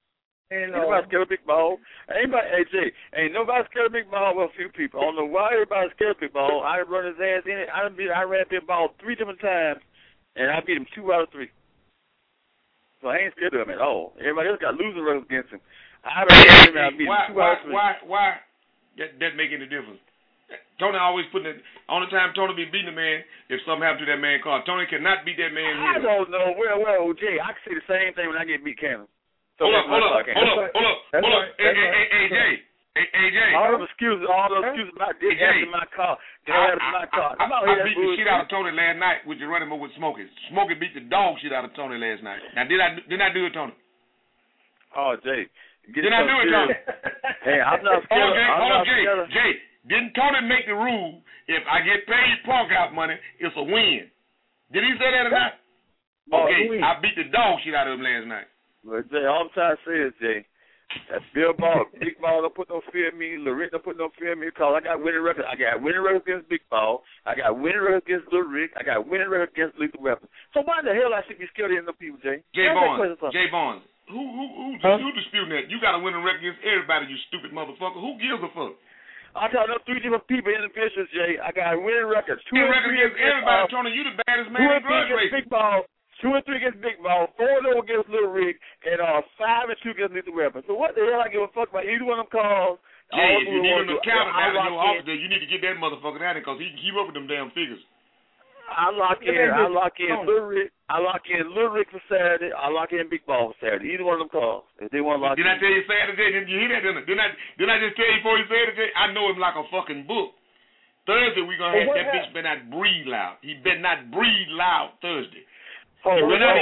And ain't nobody scared of big ball. Ain't nobody scared of big ball. Well, a few people. I don't know why everybody's scared of big ball. I run his ass in it. I ran big ball 3 different times, and I beat him 2 out of 3. So I ain't scared of him at all. Everybody else got losing records against him. I beat him 2 out of 3. Why? That make any difference? Tony always putting it. Only time Tony be beating a man if something happened to that man car. Tony cannot beat that man here. I don't know. Well, Jay, I can say the same thing when I get beat Cannon. So hold up. Hey, Jay. All those excuses about this happening in my car. I beat the shit out of Tony last night with Geronimo with Smokey. Smokey beat the dog shit out of Tony last night. Now, did I do it, Tony? Oh, Jay. Did I do it, Tony? Hey, I'm not scared. Hold on, Jay. Didn't Tony make the rule if I get paid park out money, it's a win? Did he say that or not? Okay, I beat the dog shit out of him last night. Well, Jay, all I'm trying to say is, Jay, that Bill Ball, Big Ball don't put no fear in me. Lil Rick don't put no fear in me because I got winning records. I got winning records against Big Ball. I got winning records against Lil Rick. I got winning records against Lethal Weapon. So why the hell I should be scared of them people, Jay? Jay Barnes. Who disputing that? You got a winning record against everybody, you stupid motherfucker. Who gives a fuck? I tell them 3 different people in the business, Jay. I got winning records. 2 and 3 against everybody. Tony, you the baddest man in grudge racing. Big Ball. 2 and 3 against Big Ball, 4-0 against Lil Rick, and 5 and 2 against Lethal Weapon. So what the hell I give a fuck about either one of them calls? Jay, if you need him to count it out of your office, you need to get that motherfucker out because he can keep up with them damn figures. I lock in Lil Rick. I lock in Lil Rick for Saturday. I lock in Big Ball for Saturday. Either one of them calls. If they want to lock in. Did I tell you Saturday? Didn't you hear that? Didn't I just tell you before you said it? I know him like a fucking book. Thursday we gonna have that bitch better not breathe loud. He better not breathe loud Thursday. Monday.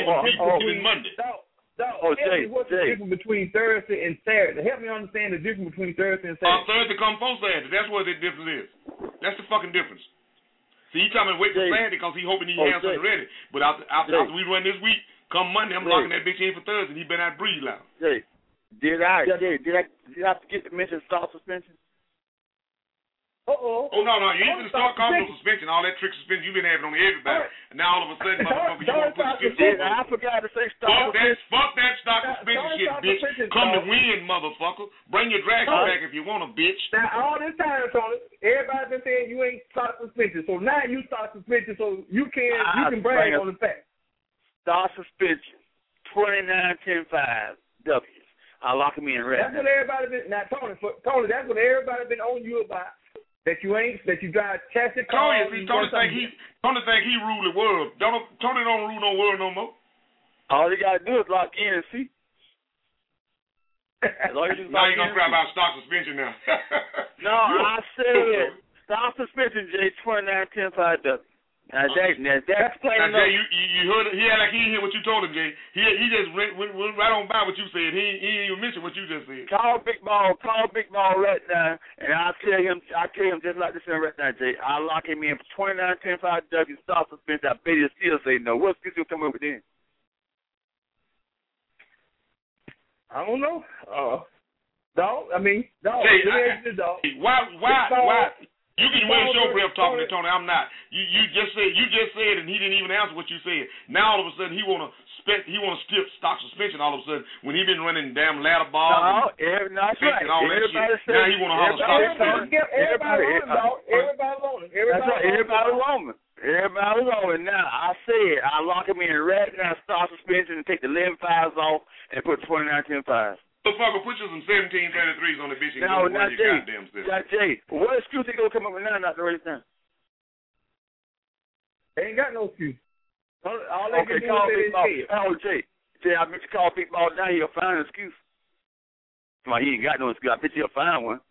What's the difference between Thursday and Saturday? Help me understand the difference between Thursday and Saturday. Thursday come before Saturday. That's what the difference is. That's the fucking difference. See, he coming wait for Saturday because he hoping he has something ready. But after we run this week, come Monday, I'm locking that bitch in for Thursday. He better not breathe loud. Did I forget to mention soft suspension? Oh, no. You even start calling for suspension, all that trick suspension you've been having on everybody. And now all of a sudden, motherfucker, you want to put suspension on. I forgot to say stock suspension. Fuck that stock suspension shit, bitch. Come to win, motherfucker. Bring your dragon back if you want a bitch. Now, all this time, Tony, everybody's been saying you ain't stock suspension. So now you stock suspension so you can brag on the fact. Stock suspension, 29-10-5 W's. I lock him in right now. That's what everybody been. Now, Tony, that's what everybody been on you about. That you drive chassis cars. Tony think he rule the world. Tony don't rule no world no more. All you gotta do is lock in and see. Now you gonna grab out stock suspension now. No, I said stock suspension, Jay, 29-10-5 W. Now that's plain enough. Jay, you heard it. He had like he didn't hear what you told him, Jay. He just went right on by what you said. He didn't even mention what you just said. Call Big Ball right now, and I'll tell him just like this right now, Jay. I'll lock him in for 29-10-5 W stop suspension. I bet he'll still say no. What's this you'll come up with then? I don't know. Dog. Jay, why? You can win show breath talking to Tony. I'm not. You just said, and he didn't even answer what you said. Now all of a sudden he wanna skip stock suspension. All of a sudden when he been running damn ladder balls and all that shit. Now he wanna holler stock suspension. Everybody rolling. Now I said I lock him in right now, stock suspension, and take the 11-5s off and put 29-10-5s. Motherfucker, put you some 17-33s on the bitch and go to work your goddamn self. Now, Jay, what excuse they gonna come up with now not to raise down? They ain't got no excuse. All they can do is say oh, Jay, I bet you call Big Ball down, he'll find an excuse. Come on, he ain't got no excuse. I bet you'll find one.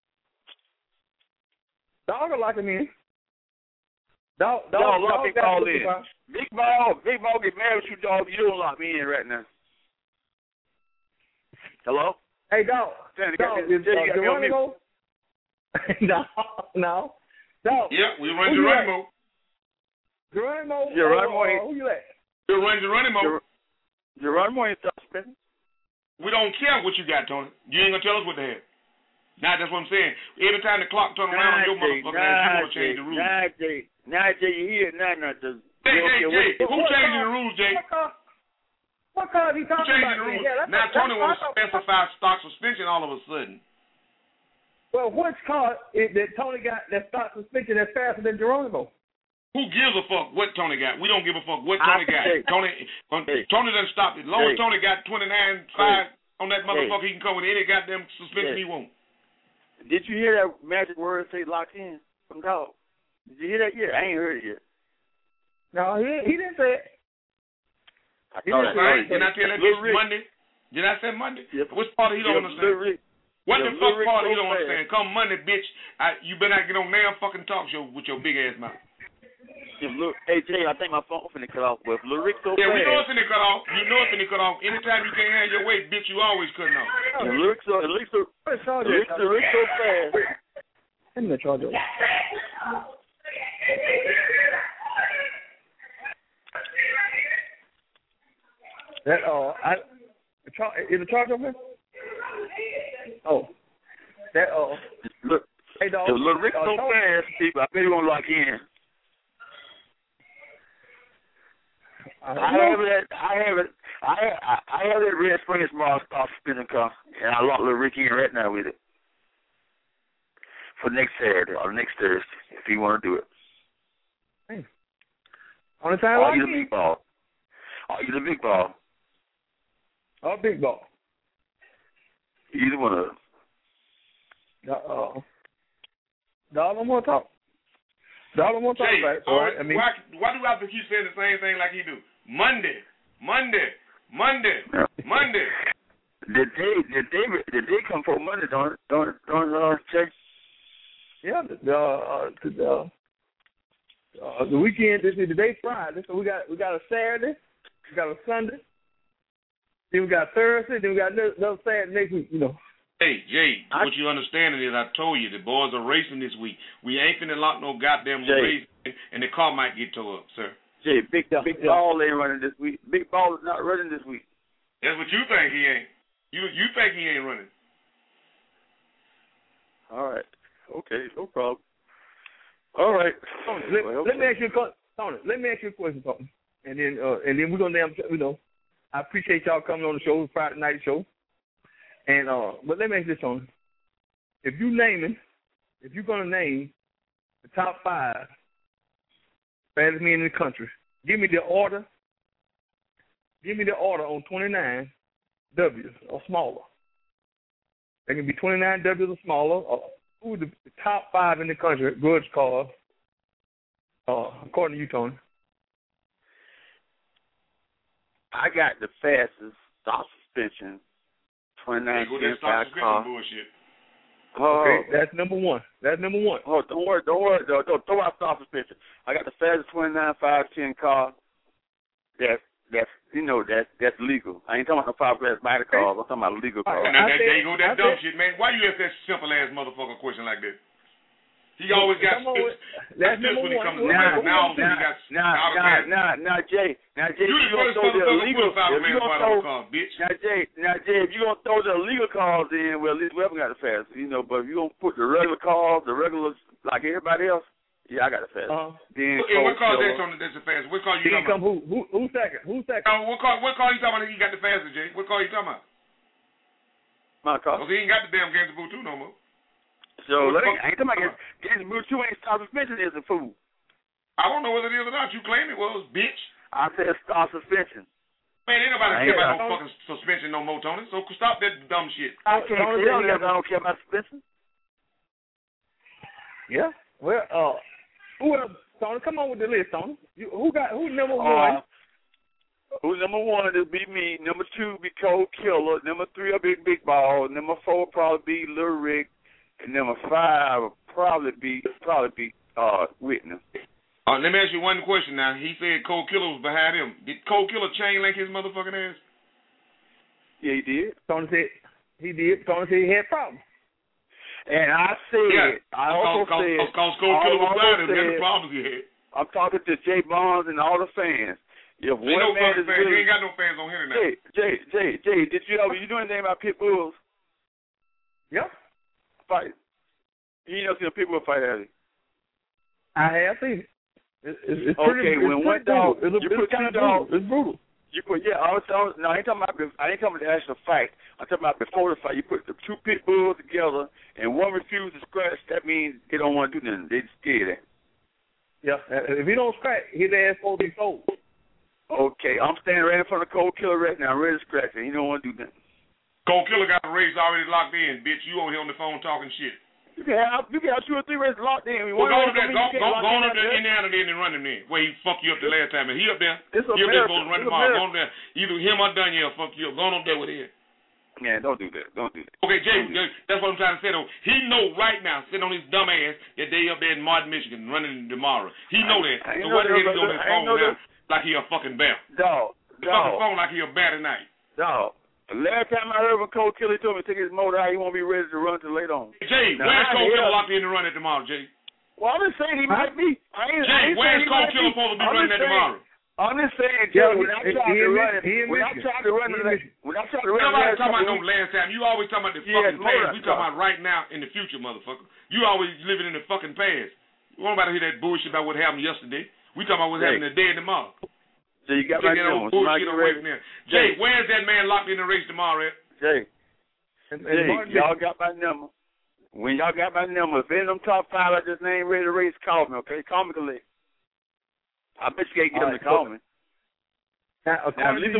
Dog will lock him in. Dog lock Big Ball in. Big Ball get mad with you, dog. You don't lock me in right now. Hello? Hey, dog. Geronimo? No. Dog. Yeah, we run Geronimo. Geronimo? Who you at? We run Geronimo. Geronimo ain't suspended. We don't care what you got, Tony. You ain't gonna tell us what the hell. Now, that's what I'm saying. Every time the clock turns around on your motherfucking ass, you want to change the rules. Jay, you hear it now. Jay, who changing the rules, Jay? What car is he talking about? The rules. Now Tony wants to specify stock suspension all of a sudden. Well, which car that Tony got that stock suspension that's faster than Geronimo? Who gives a fuck what Tony got? We don't give a fuck what Tony got. Tony doesn't stop it. As long as Tony got 29.5 on that motherfucker, he can come with any goddamn suspension he wants. Did you hear that magic word say locked in from Dog? Did you hear that yet? I ain't heard it yet. No, he didn't say it. Did I tell that bitch Monday? Did I say Monday? Yeah. Which part he don't understand? What the fuck part he don't understand? Come Monday, bitch. You better not get on damn fucking talk show with your big ass mouth. Hey, Jay, I think my phone finna cut off. But if Lil Rick so we fast. know it's finna cut off. You know it's finna cut off. Anytime you can't have your way, bitch, you always cutting off. If Lil Rick so fast. I'm gonna charge it. That is the charge over? Oh, that look. Hey, dog. If Lil Rick so fast, people, I bet he won't lock in. I have that Red Springs Mall stop spinning car, and I locked Lil Rick in right now with it for next Saturday or next Thursday if you want to do it. Hey. On the time, or you the big ball. Or you the big ball. Or big ball. Either one of them. Dog don't want to talk. Dog don't want to talk about it. So why do I have to keep saying the same thing like he do? Monday. Did they come for Monday? Don't check. Yeah, the weekend. Today's Friday, so we got a Saturday, we got a Sunday, then we got Thursday, then we got another Saturday next week. You know. Hey, Jay, what you understanding is I told you the boys are racing this week. We ain't finna lock no goddamn race, and the car might get towed up, sir. Jay, big ball ain't running this week. Big ball is not running this week. That's what you think he ain't. You think he ain't running. All right. Okay, no problem. All right. Tony, let me ask you a question, Tony. And then we're gonna I appreciate y'all coming on the show, Friday night show. And but let me ask you this, Tony. If you're gonna name the top 5 fastest men in the country, give me the order. Give me the order on 29 W's or smaller. They can be 29 W's or smaller. Who are the top 5 in the country grudge cars? According to you, Tony. I got the fastest stock suspension 29 car. Bullshit. Okay, that's number one. Oh, don't worry. Don't throw out stock suspension. I got the fastest 29 510 car. That's legal. I ain't talking about no 5-class mighty cars. I'm talking about legal cars. There you go, that dumb shit, man. Why you ask that simple ass motherfucker question like that? He always got spiffs when he comes to now, Jay, you gonna throw the illegal cars, if you gonna throw the illegal cars in, well, at least we haven't got the fast, but if you gonna put the regular cars, the regular like everybody else, yeah, I got the fast. Then what car that's the fast? What car you talking about? Who's second? What car you talking about? He got the fastest, Jay. What car you talking about? My car. Because he ain't got the damn Gangsta Boo 2 no more. So I ain't talking about Gangsta Boo 2 ain't stop suspension is a fool. I don't know whether it is or not. You claim it was, bitch. I said stop suspension. Man, ain't nobody care about no fucking suspension no more, Tony. So stop that dumb shit. I can't tell you I don't care about suspension. Yeah. Well, who else? Tony, come on with the list, Tony. Who's number one? Who's number one? It'll be me. Number 2 be Cold Killer. Number 3 will be Big Ball. Number 4 will probably be Lil Rick. And number 5 will probably be Whitney. Let me ask you one question now. He said Cold Killer was behind him. Did Cold Killer chain link his motherfucking ass? Yeah, he did. Tony said he did. Tony said he had problems. And I said, Cold Killer was behind him. That's the problems he had. I'm talking to Jay Bonds and all the fans. If one man is really, you ain't got no fans on here tonight. Jay, did you know anything about pit bulls? Yeah. Fight. You ain't never seen a pit bull fight, have you? I have seen it. It's okay, when one dog, it's brutal. You put no, I ain't talking about. I ain't talking about the actual fight. I'm talking about before the fight. You put the two pit bulls together, and one refuses to scratch. That means they don't want to do nothing. They scared. Yeah, if he don't scratch, his ass supposed to be sold. Okay, I'm standing right in front of Cold Killer right now. I'm ready to scratch it. He don't want to do nothing. Cold Killer got the race already locked in, bitch. You over here on the phone talking shit. You can have 2 or 3 races locked in. Well, go on up there in Indiana then and run him there. Where he fucked you up the last time. And he up there. He up there supposed to run tomorrow. Go on there. Either him or Danielle fuck you up. Go on up there with him. Man, don't do that. Don't do that. Okay, Jay, that's what I'm trying to say, though. He know right now, sitting on his dumb ass, that they up there in Martin, Michigan, running tomorrow. He know that. So what the hell is on his phone now like he a fucking bear? Dog. He's on his phone like he a bear tonight. Dog. The last time I heard from Cold Killer, he told me to take his motor out. He won't be ready to run till later on. Jay, where's Cold Killer locked in to run it tomorrow, Jay? Well, I'm just saying he might be. Jay, where's Cold Killer supposed to be running that tomorrow? I'm just saying, Jay, when I tried to run it, nobody talking about no last time. You always talking about the fucking past. We talking about right now in the future, motherfucker. You always living in the fucking past. You won't about to hear that bullshit about what happened yesterday. We talking about what's happening today and tomorrow. So you got my number. Bullshit away from there. Jay, where's that man locked in the race tomorrow at? Jay, y'all got my number. When y'all got my number, if any of them top 5 I just ain't ready to race, call me, okay? Call me collect. I bet you can't get them to call me. Now, if Lethal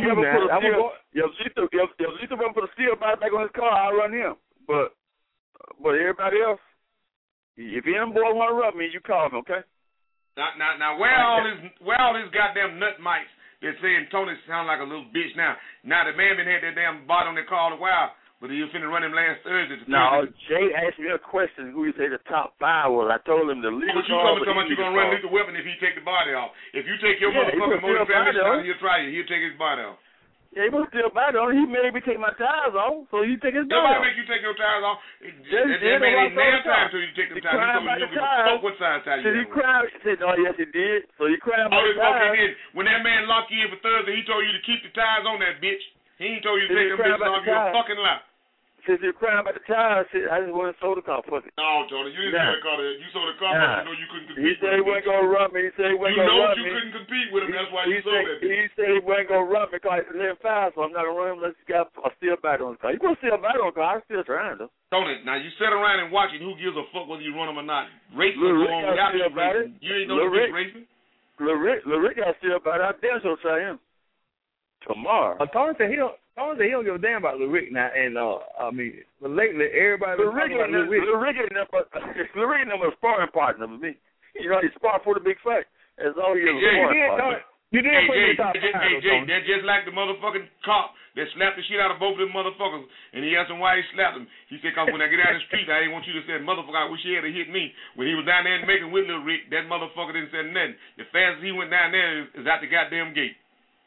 Weapon put a steel back on his car, I'll run him. But everybody else, if any of them boys want to run me, you call me, okay? Now where all these goddamn nut mics that's saying Tony sound like a little bitch now? Now the man been had that damn bot on their car all the while, but he was finna run him last Thursday. No, Jay asked me a question. Who you say the top 5 was? I told him the legal. But you told me you're gonna run Lethal Weapon if he take the body off. If you take your motherfucking motor transmission out, he'll try you. He'll take his body off. Yeah, he must still body on. He made me take my tires off, so he take his body off. Nobody make you take your tires off. That man ain't never time until you take them tires. He told me you don't give a fuck what size tire you he cried. He said, "Oh yes, he did." So he cried about the tires. When that man locked you in for Thursday, he told you to keep the tires on that bitch. He ain't told you to take them bitches off. You a fucking lie. Since you're crying about the tires, I just want to sold the car for it. No, Tony, you didn't sell the car. You sold the car because you know you couldn't compete. He said he wasn't going to run me. He said he wasn't going to run me. You know you couldn't compete with him. That's why you sold that. He said he wasn't going to run me because he's 11.5, so I'm not going to run him unless he got a steel battery on the car. You put a steel battery on the car, I'm still trying to. Tony, now you sit around and watch it. Who gives a fuck whether you run them or not? Racing will go on without you racing. You ain't no bitch racing. Lil Rick got a steel battery. I damn sure try him. Tomorrow. Tony said he don't give a damn about Lil Rick now, and but lately everybody Lil Rick ain't never a sparring partner with me. You know, he sparred for the big fight. That's all he ever sparring partner. You did put in the top 5. Hey, Jay, that's just like the motherfucking cop that slapped the shit out of both of them motherfuckers, and he asked him why he slapped them. He said, "Cause when I get out of the street, I didn't want you to say, motherfucker, I wish he had hit me." When he was down there in Macon with Lil Rick, that motherfucker didn't say nothing. The fastest he went down there is out the goddamn gate.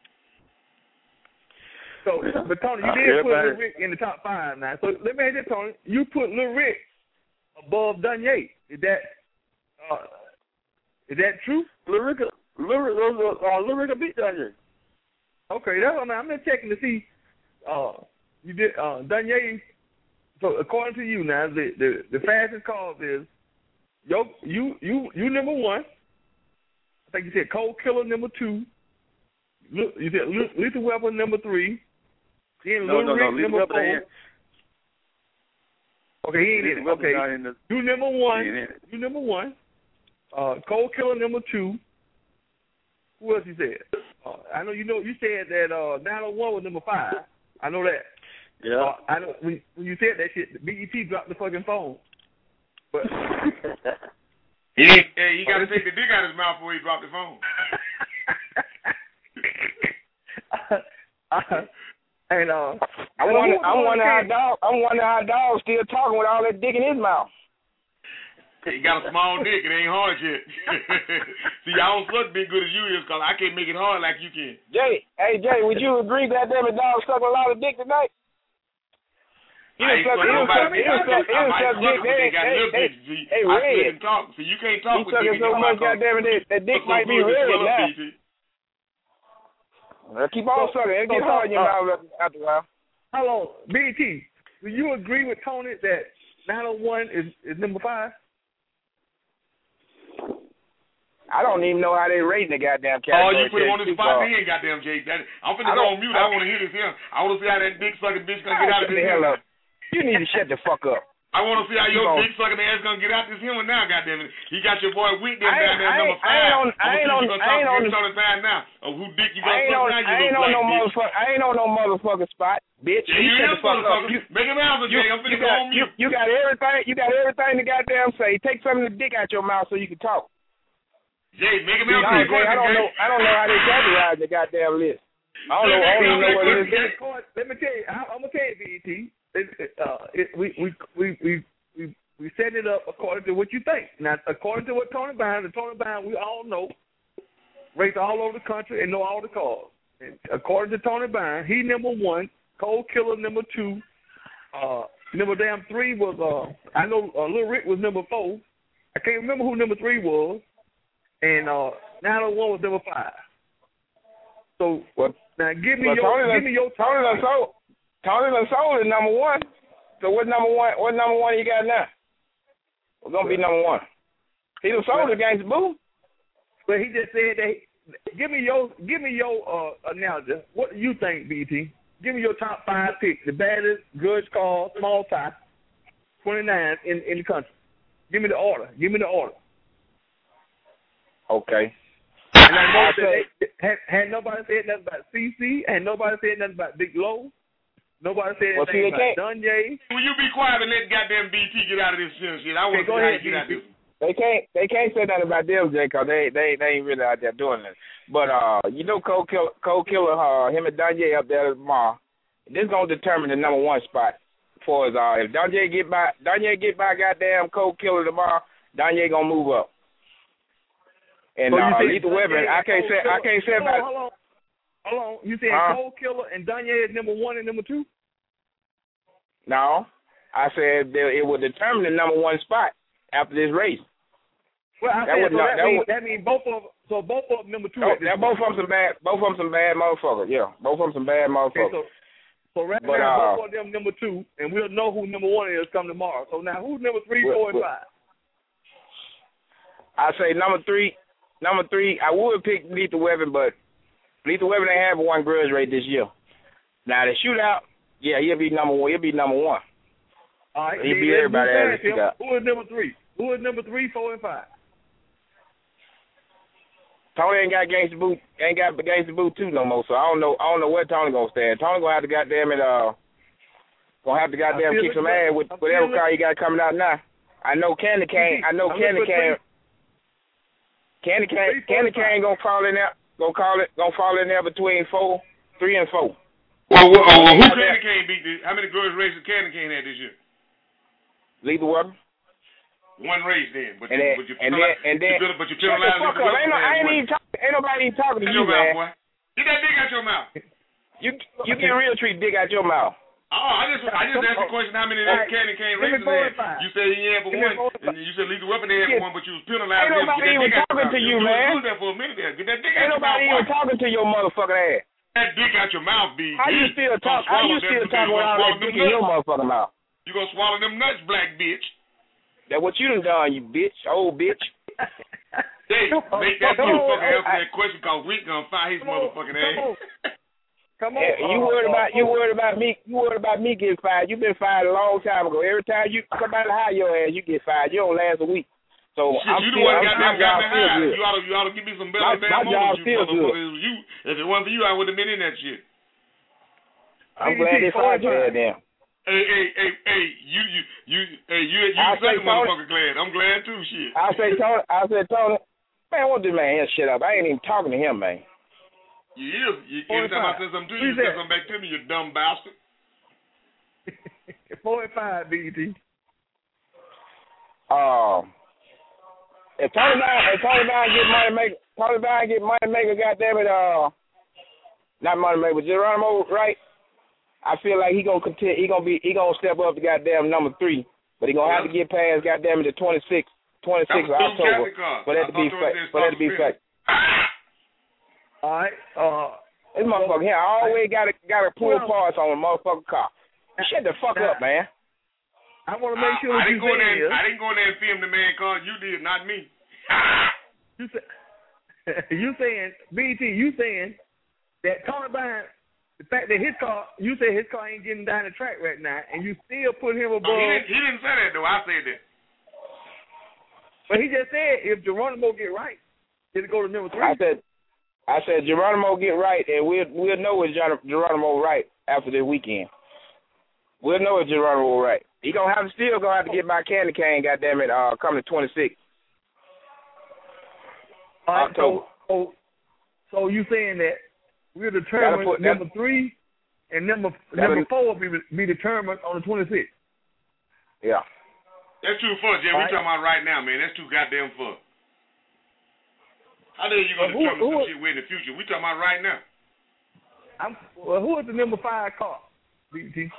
So, but Tony, you did put Lil Rick in the top 5 now. So let me ask you, Tony, you put Lil Rick above Danye. Is that true? Lil Rick beat Danye. Okay, that's what I'm just checking to see. You did Danye. So according to you now, the fastest call is you number 1. I think you said Cold Killer number 2. You said Lethal Weapon number 3. Then Lil Rick number 4. Okay, he ain't in it. Okay, you number 1. You number 1. Cold Killer number 2. Who else you said? I know you said that 901 was number 5. I know that. Yeah. I know when you said that shit, BET dropped the fucking phone. But he got to take the dick out of his mouth before he dropped the phone. And I'm wondering how dog still talking with all that dick in his mouth. He got a small dick. It ain't hard yet. See, I don't suck big good as you is because I can't make it hard like you can. Jay, would you agree that damn dog sucked a lot of dick tonight? He suck dick. Hey, Red. Talk. So you can't talk with me. So much, goddamn it, that dick might be red now. Keep on sucking. It gets hard in your mouth after a while. Hello, BT. Do you agree with Tony that 901 is number 5? I don't even know how they rating the goddamn category. Oh, you put him on the spot then, goddamn Jay. I'm finna go on mute. I want to hear this here. I want to see how that dick sucking bitch gonna get out of this. You need to shut the fuck up. I want to see how your dick sucking ass gonna get out this here one now, goddamn it. He got your boy Wick down there number 5. I ain't on the time now of who dick you gonna suck now. I ain't on no motherfucking spot, bitch. Yeah, you shut the fuck up. Make him answer, Jay. I'm finna go on mute. You got everything. You got everything to goddamn say. Take some of the dick out your mouth so you can talk. Jay, make him answer. I don't know how they categorize the goddamn list. I don't even know what it is. Let me tell you. I'm gonna tell you, BET. We set it up according to what you think. Now, according to what Tony Brown, we all know, race all over the country and know all the cars. And according to Tony Brown, he number 1, Cold Killer number 2, number 3 was I know Lil Rick was number 4. I can't remember who number 3 was, and 901 was number 5. So now give me your Tony done sold is number 1. So what number one you got now? We're gonna be number 1. He done sold against Boo. But he just said that. Give me your analogy. What do you think, BT? Give me your top 5 picks. The baddest, good car, small tie, 29 in the country. Give me the order. Okay. And I know had nobody said nothing about CC, and nobody said nothing about Big Low. Nobody said anything about Dunye. Will you be quiet and let goddamn BT get out of this shit? I want to see how you get out of this. They can't say nothing about them, Jay, because they ain't really out there doing this. But you know, Cold Killer, him and Dunye up there tomorrow. This gonna determine the number 1 spot. For us, if Dunye get by goddamn Cold Killer tomorrow, Dunye gonna move up. And Lethal Weapon, I can't say about. Hold on. You said Cold Killer and Dunye is number 1 and number 2? No. I said it would determine the number 1 spot after this race. Well, that means both of them. So both of them number 2. Both of them some bad motherfuckers. Yeah, both of them some bad motherfuckers. Okay, so right now, both of them number 2, and we'll know who number 1 is come tomorrow. So now, who's number 3, 4, and 5? I say number 3. I would pick Lethal Weapon, but Lethal Weapon ain't have one grudge rate this year. Now the shootout, yeah, he'll be number 1. All right, he'll be everybody else. Who is number 3? Who is number 3, 4, and 5? Tony ain't got Gangsta Boot 2 no more, so I don't know where Tony gonna stand. Tony gonna have to goddamn kick some ass with whatever car he got coming out now. I know Candy Cane gonna fall in there. Gonna fall in there between 3 and 4. Well, who Candy Cane beat? How many grudge races Candy Cane had this year? Lethal Weapon. 1 race then, but you penalized. Ain't nobody even talking to you, man. Boy. Get that dick out your mouth. You get real treat dick out your mouth. I just asked the question how many Candy Cane races had. You said he had for 1, and you said Lethal Weapon had for 1, but you was penalized. Ain't nobody even talking to you, man. You that for a minute there. Get that dick out your mouth. Ain't nobody even talking to your motherfucking ass. That dick out your mouth, B. How you still talking without that dick in your motherfucking mouth? You gonna swallow them nuts, black bitch. That's what you done done, you bitch, old bitch. Hey, make that motherfucker answer that question, cause we gonna find his motherfucking ass. Come on. You worried about me? You worried about me getting fired? You've been fired a long time ago. Every time somebody hire your ass, you get fired. You don't last a week. So you the one got me high. You ought to give me some better damn moves, you motherfucker. If it wasn't for you, I would have been in that shit. I'm glad they fired your ass now. Hey, you second motherfucker glad. I'm glad too, shit. I said, Tony, man, what this man here shit up? I ain't even talking to him, man. Every time I say something to you, you say something back to me, you dumb bastard. 4 and 5, BT. If Tony Brown get money maker, goddamn it, not money maker, but Geronimo, right? I feel like he gonna step up to goddamn number 3, but he gonna have to get past goddamn the 26th of October for that to be fact. All right. This motherfucker here always gotta pull parts on a motherfucking car. Shut the fuck up, man. I want to make sure I didn't go in there and film the man car. You did, not me. You saying BT? You saying that Tony Bryant, the fact that his car, you say his car ain't getting down the track right now, and you still put him above. He didn't say that though. I said that. But he just said if Geronimo get right, it'll go to number 3. I said Geronimo get right, and we'll know if Geronimo right after this weekend. We'll know if Geronimo right. He still gonna have to get my candy cane. Goddamn it! Coming to 26. October. So you saying that we'll determine number 3 and number 4 will be determined on the 26th? Yeah. That's too far, Jay. We talking about right now, man. That's too goddamn far. How the hell you gonna determine some shit way in the future? We talking about right now. Who is the number 5 car, BT?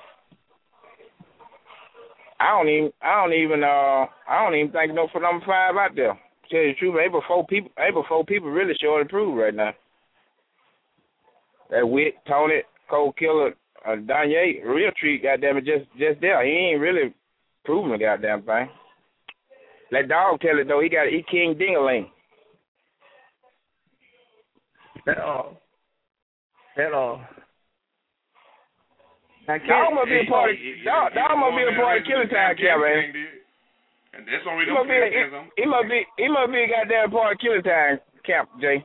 I don't even think no for number 5 out there. Tell you the truth, able 4 people really short to prove right now. That Witt, Tony, Cold Killer, Danye, Real Treat, goddamn it, just there. He ain't really proving the goddamn thing. Let Dog tell it though. He got to eat King Ding-a-ling. That all. Dog must be a part of Killing Time camp, man. And that's only he must be a goddamn part of Killing Time camp, Jay.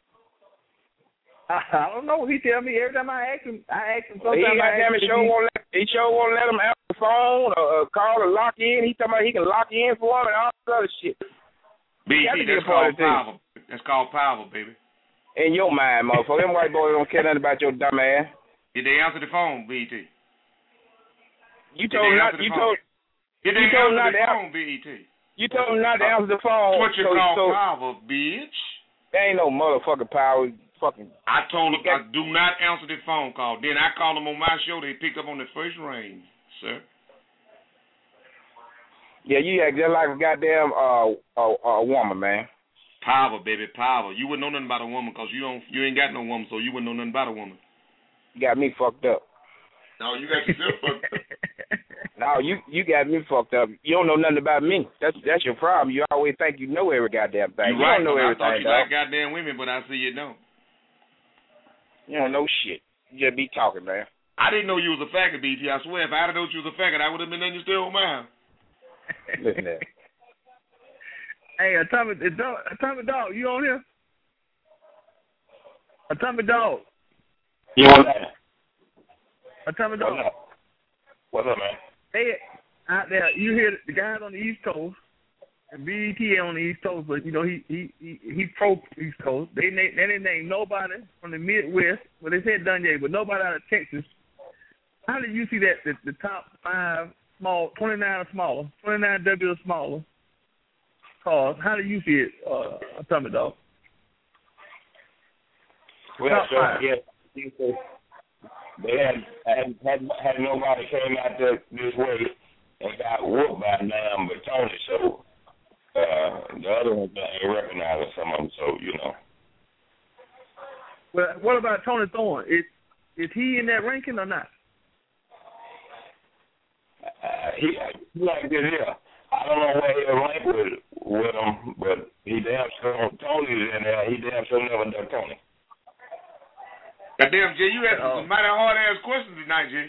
I don't know. He tell me every time I ask him sometimes. He sure won't let him answer the phone or call or lock in. He talking about he can lock in for him and all this other shit. That's called power. That's called power, baby. In your mind, motherfucker. Them white boys don't care nothing about your dumb ass. Did they answer the phone, BT? You told him not to answer the phone. What you call power, bitch? There ain't no motherfucking power. Fucking. I told him I do not answer the phone call. Then I called them on my show. They picked up on the first ring, sir. Yeah, you act just like a goddamn a woman, man. Power, baby, power. You wouldn't know nothing about a woman because you ain't got no woman, so you wouldn't know nothing about a woman. You got me fucked up. No, you got yourself fucked up. No, you got me fucked up. You don't know nothing about me. That's your problem. You always think you know every goddamn thing. You right, don't know everything. I thought you like goddamn women, but I see you don't. You don't know shit. You just be talking, man. I didn't know you was a faggot, BT. I swear, if I had known you was a faggot, I would have been in your still man. Listen to that. Hey, Atomic Dog, you on here? Atomic Dog. You on that? Atomic Dog. What's up, man? Hey, out there, you hear the guys on the East Coast, and BET on the East Coast, but you know he pro East Coast. They didn't name nobody from the Midwest. Well, they said Danye, but nobody out of Texas. How do you see that the top 5 small, 29 or smaller, 29W or smaller cars? How do you see it, Atomic Dog? Well, sure, yeah. They had nobody came out this way and got whooped by Nam but Tony, so the other ones ain't recognizing some of them, so you know. Well, what about Tony Thorne? Is he in that ranking or not? He like this here. I don't know where he'll rank with him, but he damn sure Tony's in there. He damn sure never done Tony. Goddamn, Jay, you asked some mighty hard-ass questions tonight, Jay.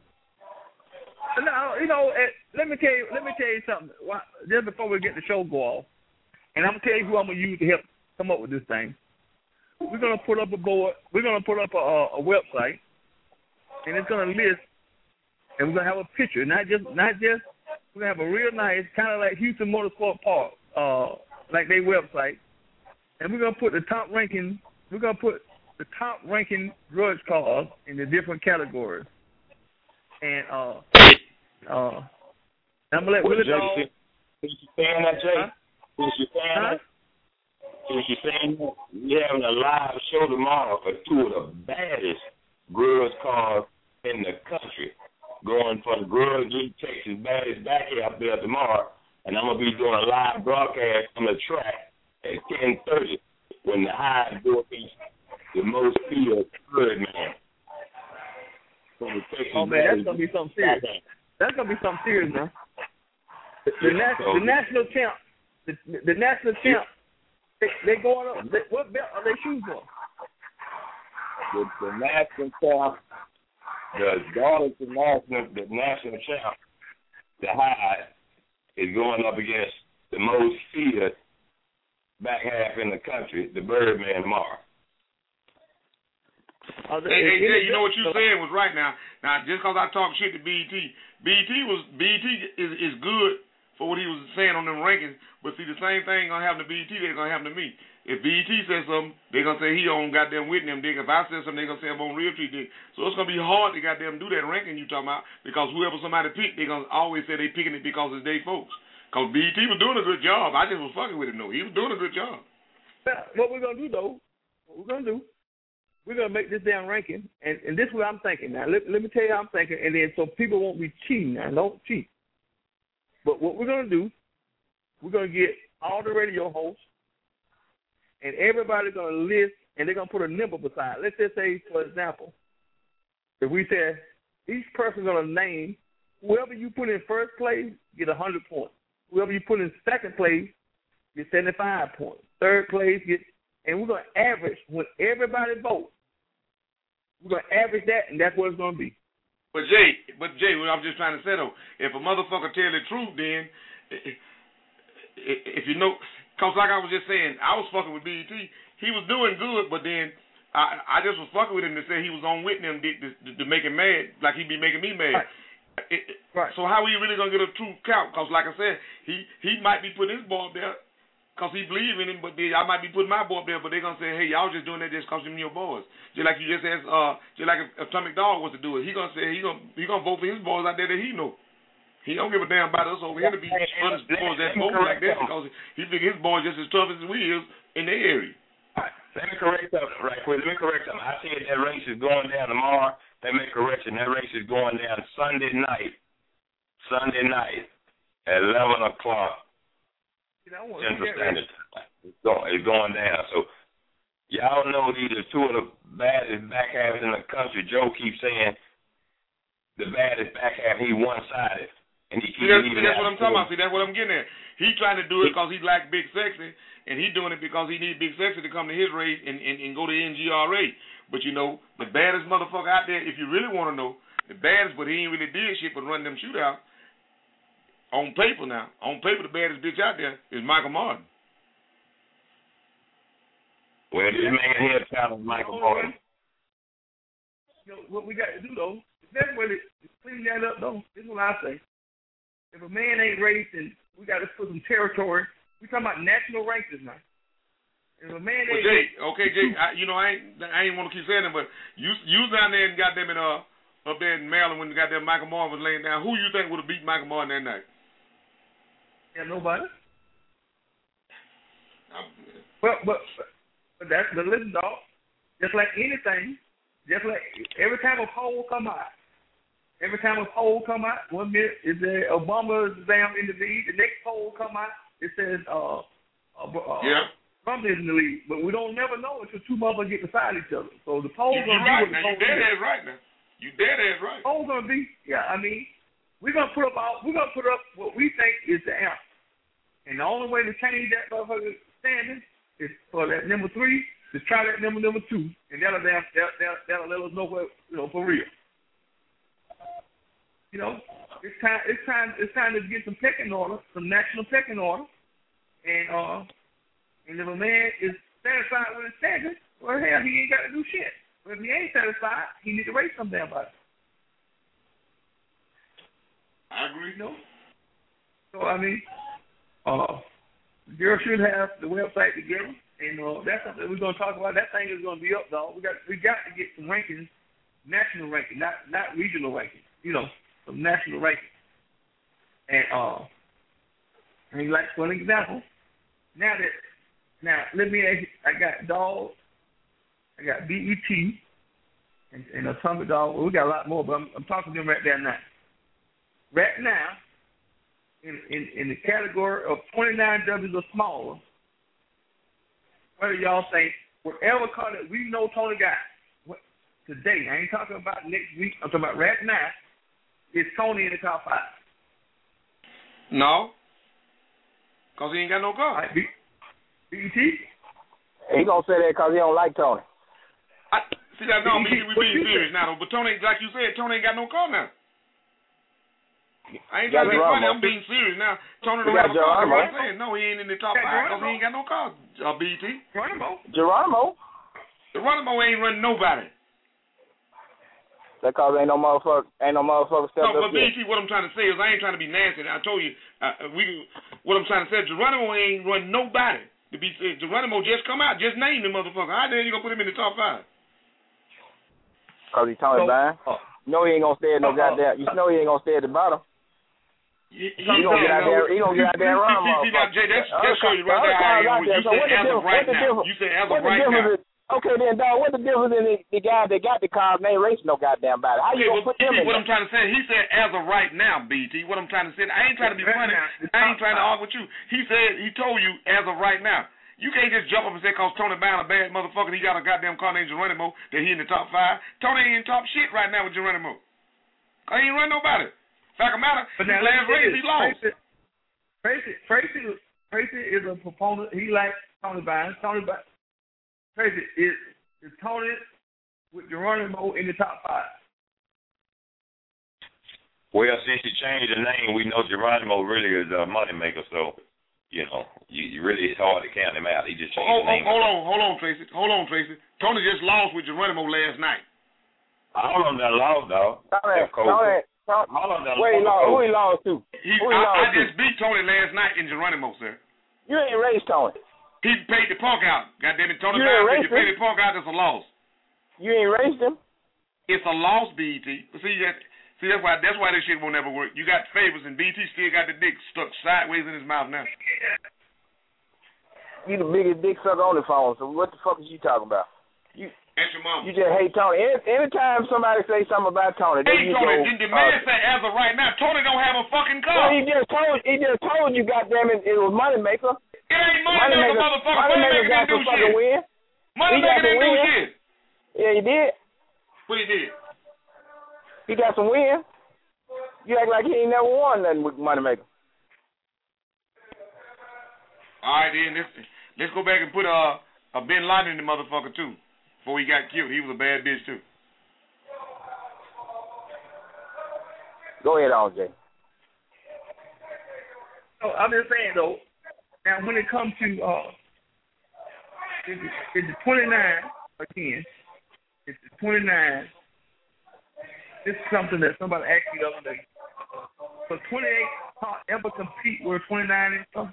No, you know, let me tell you something. Just before we get the show go off, and I'm gonna tell you who I'm gonna use to help come up with this thing. We're gonna put up a board. We're gonna put up a website, and it's gonna list, and we're gonna have a picture, not just. We're gonna have a real nice, kind of like Houston Motorsport Park, like their website, and we're gonna put the top ranking. We're gonna put the top ranking grudge cars in the different categories. And I'm gonna let Willie Dog. Is she saying that, Jay? Is she saying that? Is she saying that? We're having a live show tomorrow for 2 of the baddest grudge cars in the country. Going for the Grudge Texas baddest back here up there tomorrow. And I'm gonna be doing a live broadcast on the track at 10:30 when the high door beats the most field good man. Oh man, that's gonna be something serious. That's gonna be something serious, man. The national champ, the national champ they going up. What belt are they shooting for? The national champ, the daughter to the national champ, the Hyde, is going up against the most feared back half in the country, the Birdman Mar. Hey, you know what you said was right now. Now, just because I talk shit to BET is good for what he was saying on them rankings, but see, the same thing gonna happen to BET, they're gonna happen to me. If BET says something, they're gonna say he on goddamn with them dick. If I say something, they're gonna say I'm on Realtree dick. So it's gonna be hard to goddamn do that ranking you talking about, because whoever somebody picked, they're gonna always say they picking it because it's their folks. Because BET was doing a good job. I just was fucking with him though. He was doing a good job. Now, what we're gonna do though, we're gonna make this damn ranking, and this is what I'm thinking now. Let me tell you how I'm thinking, and then so people won't be cheating now. Don't cheat. But what we're gonna do, we're gonna get all the radio hosts, and everybody's gonna list, and they're gonna put a number beside. Let's just say, for example, if we said each person's gonna name whoever you put in first place get 100 points. Whoever you put in second place get 75 points. Third place get, and we're gonna average when everybody votes. We're gonna average that, and that's what it's gonna be. But Jay, what I'm just trying to say though, if a motherfucker tell the truth, then if you know, cause like I was just saying, I was fucking with BET. He was doing good, but then I just was fucking with him to say he was on with them to make him mad, like he be making me mad. Right. So how are you really gonna get a true count? Cause like I said, he might be putting his boy up there because he believe in him, but then I might be putting my boy up there, but they're gonna say, hey, y'all just doing that just cause them your boys. Just like you just asked, just like if Atomic Dog was to do it, he gonna say he gonna vote for his boys out there that he know. He don't give a damn about us over here to be honest boys that vote like that because he think his boys just as tough as we is in their area. Let me correct something right quick. Let me correct something. I said that race is going down tomorrow. Let me correction. That race is going down Sunday night at 11 o'clock. Central Standard Time. It's going down. So y'all know these are two of the baddest back halves in the country. Joe keeps saying the baddest back half, he one-sided. And he keeps that's what I'm talking about. See, that's what I'm getting at. He trying to do it because he like Big Sexy, and he doing it because he need Big Sexy to come to his race and go to NGRA. But you know, the baddest motherfucker out there, if you really want to know, the baddest, but he ain't really did shit but run them shootouts. On paper now. On paper, the baddest bitch out there is Michael Martin. Well, this man here challenged Michael Martin. You know, what we got to do, though, the best way to clean that up, though, this is what I say. If a man ain't raced, then we got to put some territory. We talking about national rankings now. If a man ain't Jay, I ain't want to keep saying it, but you down there and goddamn it, up there in Maryland when goddamn Michael Martin was laying down, who you think would have beat Michael Martin that night? Yeah, nobody. But that's the listen, dog. Just like anything, just like every time a poll come out, 1 minute it says Obama is down in the lead. The next poll come out, it says Trump is in the lead. But we don't never know until two motherfuckers get beside each other. So the poll's gonna be what the poll is. You dead ass right now. You dead ass right. Poll's gonna be we're gonna put up what we think is the answer. And the only way to change that motherfucker standing is for that number 3 to try that number 2, and that'll let us know what, for real. You know, it's time to get some pecking order, some national pecking order, and if a man is satisfied with his standards, well, hell, he ain't got to do shit. But if he ain't satisfied, he need to raise some damn body. I agree. You know? So I mean. The girl should have the website together, and that's something we're gonna talk about. That thing is gonna be up, dog. We got to get some rankings, national rankings, not regional rankings. Some national rankings. And like for an example, now let me ask you, I got Dog, I got BET, and Atomic Dog. Well, we got a lot more, but I'm talking to them right there now. Right now. In the category of 29 W's or smaller, what do y'all think? Whatever car that we know Tony got today, I ain't talking about next week, I'm talking about right now, is Tony in the top 5? No. Because he ain't got no car. Right, BET? He gonna say that because he don't like Tony. See that? No, we being serious now. But Tony, like you said, Tony ain't got no car now. I ain't trying to be funny. I'm being serious now. Tony don't have a car. That's what I'm saying. No, he ain't in the top 5 because he ain't got no car. BT. Geronimo ain't running nobody. That cause ain't no motherfucker stepped up. No, but BT, what I'm trying to say is I ain't trying to be nasty. I told you what I'm trying to say. Geronimo ain't running nobody. Geronimo just come out, just name the motherfucker. How the hell you gonna put him in the top 5? Cause he's Tony Byrne. You know he ain't gonna stay at no goddamn. You know he ain't gonna stay at the bottom. He gonna get out there. He gonna get out there and run. See, Jay, that's show you right there. You said as of right now. You said as of right now. Okay, then, dog. What's the difference in the guy that got the car and ain't racing no goddamn body? How you gonna put them in? What I'm trying to say, he said as of right now, BT. What I'm trying to say, I ain't trying to be funny. I ain't trying to argue with you. He said he told you as of right now. You can't just jump up and say because Tony Byrne a bad motherfucker, he got a goddamn car named Geronimo that he in the top 5. Tony ain't in top shit right now with Geronimo. Cause he ain't run nobody. Fact of matter, his last race he lost. Tracy is a proponent. He likes Tony Byrne. Tracy is Tony with Geronimo in the top 5. Well, since you changed the name, we know Geronimo really is a moneymaker. So, you know, you really it's hard to count him out. He just changed the name. Hold on, Tracy. Tony just lost with Geronimo last night. Hold on, that lost, dog. Who he lost to? I just beat Tony last night in Geronimo, sir. You ain't raced Tony. He paid the punk out. Goddamn it, Tony Byrne said you paid the punk out, that's a loss. You ain't raced him? It's a loss, BT. See that's why this shit won't never work. You got Favors and BT still got the dick stuck sideways in his mouth now. You the biggest dick sucker on the phone, so what the fuck is you talking about? That's your mama. You just hate Tony. Anytime somebody say something about Tony, then you Tony, go. The man say as of right now, Tony don't have a fucking car. Well, he just told you, goddamn it, it was Moneymaker. It ain't Moneymaker, motherfucker. Moneymaker got didn't do shit. Win. Moneymaker didn't do shit. Yeah, he did. What he did? He got some win. You act like he ain't never won nothing with Moneymaker. All right, then let's go back and put a Bin Laden in the motherfucker too. Before he got killed, he was a bad bitch too. Go ahead, on Jay. No, I'm just saying though. Now, when it comes to it's the 29 again. It's the 29. This is something that somebody asked me the other day. So 28 ever compete where 29 is from?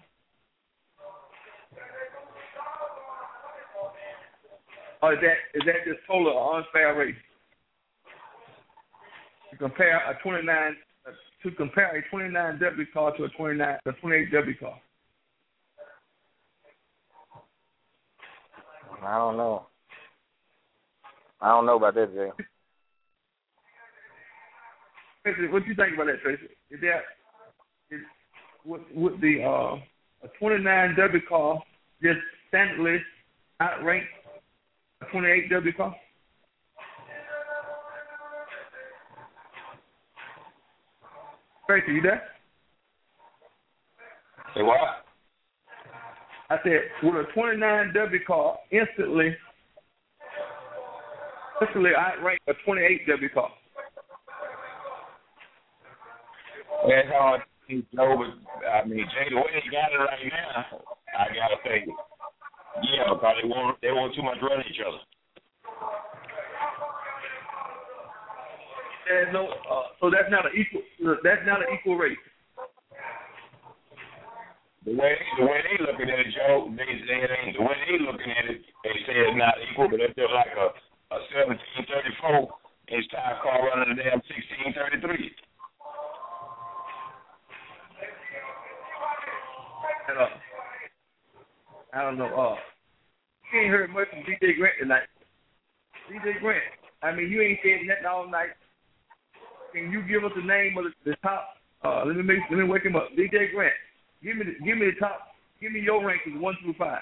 Or is that just total unfair race? To compare a 29 W car to a 28 W car. I don't know. I don't know about that, Jay. Tracy, what do you think about that, Tracy? Would the a 29 W car just standardly outrank a 28 W car? Tracy, you there? Say what? I said, would a 29 W car instantly outrank a 28 W car? That's hard to know, but I mean, Jay, the way they got it right now, I gotta say, yeah, because they want too much running each other. There's no, so that's not an equal race. The way they looking at it, Joe, they say it ain't. The way they looking at it, they say it's not equal, but it's just like a 1734. It's time car running a damn 1633. I don't know. You ain't heard much from DJ Grant tonight. DJ Grant, I mean, you ain't said nothing all night. Can you give us the name of the top? Let me wake him up. DJ Grant, give me the top. Give me your rankings 1 through 5.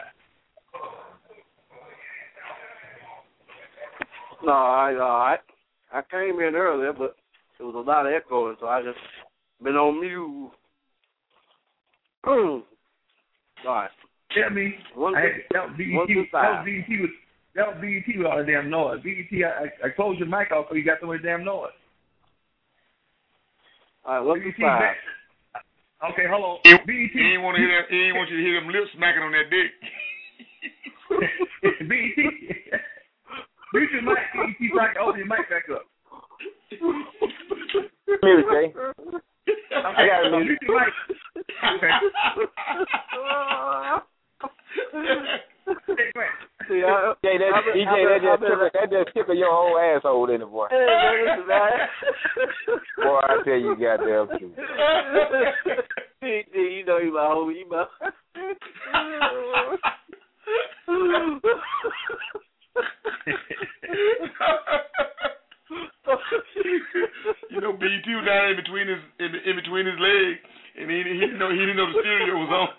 No, I came in earlier, but there was a lot of echoing, so I just been on mute. All right. Tell me. That was BET with all the damn noise. BET, I closed your mic off so you got so much damn noise. All right, 1 through 5. Okay, hold on. He ain't want to hear that. He ain't want you to hear them lips smacking on that dick. BET. Mute your mic, BET, so I can open your mic back up. Mute, Jay. Okay, I got it. Mute your mic. Okay. Jay, that just tickle your whole asshole in the boy. Boy, I tell you, goddamn truth. You know you my homie, you my. You know, BT was down in between his legs, and he didn't know the stereo was on.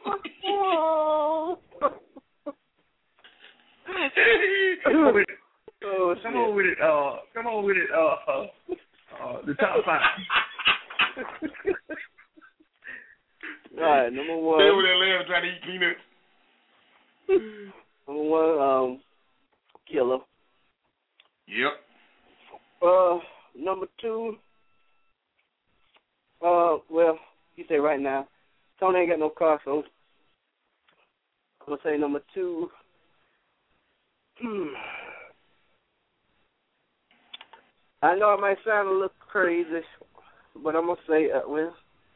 Come on with it. The top 5. All right, number 1. Stay over there, lamb, trying to eat peanuts. Number 1, Killer. Yep. Number 2. Well, you say right now, Tony ain't got no car, so I'm gonna say number 2. I know it might sound a little crazy, but I'm gonna say, well,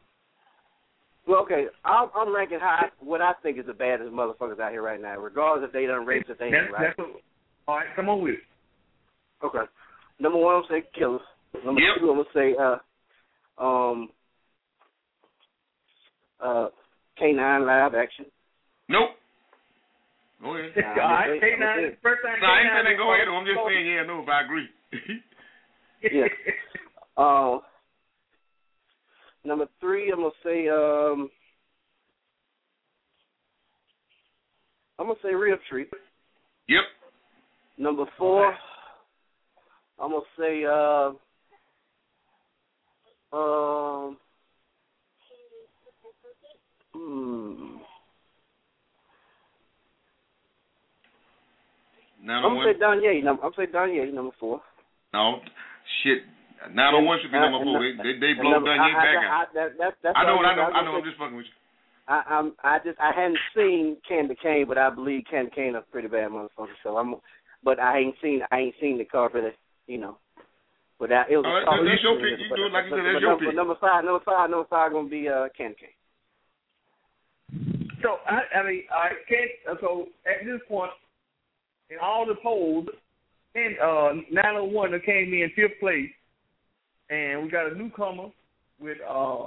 okay. I'm ranking high what I think is the baddest motherfuckers out here right now, regardless if they done raped or they ain't, right? All right, come on with it. Okay. Number 1, I'm gonna say Killers. Number 2, I'm gonna say K9 live action. Nope. Go ahead. All right, K9. First time. No, I ain't saying go ahead. I'm just saying yeah, no, if I agree. Yeah. Number 3, I'm gonna say Real Tree. Yep. Number 4, I'm gonna say I'm gonna say Donye. I'm gonna say Donye, number 4. No, shit. 901 should be number 4. They blow Donye back out. I know. I'm just fucking with you. I hadn't seen Candy Cane, but I believe Candy Cane is a pretty bad motherfucker. So but I ain't seen the car for the, you know. But it was that's your pick. You do it like you said. That's your pick. Number five gonna be Candy Cane. So I mean, I can't. So at this point, in all the polls, 901 came in 5th place, and we got a newcomer with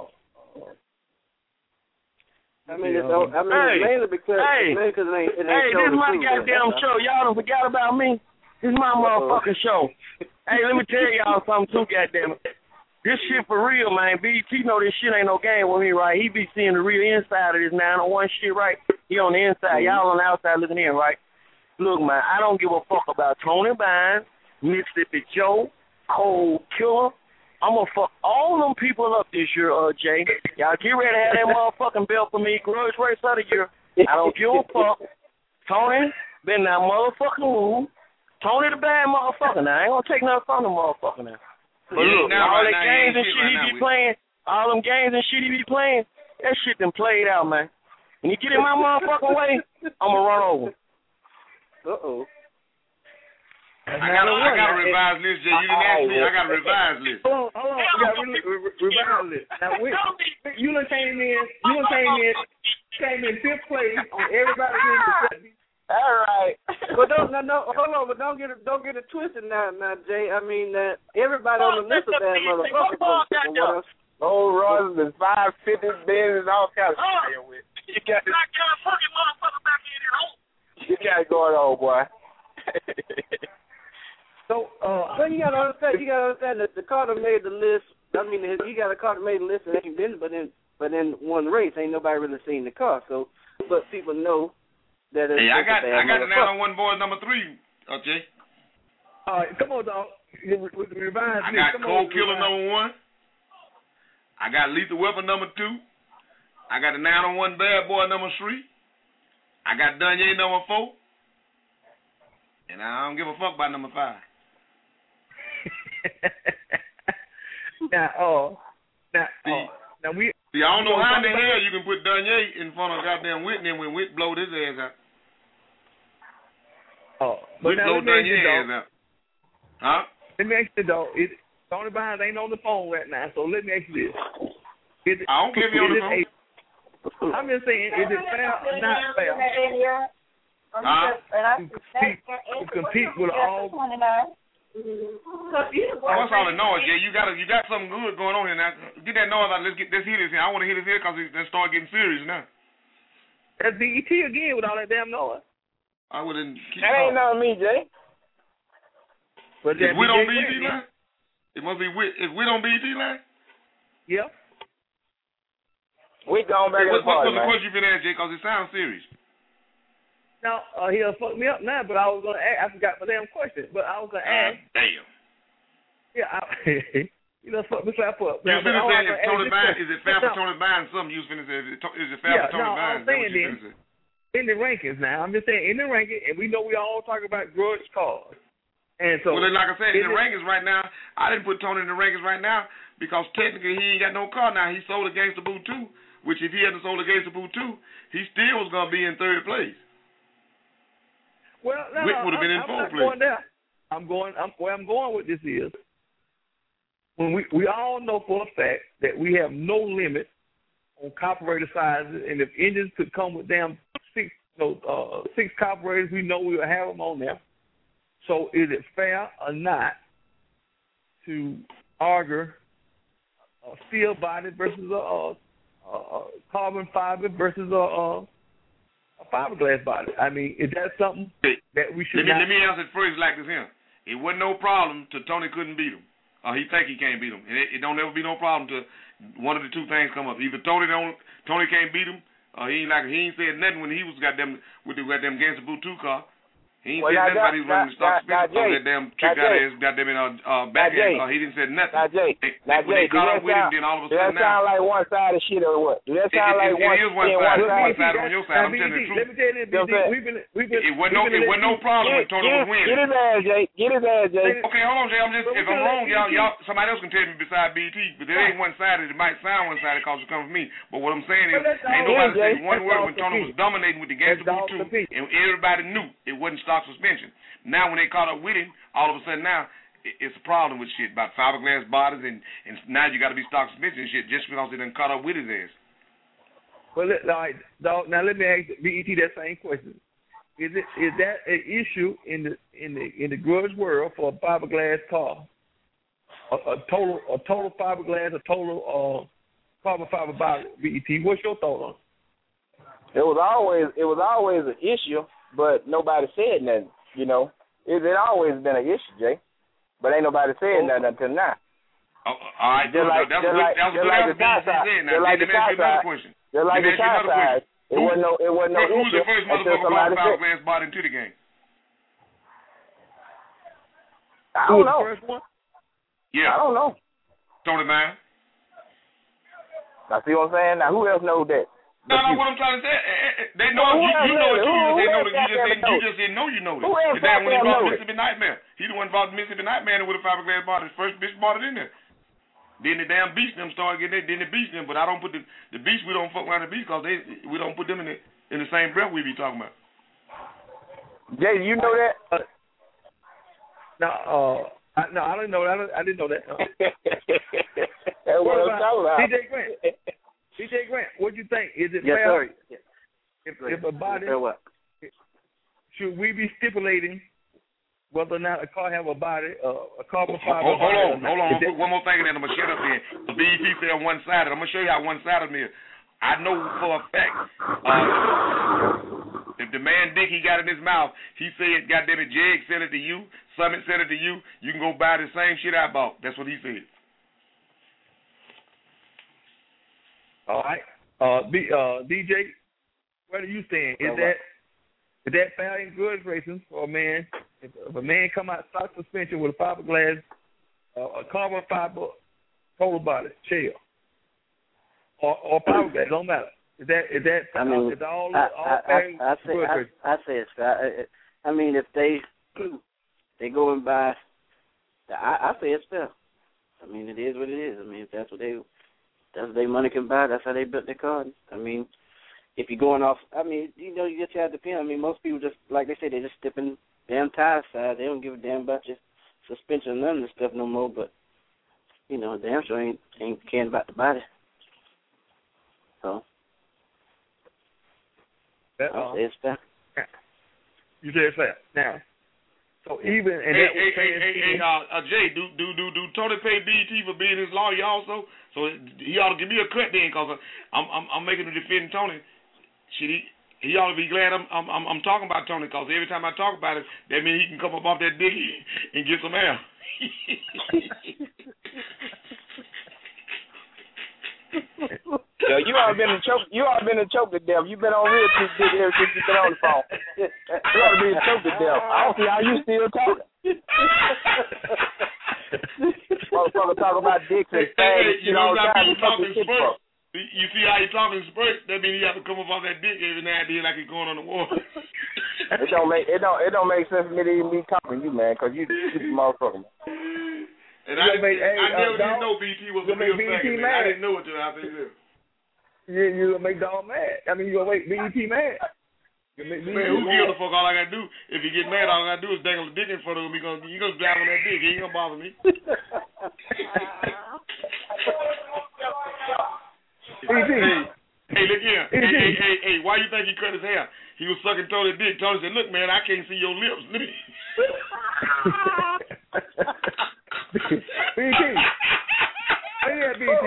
mainly because it ain't this is my goddamn show. Y'all done forgot about me. This is my motherfucking show. Hey, let me tell y'all something too, goddamn it. This shit for real, man. BT know this shit ain't no game with me, right? He be seeing the real inside of this 901 shit, right? He on the inside. Y'all on the outside looking in, right? Look, man, I don't give a fuck about Tony Bynes, Mississippi Joe, Cold Killer. I'm going to fuck all them people up this year, Jay. Y'all get ready to have that motherfucking belt for me, Grudge Race of the year. I don't give a fuck. Tony been that motherfucking room. Tony the bad motherfucker now. I ain't going to take nothing from the motherfucker now. But look, all the games and shit he be playing, all them games and shit he be playing, that shit done played out, man. When you get in my motherfucking way, I'm going to run over. Uh-oh. I got a revised list, Jay. You didn't ask me. I got a revised list. Hold on. You got a revised list. Now, you done came in 5th place on everybody in the all right. But hold on, but don't get it twisted now, Jay. I mean that everybody on the list of that motherfucker. Old Ross and 550 beds and all kinds of shit with. You got this fucking motherfucker back in here. You got it going on, boy. So, but you gotta understand that the Carter made the list. I mean, he got a car that made the list, and but then won the race. Ain't nobody really seen the car, so but people know. That is I got the 901 boys number 3, Jay. All right, come on, dog. With the revised I got Cold Killer number 1. I got Lethal Weapon number 2. I got the 901 Bad Boy number 3. I got Danye number 4, and I don't give a fuck about number 5. Now we. See, I don't know how in the hell you can put Danye in front of goddamn Whitney when Whit blowed his ass out. But now blow Danye's ass out. Huh? Let me ask you though, Tony Bynes ain't on the phone right now, so let me ask you this. I don't care if you're on the phone. I'm just saying, is it fair or not fair? To compete with all. What's all the noise, Jay? You got something good going on here now. Get that noise out. Let's hear this here. I want to hear this here because let's start getting serious now. That's BET again with all that damn noise. I wouldn't. That ain't nothing me, Jay. But is we on BET line? It must be is we on BET line? Yeah. We going back in the party, man. What's the question you been asking, Jay? Because it sounds serious. No, he'll fuck me up now, but I was gonna ask. I forgot my damn question, but I was gonna ask. Damn. Yeah, you know, fuck me slap up. You finna say if Tony Bynes, is it fair for Tony Bynes? Something you was finna say, is it fair for Tony Bynes? I'm saying then, in the rankings now, I'm just saying in the ranking, and we know we all talk about grudge cars. And so, well, like I said, in the rankings right now, I didn't put Tony in the rankings right now because technically he ain't got no car now. He sold a Gangsta Boo 2, which if he hadn't sold a Gangsta Boo 2, he still was gonna be in 3rd place. Well, no, Wick would have been in 4th place. Going there. Where I'm going with this is when we all know for a fact that we have no limit on carburetor sizes, and if engines could come with damn 6 carburetors, we know we will have them on there. So is it fair or not to argue a steel body versus a carbon fiber versus a fiberglass body? I mean, is that something that we should Let me answer it first like this here. It wasn't no problem till Tony couldn't beat him. He think he can't beat him. And it don't ever be no problem till one of the two things come up. Either Tony can't beat him, or he ain't said nothing when he was with the goddamn Gangsta Boo 2 car. He ain't said nothing about he was running the stock suspension. That damn trick out of his goddamn backhand car. He didn't say nothing. Now, Jay, they caught up with him, then all of a sudden does that sound like one-sided shit or what? Do that sound like one-sided? It is one-sided on your side. I'm telling you the truth. Let me tell you this, it wasn't no problem when Tony was winning. Get his ass, Jay. Get his ass, Jay. Okay, hold on, Jay. If I'm wrong, y'all, somebody else can tell me beside BT, but it ain't one-sided. It might sound one-sided because it comes from me. But what I'm saying is, ain't nobody said one word when Tony was dominating with the Gangsta Boo 2, and everybody knew it wasn't stock suspension. Now, when they caught up with him, all of a sudden now, it's a problem with shit about fiberglass bodies, and now you got to be stock suspension and shit just because they done caught up with his ass. Well, all right, dog. Now let me ask BET that same question: Is that an issue in the grudge world for a fiberglass car? A total fiberglass, a total carbon fiber body. BET, what's your thought on it? It was always an issue, but nobody said nothing. You know, it always been an issue, Jay. But ain't nobody said nothing until now. All right, that was a good answer. Now, let me ask you another question. Just like the top side, it wasn't no issue. Who's the first motherfucker brought fiberglass body into the game? I don't know. The first one? Yeah. I don't know. Tony Bynes. Now, see what I'm saying? Now, who else knows that? No, what I'm trying to say, they know you know it too. You just didn't know you know it. The damn when he brought Mississippi Nightmare. He the one brought Mississippi Nightmare with a fiberglass body. The first bitch brought it in there. Then the damn beast them started getting it. Then the beast them, but I don't put the beast. We don't fuck around the beast because we don't put them in the same breath we be talking about. Jay, you know that? No, I didn't know that. I didn't know that. That's what I'm talking about. DJ Grant, what do you think? Is it fair? Sorry. If a body, should we be stipulating whether or not a car have a body, a carbon fiber? Hold on. I'm gonna put one more thing in there. I'm gonna shut up here. The BET said one-sided. I'm gonna show you how one-sided it is. I know for a fact, if the man Dick he got in his mouth, he said, "Goddamn it, Jeg sent it to you, Summit sent it to you. You can go buy the same shit I bought." That's what he said. All right, DJ, where do you stand? Is that fair in grudge racing for a man? If a man come out stock suspension with a fiberglass, a carbon fiber total body shell, or fiberglass, don't matter. Is that? I mean, is all I say it's fair. I mean, if they going by, I say it's fair. I mean, it is what it is. I mean, if that's what they money can buy, that's how they built their car. I mean, if you're going off, I mean, you just have to depend. I mean, most people just, like they say, they just stepping damn tire side. They don't give a damn about your suspension and none of this stuff no more. But damn sure ain't caring about the body. So. I'll say it's fair. You say it's fair. Now, so even and Jay, do Tony pay BET for being his lawyer also? So he ought to give me a cut then, cause I'm making him defend Tony. He ought to be glad I'm talking about Tony, cause every time I talk about it, that means he can come up off that dick and get some air. Yo, you ought been a choke to death. You've been on real too big ever since you've been on the phone. You ought to be a choke to death. I don't see how you still talking. Motherfucker talk about dicks and fags and all the time. You see how he talking spurt? That means he have to come up off that dick every now and then like he's going on the water. It don't make sense for me to even be talking to you, man, because you motherfucker. And I never didn't know BT was a real thing, man. I didn't know it till after this. You're going to make dog mad. I mean, you're going to make BET mad. Man, who gives a fuck? All I got to do, if he get mad, all I got to do is dangle the dick in front of him. He going to drive on that dick. He ain't going to bother me. Hey, look here. Hey, why you think he cut his hair? He was sucking Tony's dick. Tony said, look, man, I can't see your lips. BT. Yeah, BT.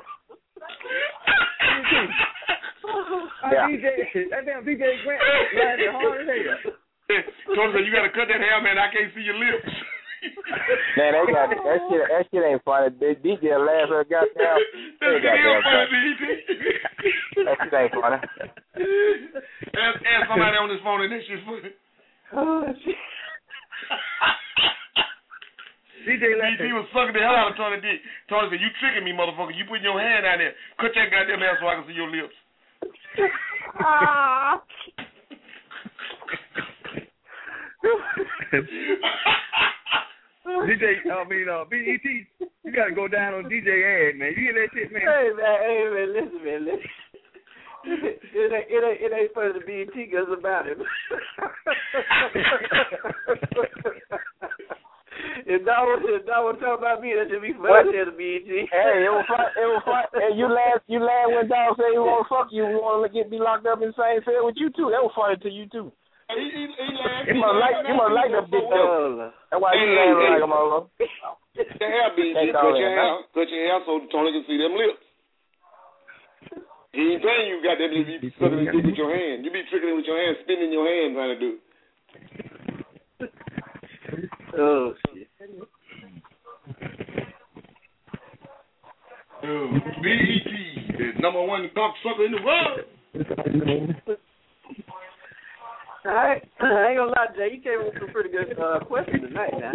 That damn DJ Grant riding hard as hell. Tony said, you got to cut that hair, man. I can't see your lips. Man, that shit ain't funny. DJ laugh at goddamn. That shit ain't funny, BT. That shit ain't funny. Ask somebody on this phone and that shit's funny. Oh, shit. BT was sucking the hell out of Tony dick. Tony said, you tricking me, motherfucker. You putting your hand out there. Cut that goddamn hair so I can see your lips. BET, you gotta go down on DJ ad, man. You hear that shit, man? Hey man, listen. It ain't funny to BET because about him. If that was talking about me, that should be funny to BET. Hey, it was fun. And you laugh when Dawg said he want to fuck you. You want to be locked up in the same cell with you too. That was funny to you too. He laughed. You must like the big though. That's why you laughing like a motherfucker. The hair, BET. Cut your hair so Tony can see them lips. He ain't saying you got that you be sucking his dick with your hand. You be tricking it with your hand, spinning your hand trying to do it. Oh shit. BET, the #1 cocksucker in the world. I ain't gonna lie, Jay. You came up with some pretty good questions tonight, now.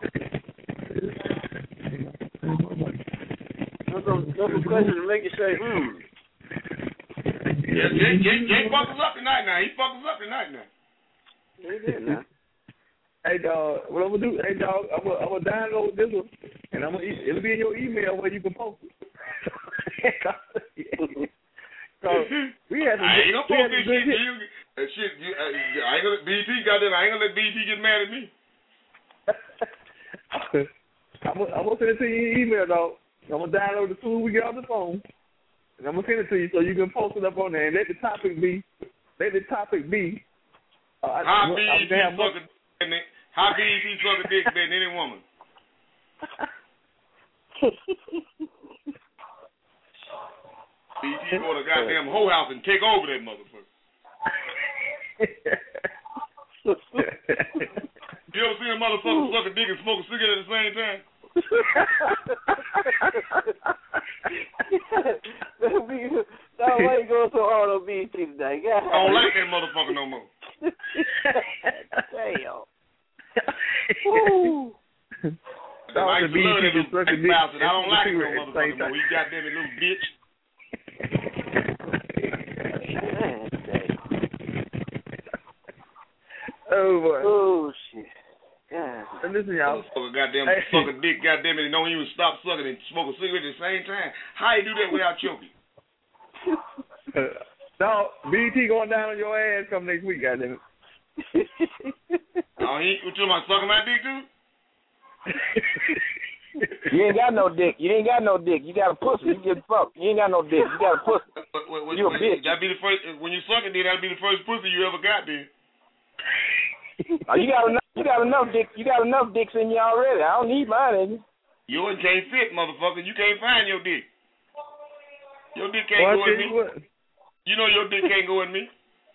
Those questions to make you say, Yeah, Jay fucked us up tonight now. He fucked us up tonight now. He did now. Hey, dog, what I'm going to do, I'm going to download this one, and it'll be in your email where you can post it. We had I ain't going to post this shit. I ain't going to BET got that. I ain't going to let BET get mad at me. I'm going to send it to you in your email, dog. I'm going to download it as soon as we get off the phone, and I'm going to send it to you so you can post it up on there, and let the topic be, how BET suck a dick better than any woman? BET go to goddamn whole house and take over that motherfucker. You ever seen a motherfucker suck a dick and smoke a cigarette at the same time? Why you going so hard on BET today? I don't like that motherfucker no more. Damn. I used to love that little big bastard. I don't like him no motherfucker no more. He goddamn little bitch. Oh boy. Oh shit. Yeah. And listen, y'all. Goddamn suck a dick. Goddamn it. Don't even stop sucking and smoke a cigarette at the same time. How you do that without choking? No, BT going down on your ass come next week, goddamn it. Oh, you talking about sucking my dick too? You ain't got no dick. You ain't got no dick. You got a pussy. You get fucked. You ain't got no dick. You got a pussy. You a bitch. That'd be the first. When you suck it, then that'd be the first pussy you ever got, then. Oh, you got enough dick. You got enough dicks in you already. I don't need mine in you. Yours can't fit, motherfucker. You can't find your dick. Your dick can't go in me. You know your dick can't go in me.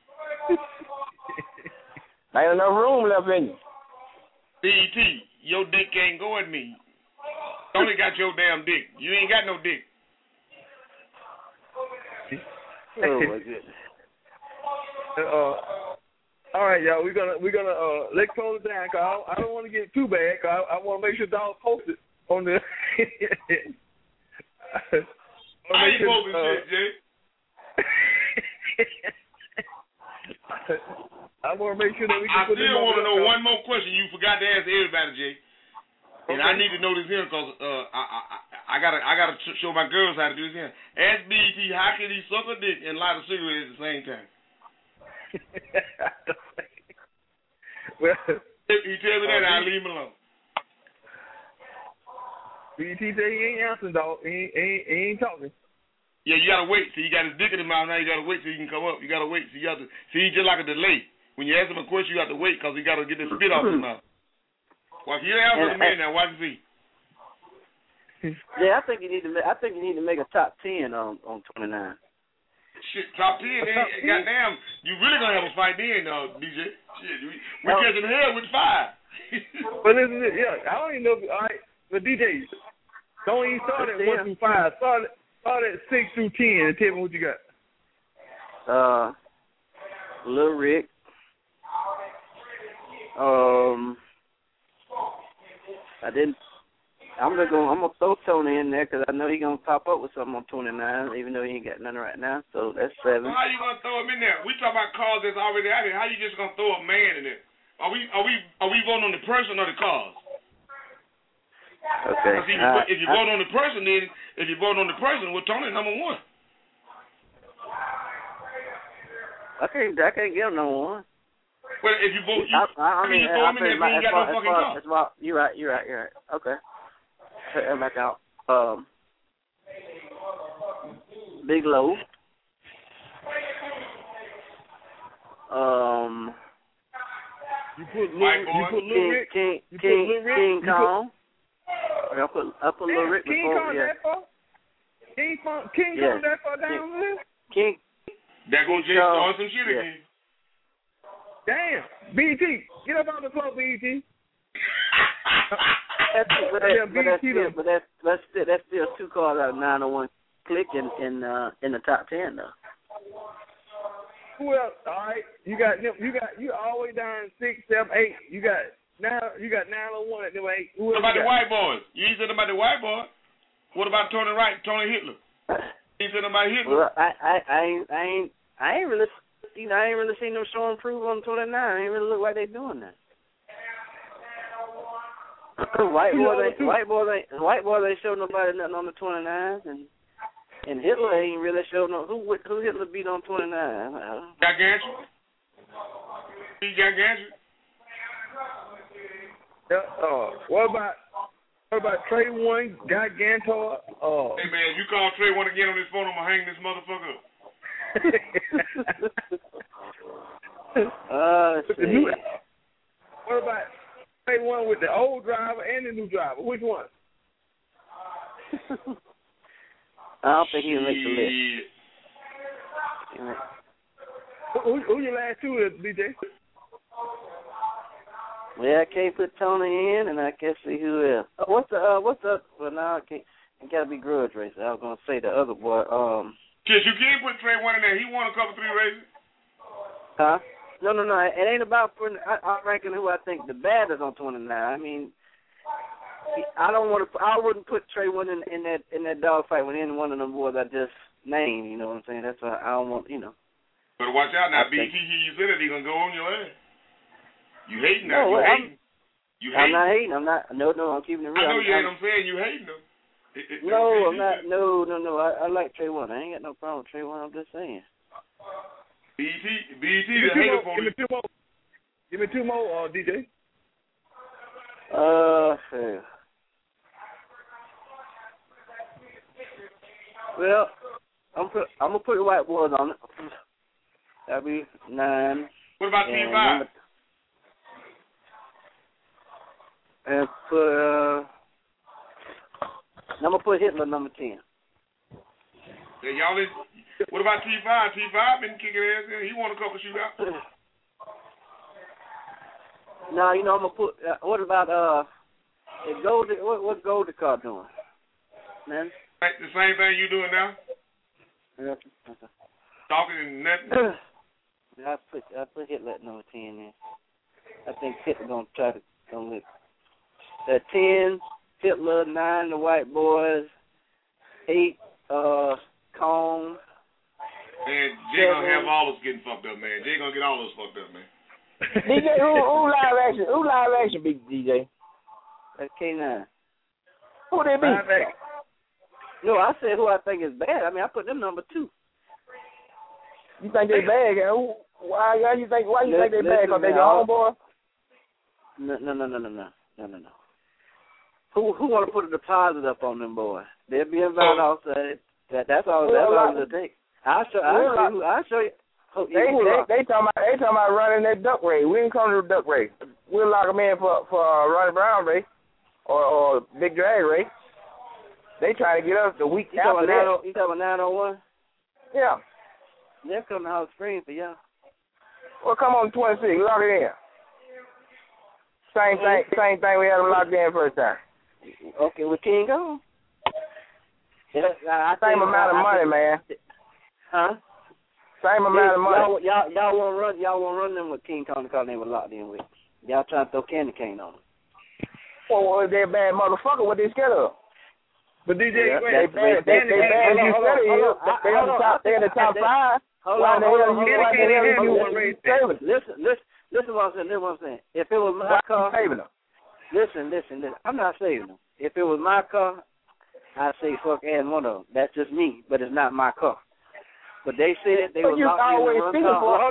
Ain't enough room left in you. BET, your dick can't go in me. You only got your damn dick. You ain't got no dick. Oh my goodness. All right, y'all. We're gonna let's close it down. Cause I don't want to get too bad. Cause I want to make sure Dog posts it on the. I ain't posting shit, Jay. I want to make sure that we can I still want to know one more question you forgot to ask everybody, Jay. And I need to know this here because I gotta show my girls how to do this here. Ask BET how can he suck a dick and light a cigarette at the same time? Well, he tell me that, I'll leave him alone. BET said he ain't answering, dog. He ain't talking. Yeah, you gotta wait. See, you got his dick in his mouth now. You gotta wait till he can come up. You gotta wait. See, he's just like a delay. When you ask him a question, you have to wait because he gotta get the spit off his mouth. Well, you answer the man now. Watch and see. Yeah, I think you need to make a top 10 on 29. Shit, top 10. Goddamn, you really gonna have a fight then, DJ. Shit, we catching hell with 5. But listen, I don't even know. All right, but DJ, don't even start at 1 through 5. Start at 6 through 10 and tell me what you got. Lil Rick. I'm gonna throw Tony in there because I know he's gonna pop up with something on 29, even though he ain't got nothing right now. So that's 7. Well, how you gonna throw him in there? We talking about cars that's already out here. How you just gonna throw a man in there? Are we voting on the person or the cars? Okay. If you vote on the person, then well, Tony number 1. I can't get him number 1. Well, if you vote, you throw him in there if he ain't got no fucking car. You're right. Okay. Take that back out. Big Low. You put Lil Rick. King Kong. I put Lil Rick before. King Kong that far? King Kong that far down the list? King. That goes Jay start some shit again. Damn. BET, get up on the floor, BET. That's still 2 cars out of 901 click in the top 10 though. Who else? All right, you all the way down 6, 7, 8. You got 901 at number 8. What about the white boys? You ain't said about the white boy. What about Tony Hitler? You said about Hitler. Well, I ain't really. I ain't really seen them show improve on 29. I ain't really look like they doing that. White boys ain't showed nobody nothing on the 29s, and Hitler ain't really showed no who Hitler beat on 29. Gargantua. He Gargantua. What about Trey One, Gargantua? Hey man, if you call Trey One again on this phone, I'm gonna hang this motherfucker up. What about Trey One with the old driver and the new driver? Which one? I don't think he'll make the list. Who your last 2 is, DJ? Well, I can't put Tony in, and I can't see who else. What's the? Well, now I can't. It gotta be Grudge Racer. I was gonna say the other boy. Yes, you can't put Trey One in there. He won a couple 3 races. Huh? No. It ain't about putting. I'm ranking who I think the baddest on 29. I mean, I wouldn't put Trey One in that dog fight with any one of them boys I just named. You know what I'm saying? That's why I don't want. Better watch out now, BT. You said it. He gonna go on your ass. You hating now? You hating? I'm not hating. I'm not. No, I'm keeping it real. I know you ain't. I'm saying you hating them. No, I'm not. No. I like Trey One. I ain't got no problem with Trey One. I'm just saying. BT, the hater for me. Give me two more, DJ. Well, I'm gonna put the white boys on it. That'll be 9. What about T5? And put I'm gonna put Hitler number 10. Yeah, y'all. What about T5? T5 been kicking ass in. He won a couple shootouts. No, I'm gonna put. What about what's Goldie doing, man? The same thing you doing now? Yeah. Talking and nothing. I put Hitler at number 10 in. I think Hitler gonna try to lick. The 10, Hitler, 9, the White Boys, 8, Cone. Man, Jay gonna have all us getting fucked up, man. Jay gonna get all us fucked up, man. DJ, who live action? Who live action beat DJ? That's K9. Who they beat? No, I said who I think is bad. I mean, I put them number 2. You think they bad? Why you think they bad? Because they your homeboy? No. Who want to put a deposit up on them boys? They'll be invited outside. That's all. That's all it'll take. I'll show you. They talking about running that duck race. We ain't coming to the duck race. We'll lock them in for a Ronnie Brown race or big drag race. They trying to get us the week after that. You talking about 901? Yeah. They're coming to Hot Springs for y'all. Well, come on 26. Lock it in. Same thing. We had them locked in first time. Okay, with King on. Same amount of money, man. Huh? Same amount of money. Y'all won't run them with King Kong because they were locked in with. Y'all trying to throw candy cane on them. Well, they're bad motherfucker. What they scared of? But DJ, they bad. You said it. They in the top 5. Why the hell you Listen what I'm saying. If it was my car, listen. I'm not saving them. If it was my car, I'd say fuck and one of them. That's just me, but it's not my car. But they said they were locked in the car.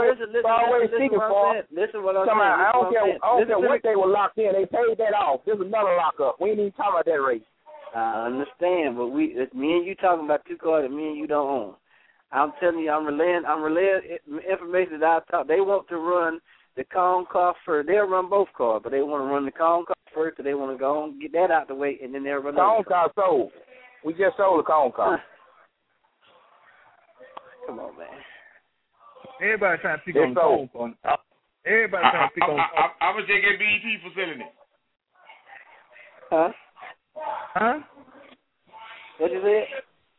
Listen what I'm saying. I don't care what they were locked in. They paid that off. There's another lockup. We ain't even talking about that race. I understand, but it's me and you talking about 2 cars that me and you don't own. I'm telling you, I'm relaying information that I thought. They want to run the Kong car first. They'll run both cars, but they want to run the Kong car first, so they want to go and get that out the way, and then they'll run the Kong car sold. We just sold the Kong car. Come on, man. Everybody trying to pick on Kong. Everybody trying to pick on Kong. I was just getting BET for selling it. Huh? What you said?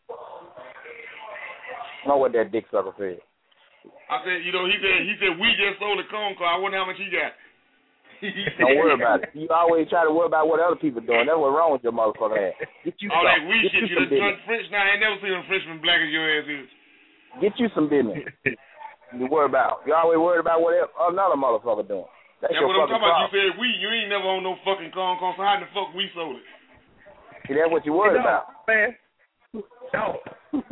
Know what that dick sucker said. I said, he said we just sold a Kong car. I wonder how much he got. Don't worry about it. You always try to worry about what other people doing. That's what's wrong with your motherfucker ass. Get you all some. That weed shit. You done turned French now. I ain't never seen a Frenchman black as your ass is. Get you some business. You worry about. You always worried about what another motherfucker doing. That's what I'm talking problem. about. You said we. You ain't never owned no fucking Kong car. So how the fuck we sold it? See, that's what you worried about. Man. No.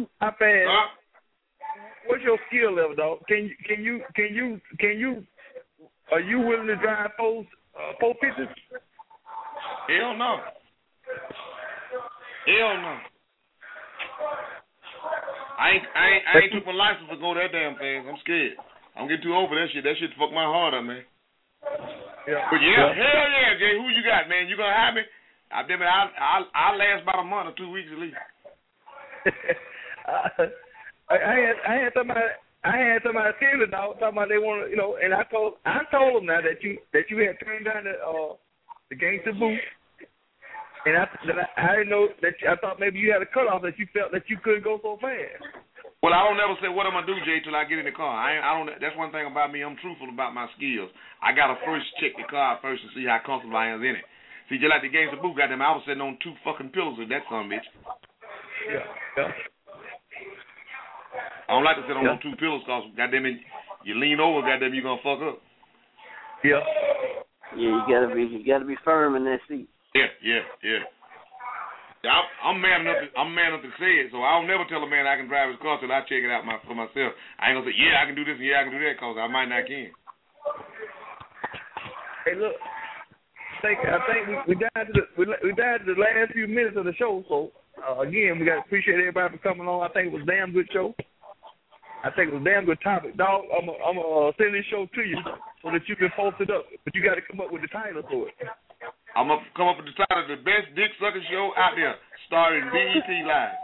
What's your skill level, dog? Can you? Are you willing to drive 450s? Hell no. Hell no. I ain't took my license to go that damn fast. I'm scared. I'm getting too old for that shit. That shit fuck my heart up, man. Yeah. But hell yeah, Jay. Who you got, man? You gonna have me? I'll last about a month or 2 weeks at least. I had somebody tell me, dog, talking about they want to, and I told them now that you had turned down the gangster booth, and I didn't know that I thought maybe you had a cutoff that you felt that you couldn't go so fast. Well, I don't never say what I'm gonna do, Jay, till I get in the car. I don't. That's one thing about me. I'm truthful about my skills. I gotta first check the car first and see how comfortable I am in it. See, just like the gangster booth, goddamn, I was sitting on 2 fucking pillows with that son bitch. Yeah. I don't like to sit on 2 pillows because, goddamn it, you lean over, goddamn, you gonna fuck up. Yeah. Yeah, you gotta be firm in that seat. Yeah. I'm man enough to say it, so I don't never tell a man I can drive his car till I check it out for myself. I ain't gonna say, yeah, I can do this and yeah, I can do that, because I might not can. Hey, look. I think we died to the last few minutes of the show, so again, we got to appreciate everybody for coming on. I think it was a damn good show. I think it was a damn good topic. Dog, I'm gonna send this show to you so that you can post it up, but you got to come up with the title for it. I'm gonna come up with the title, the best dick sucking show out there, starring BET Live.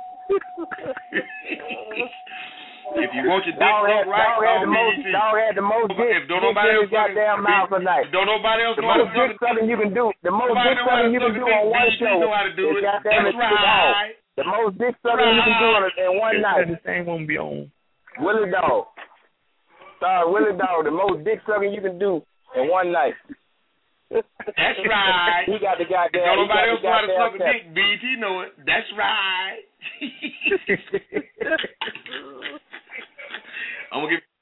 If you want your dick sucked right, call BET. Dog had the most dick. Don't nobody else goddamn mouth a night. Don't nobody else the know how to most dick sucking you can do. The most dick sucking you can do on one show. That's right. The most dick sucking you can do in one night. The same one be on. Willie Dog. Sorry, Willie Dog. The most dick sucking you can do in one night. That's right. He got the goddamn. Don't nobody else know how to suck a dick. BET know it. That's right. I'm gonna give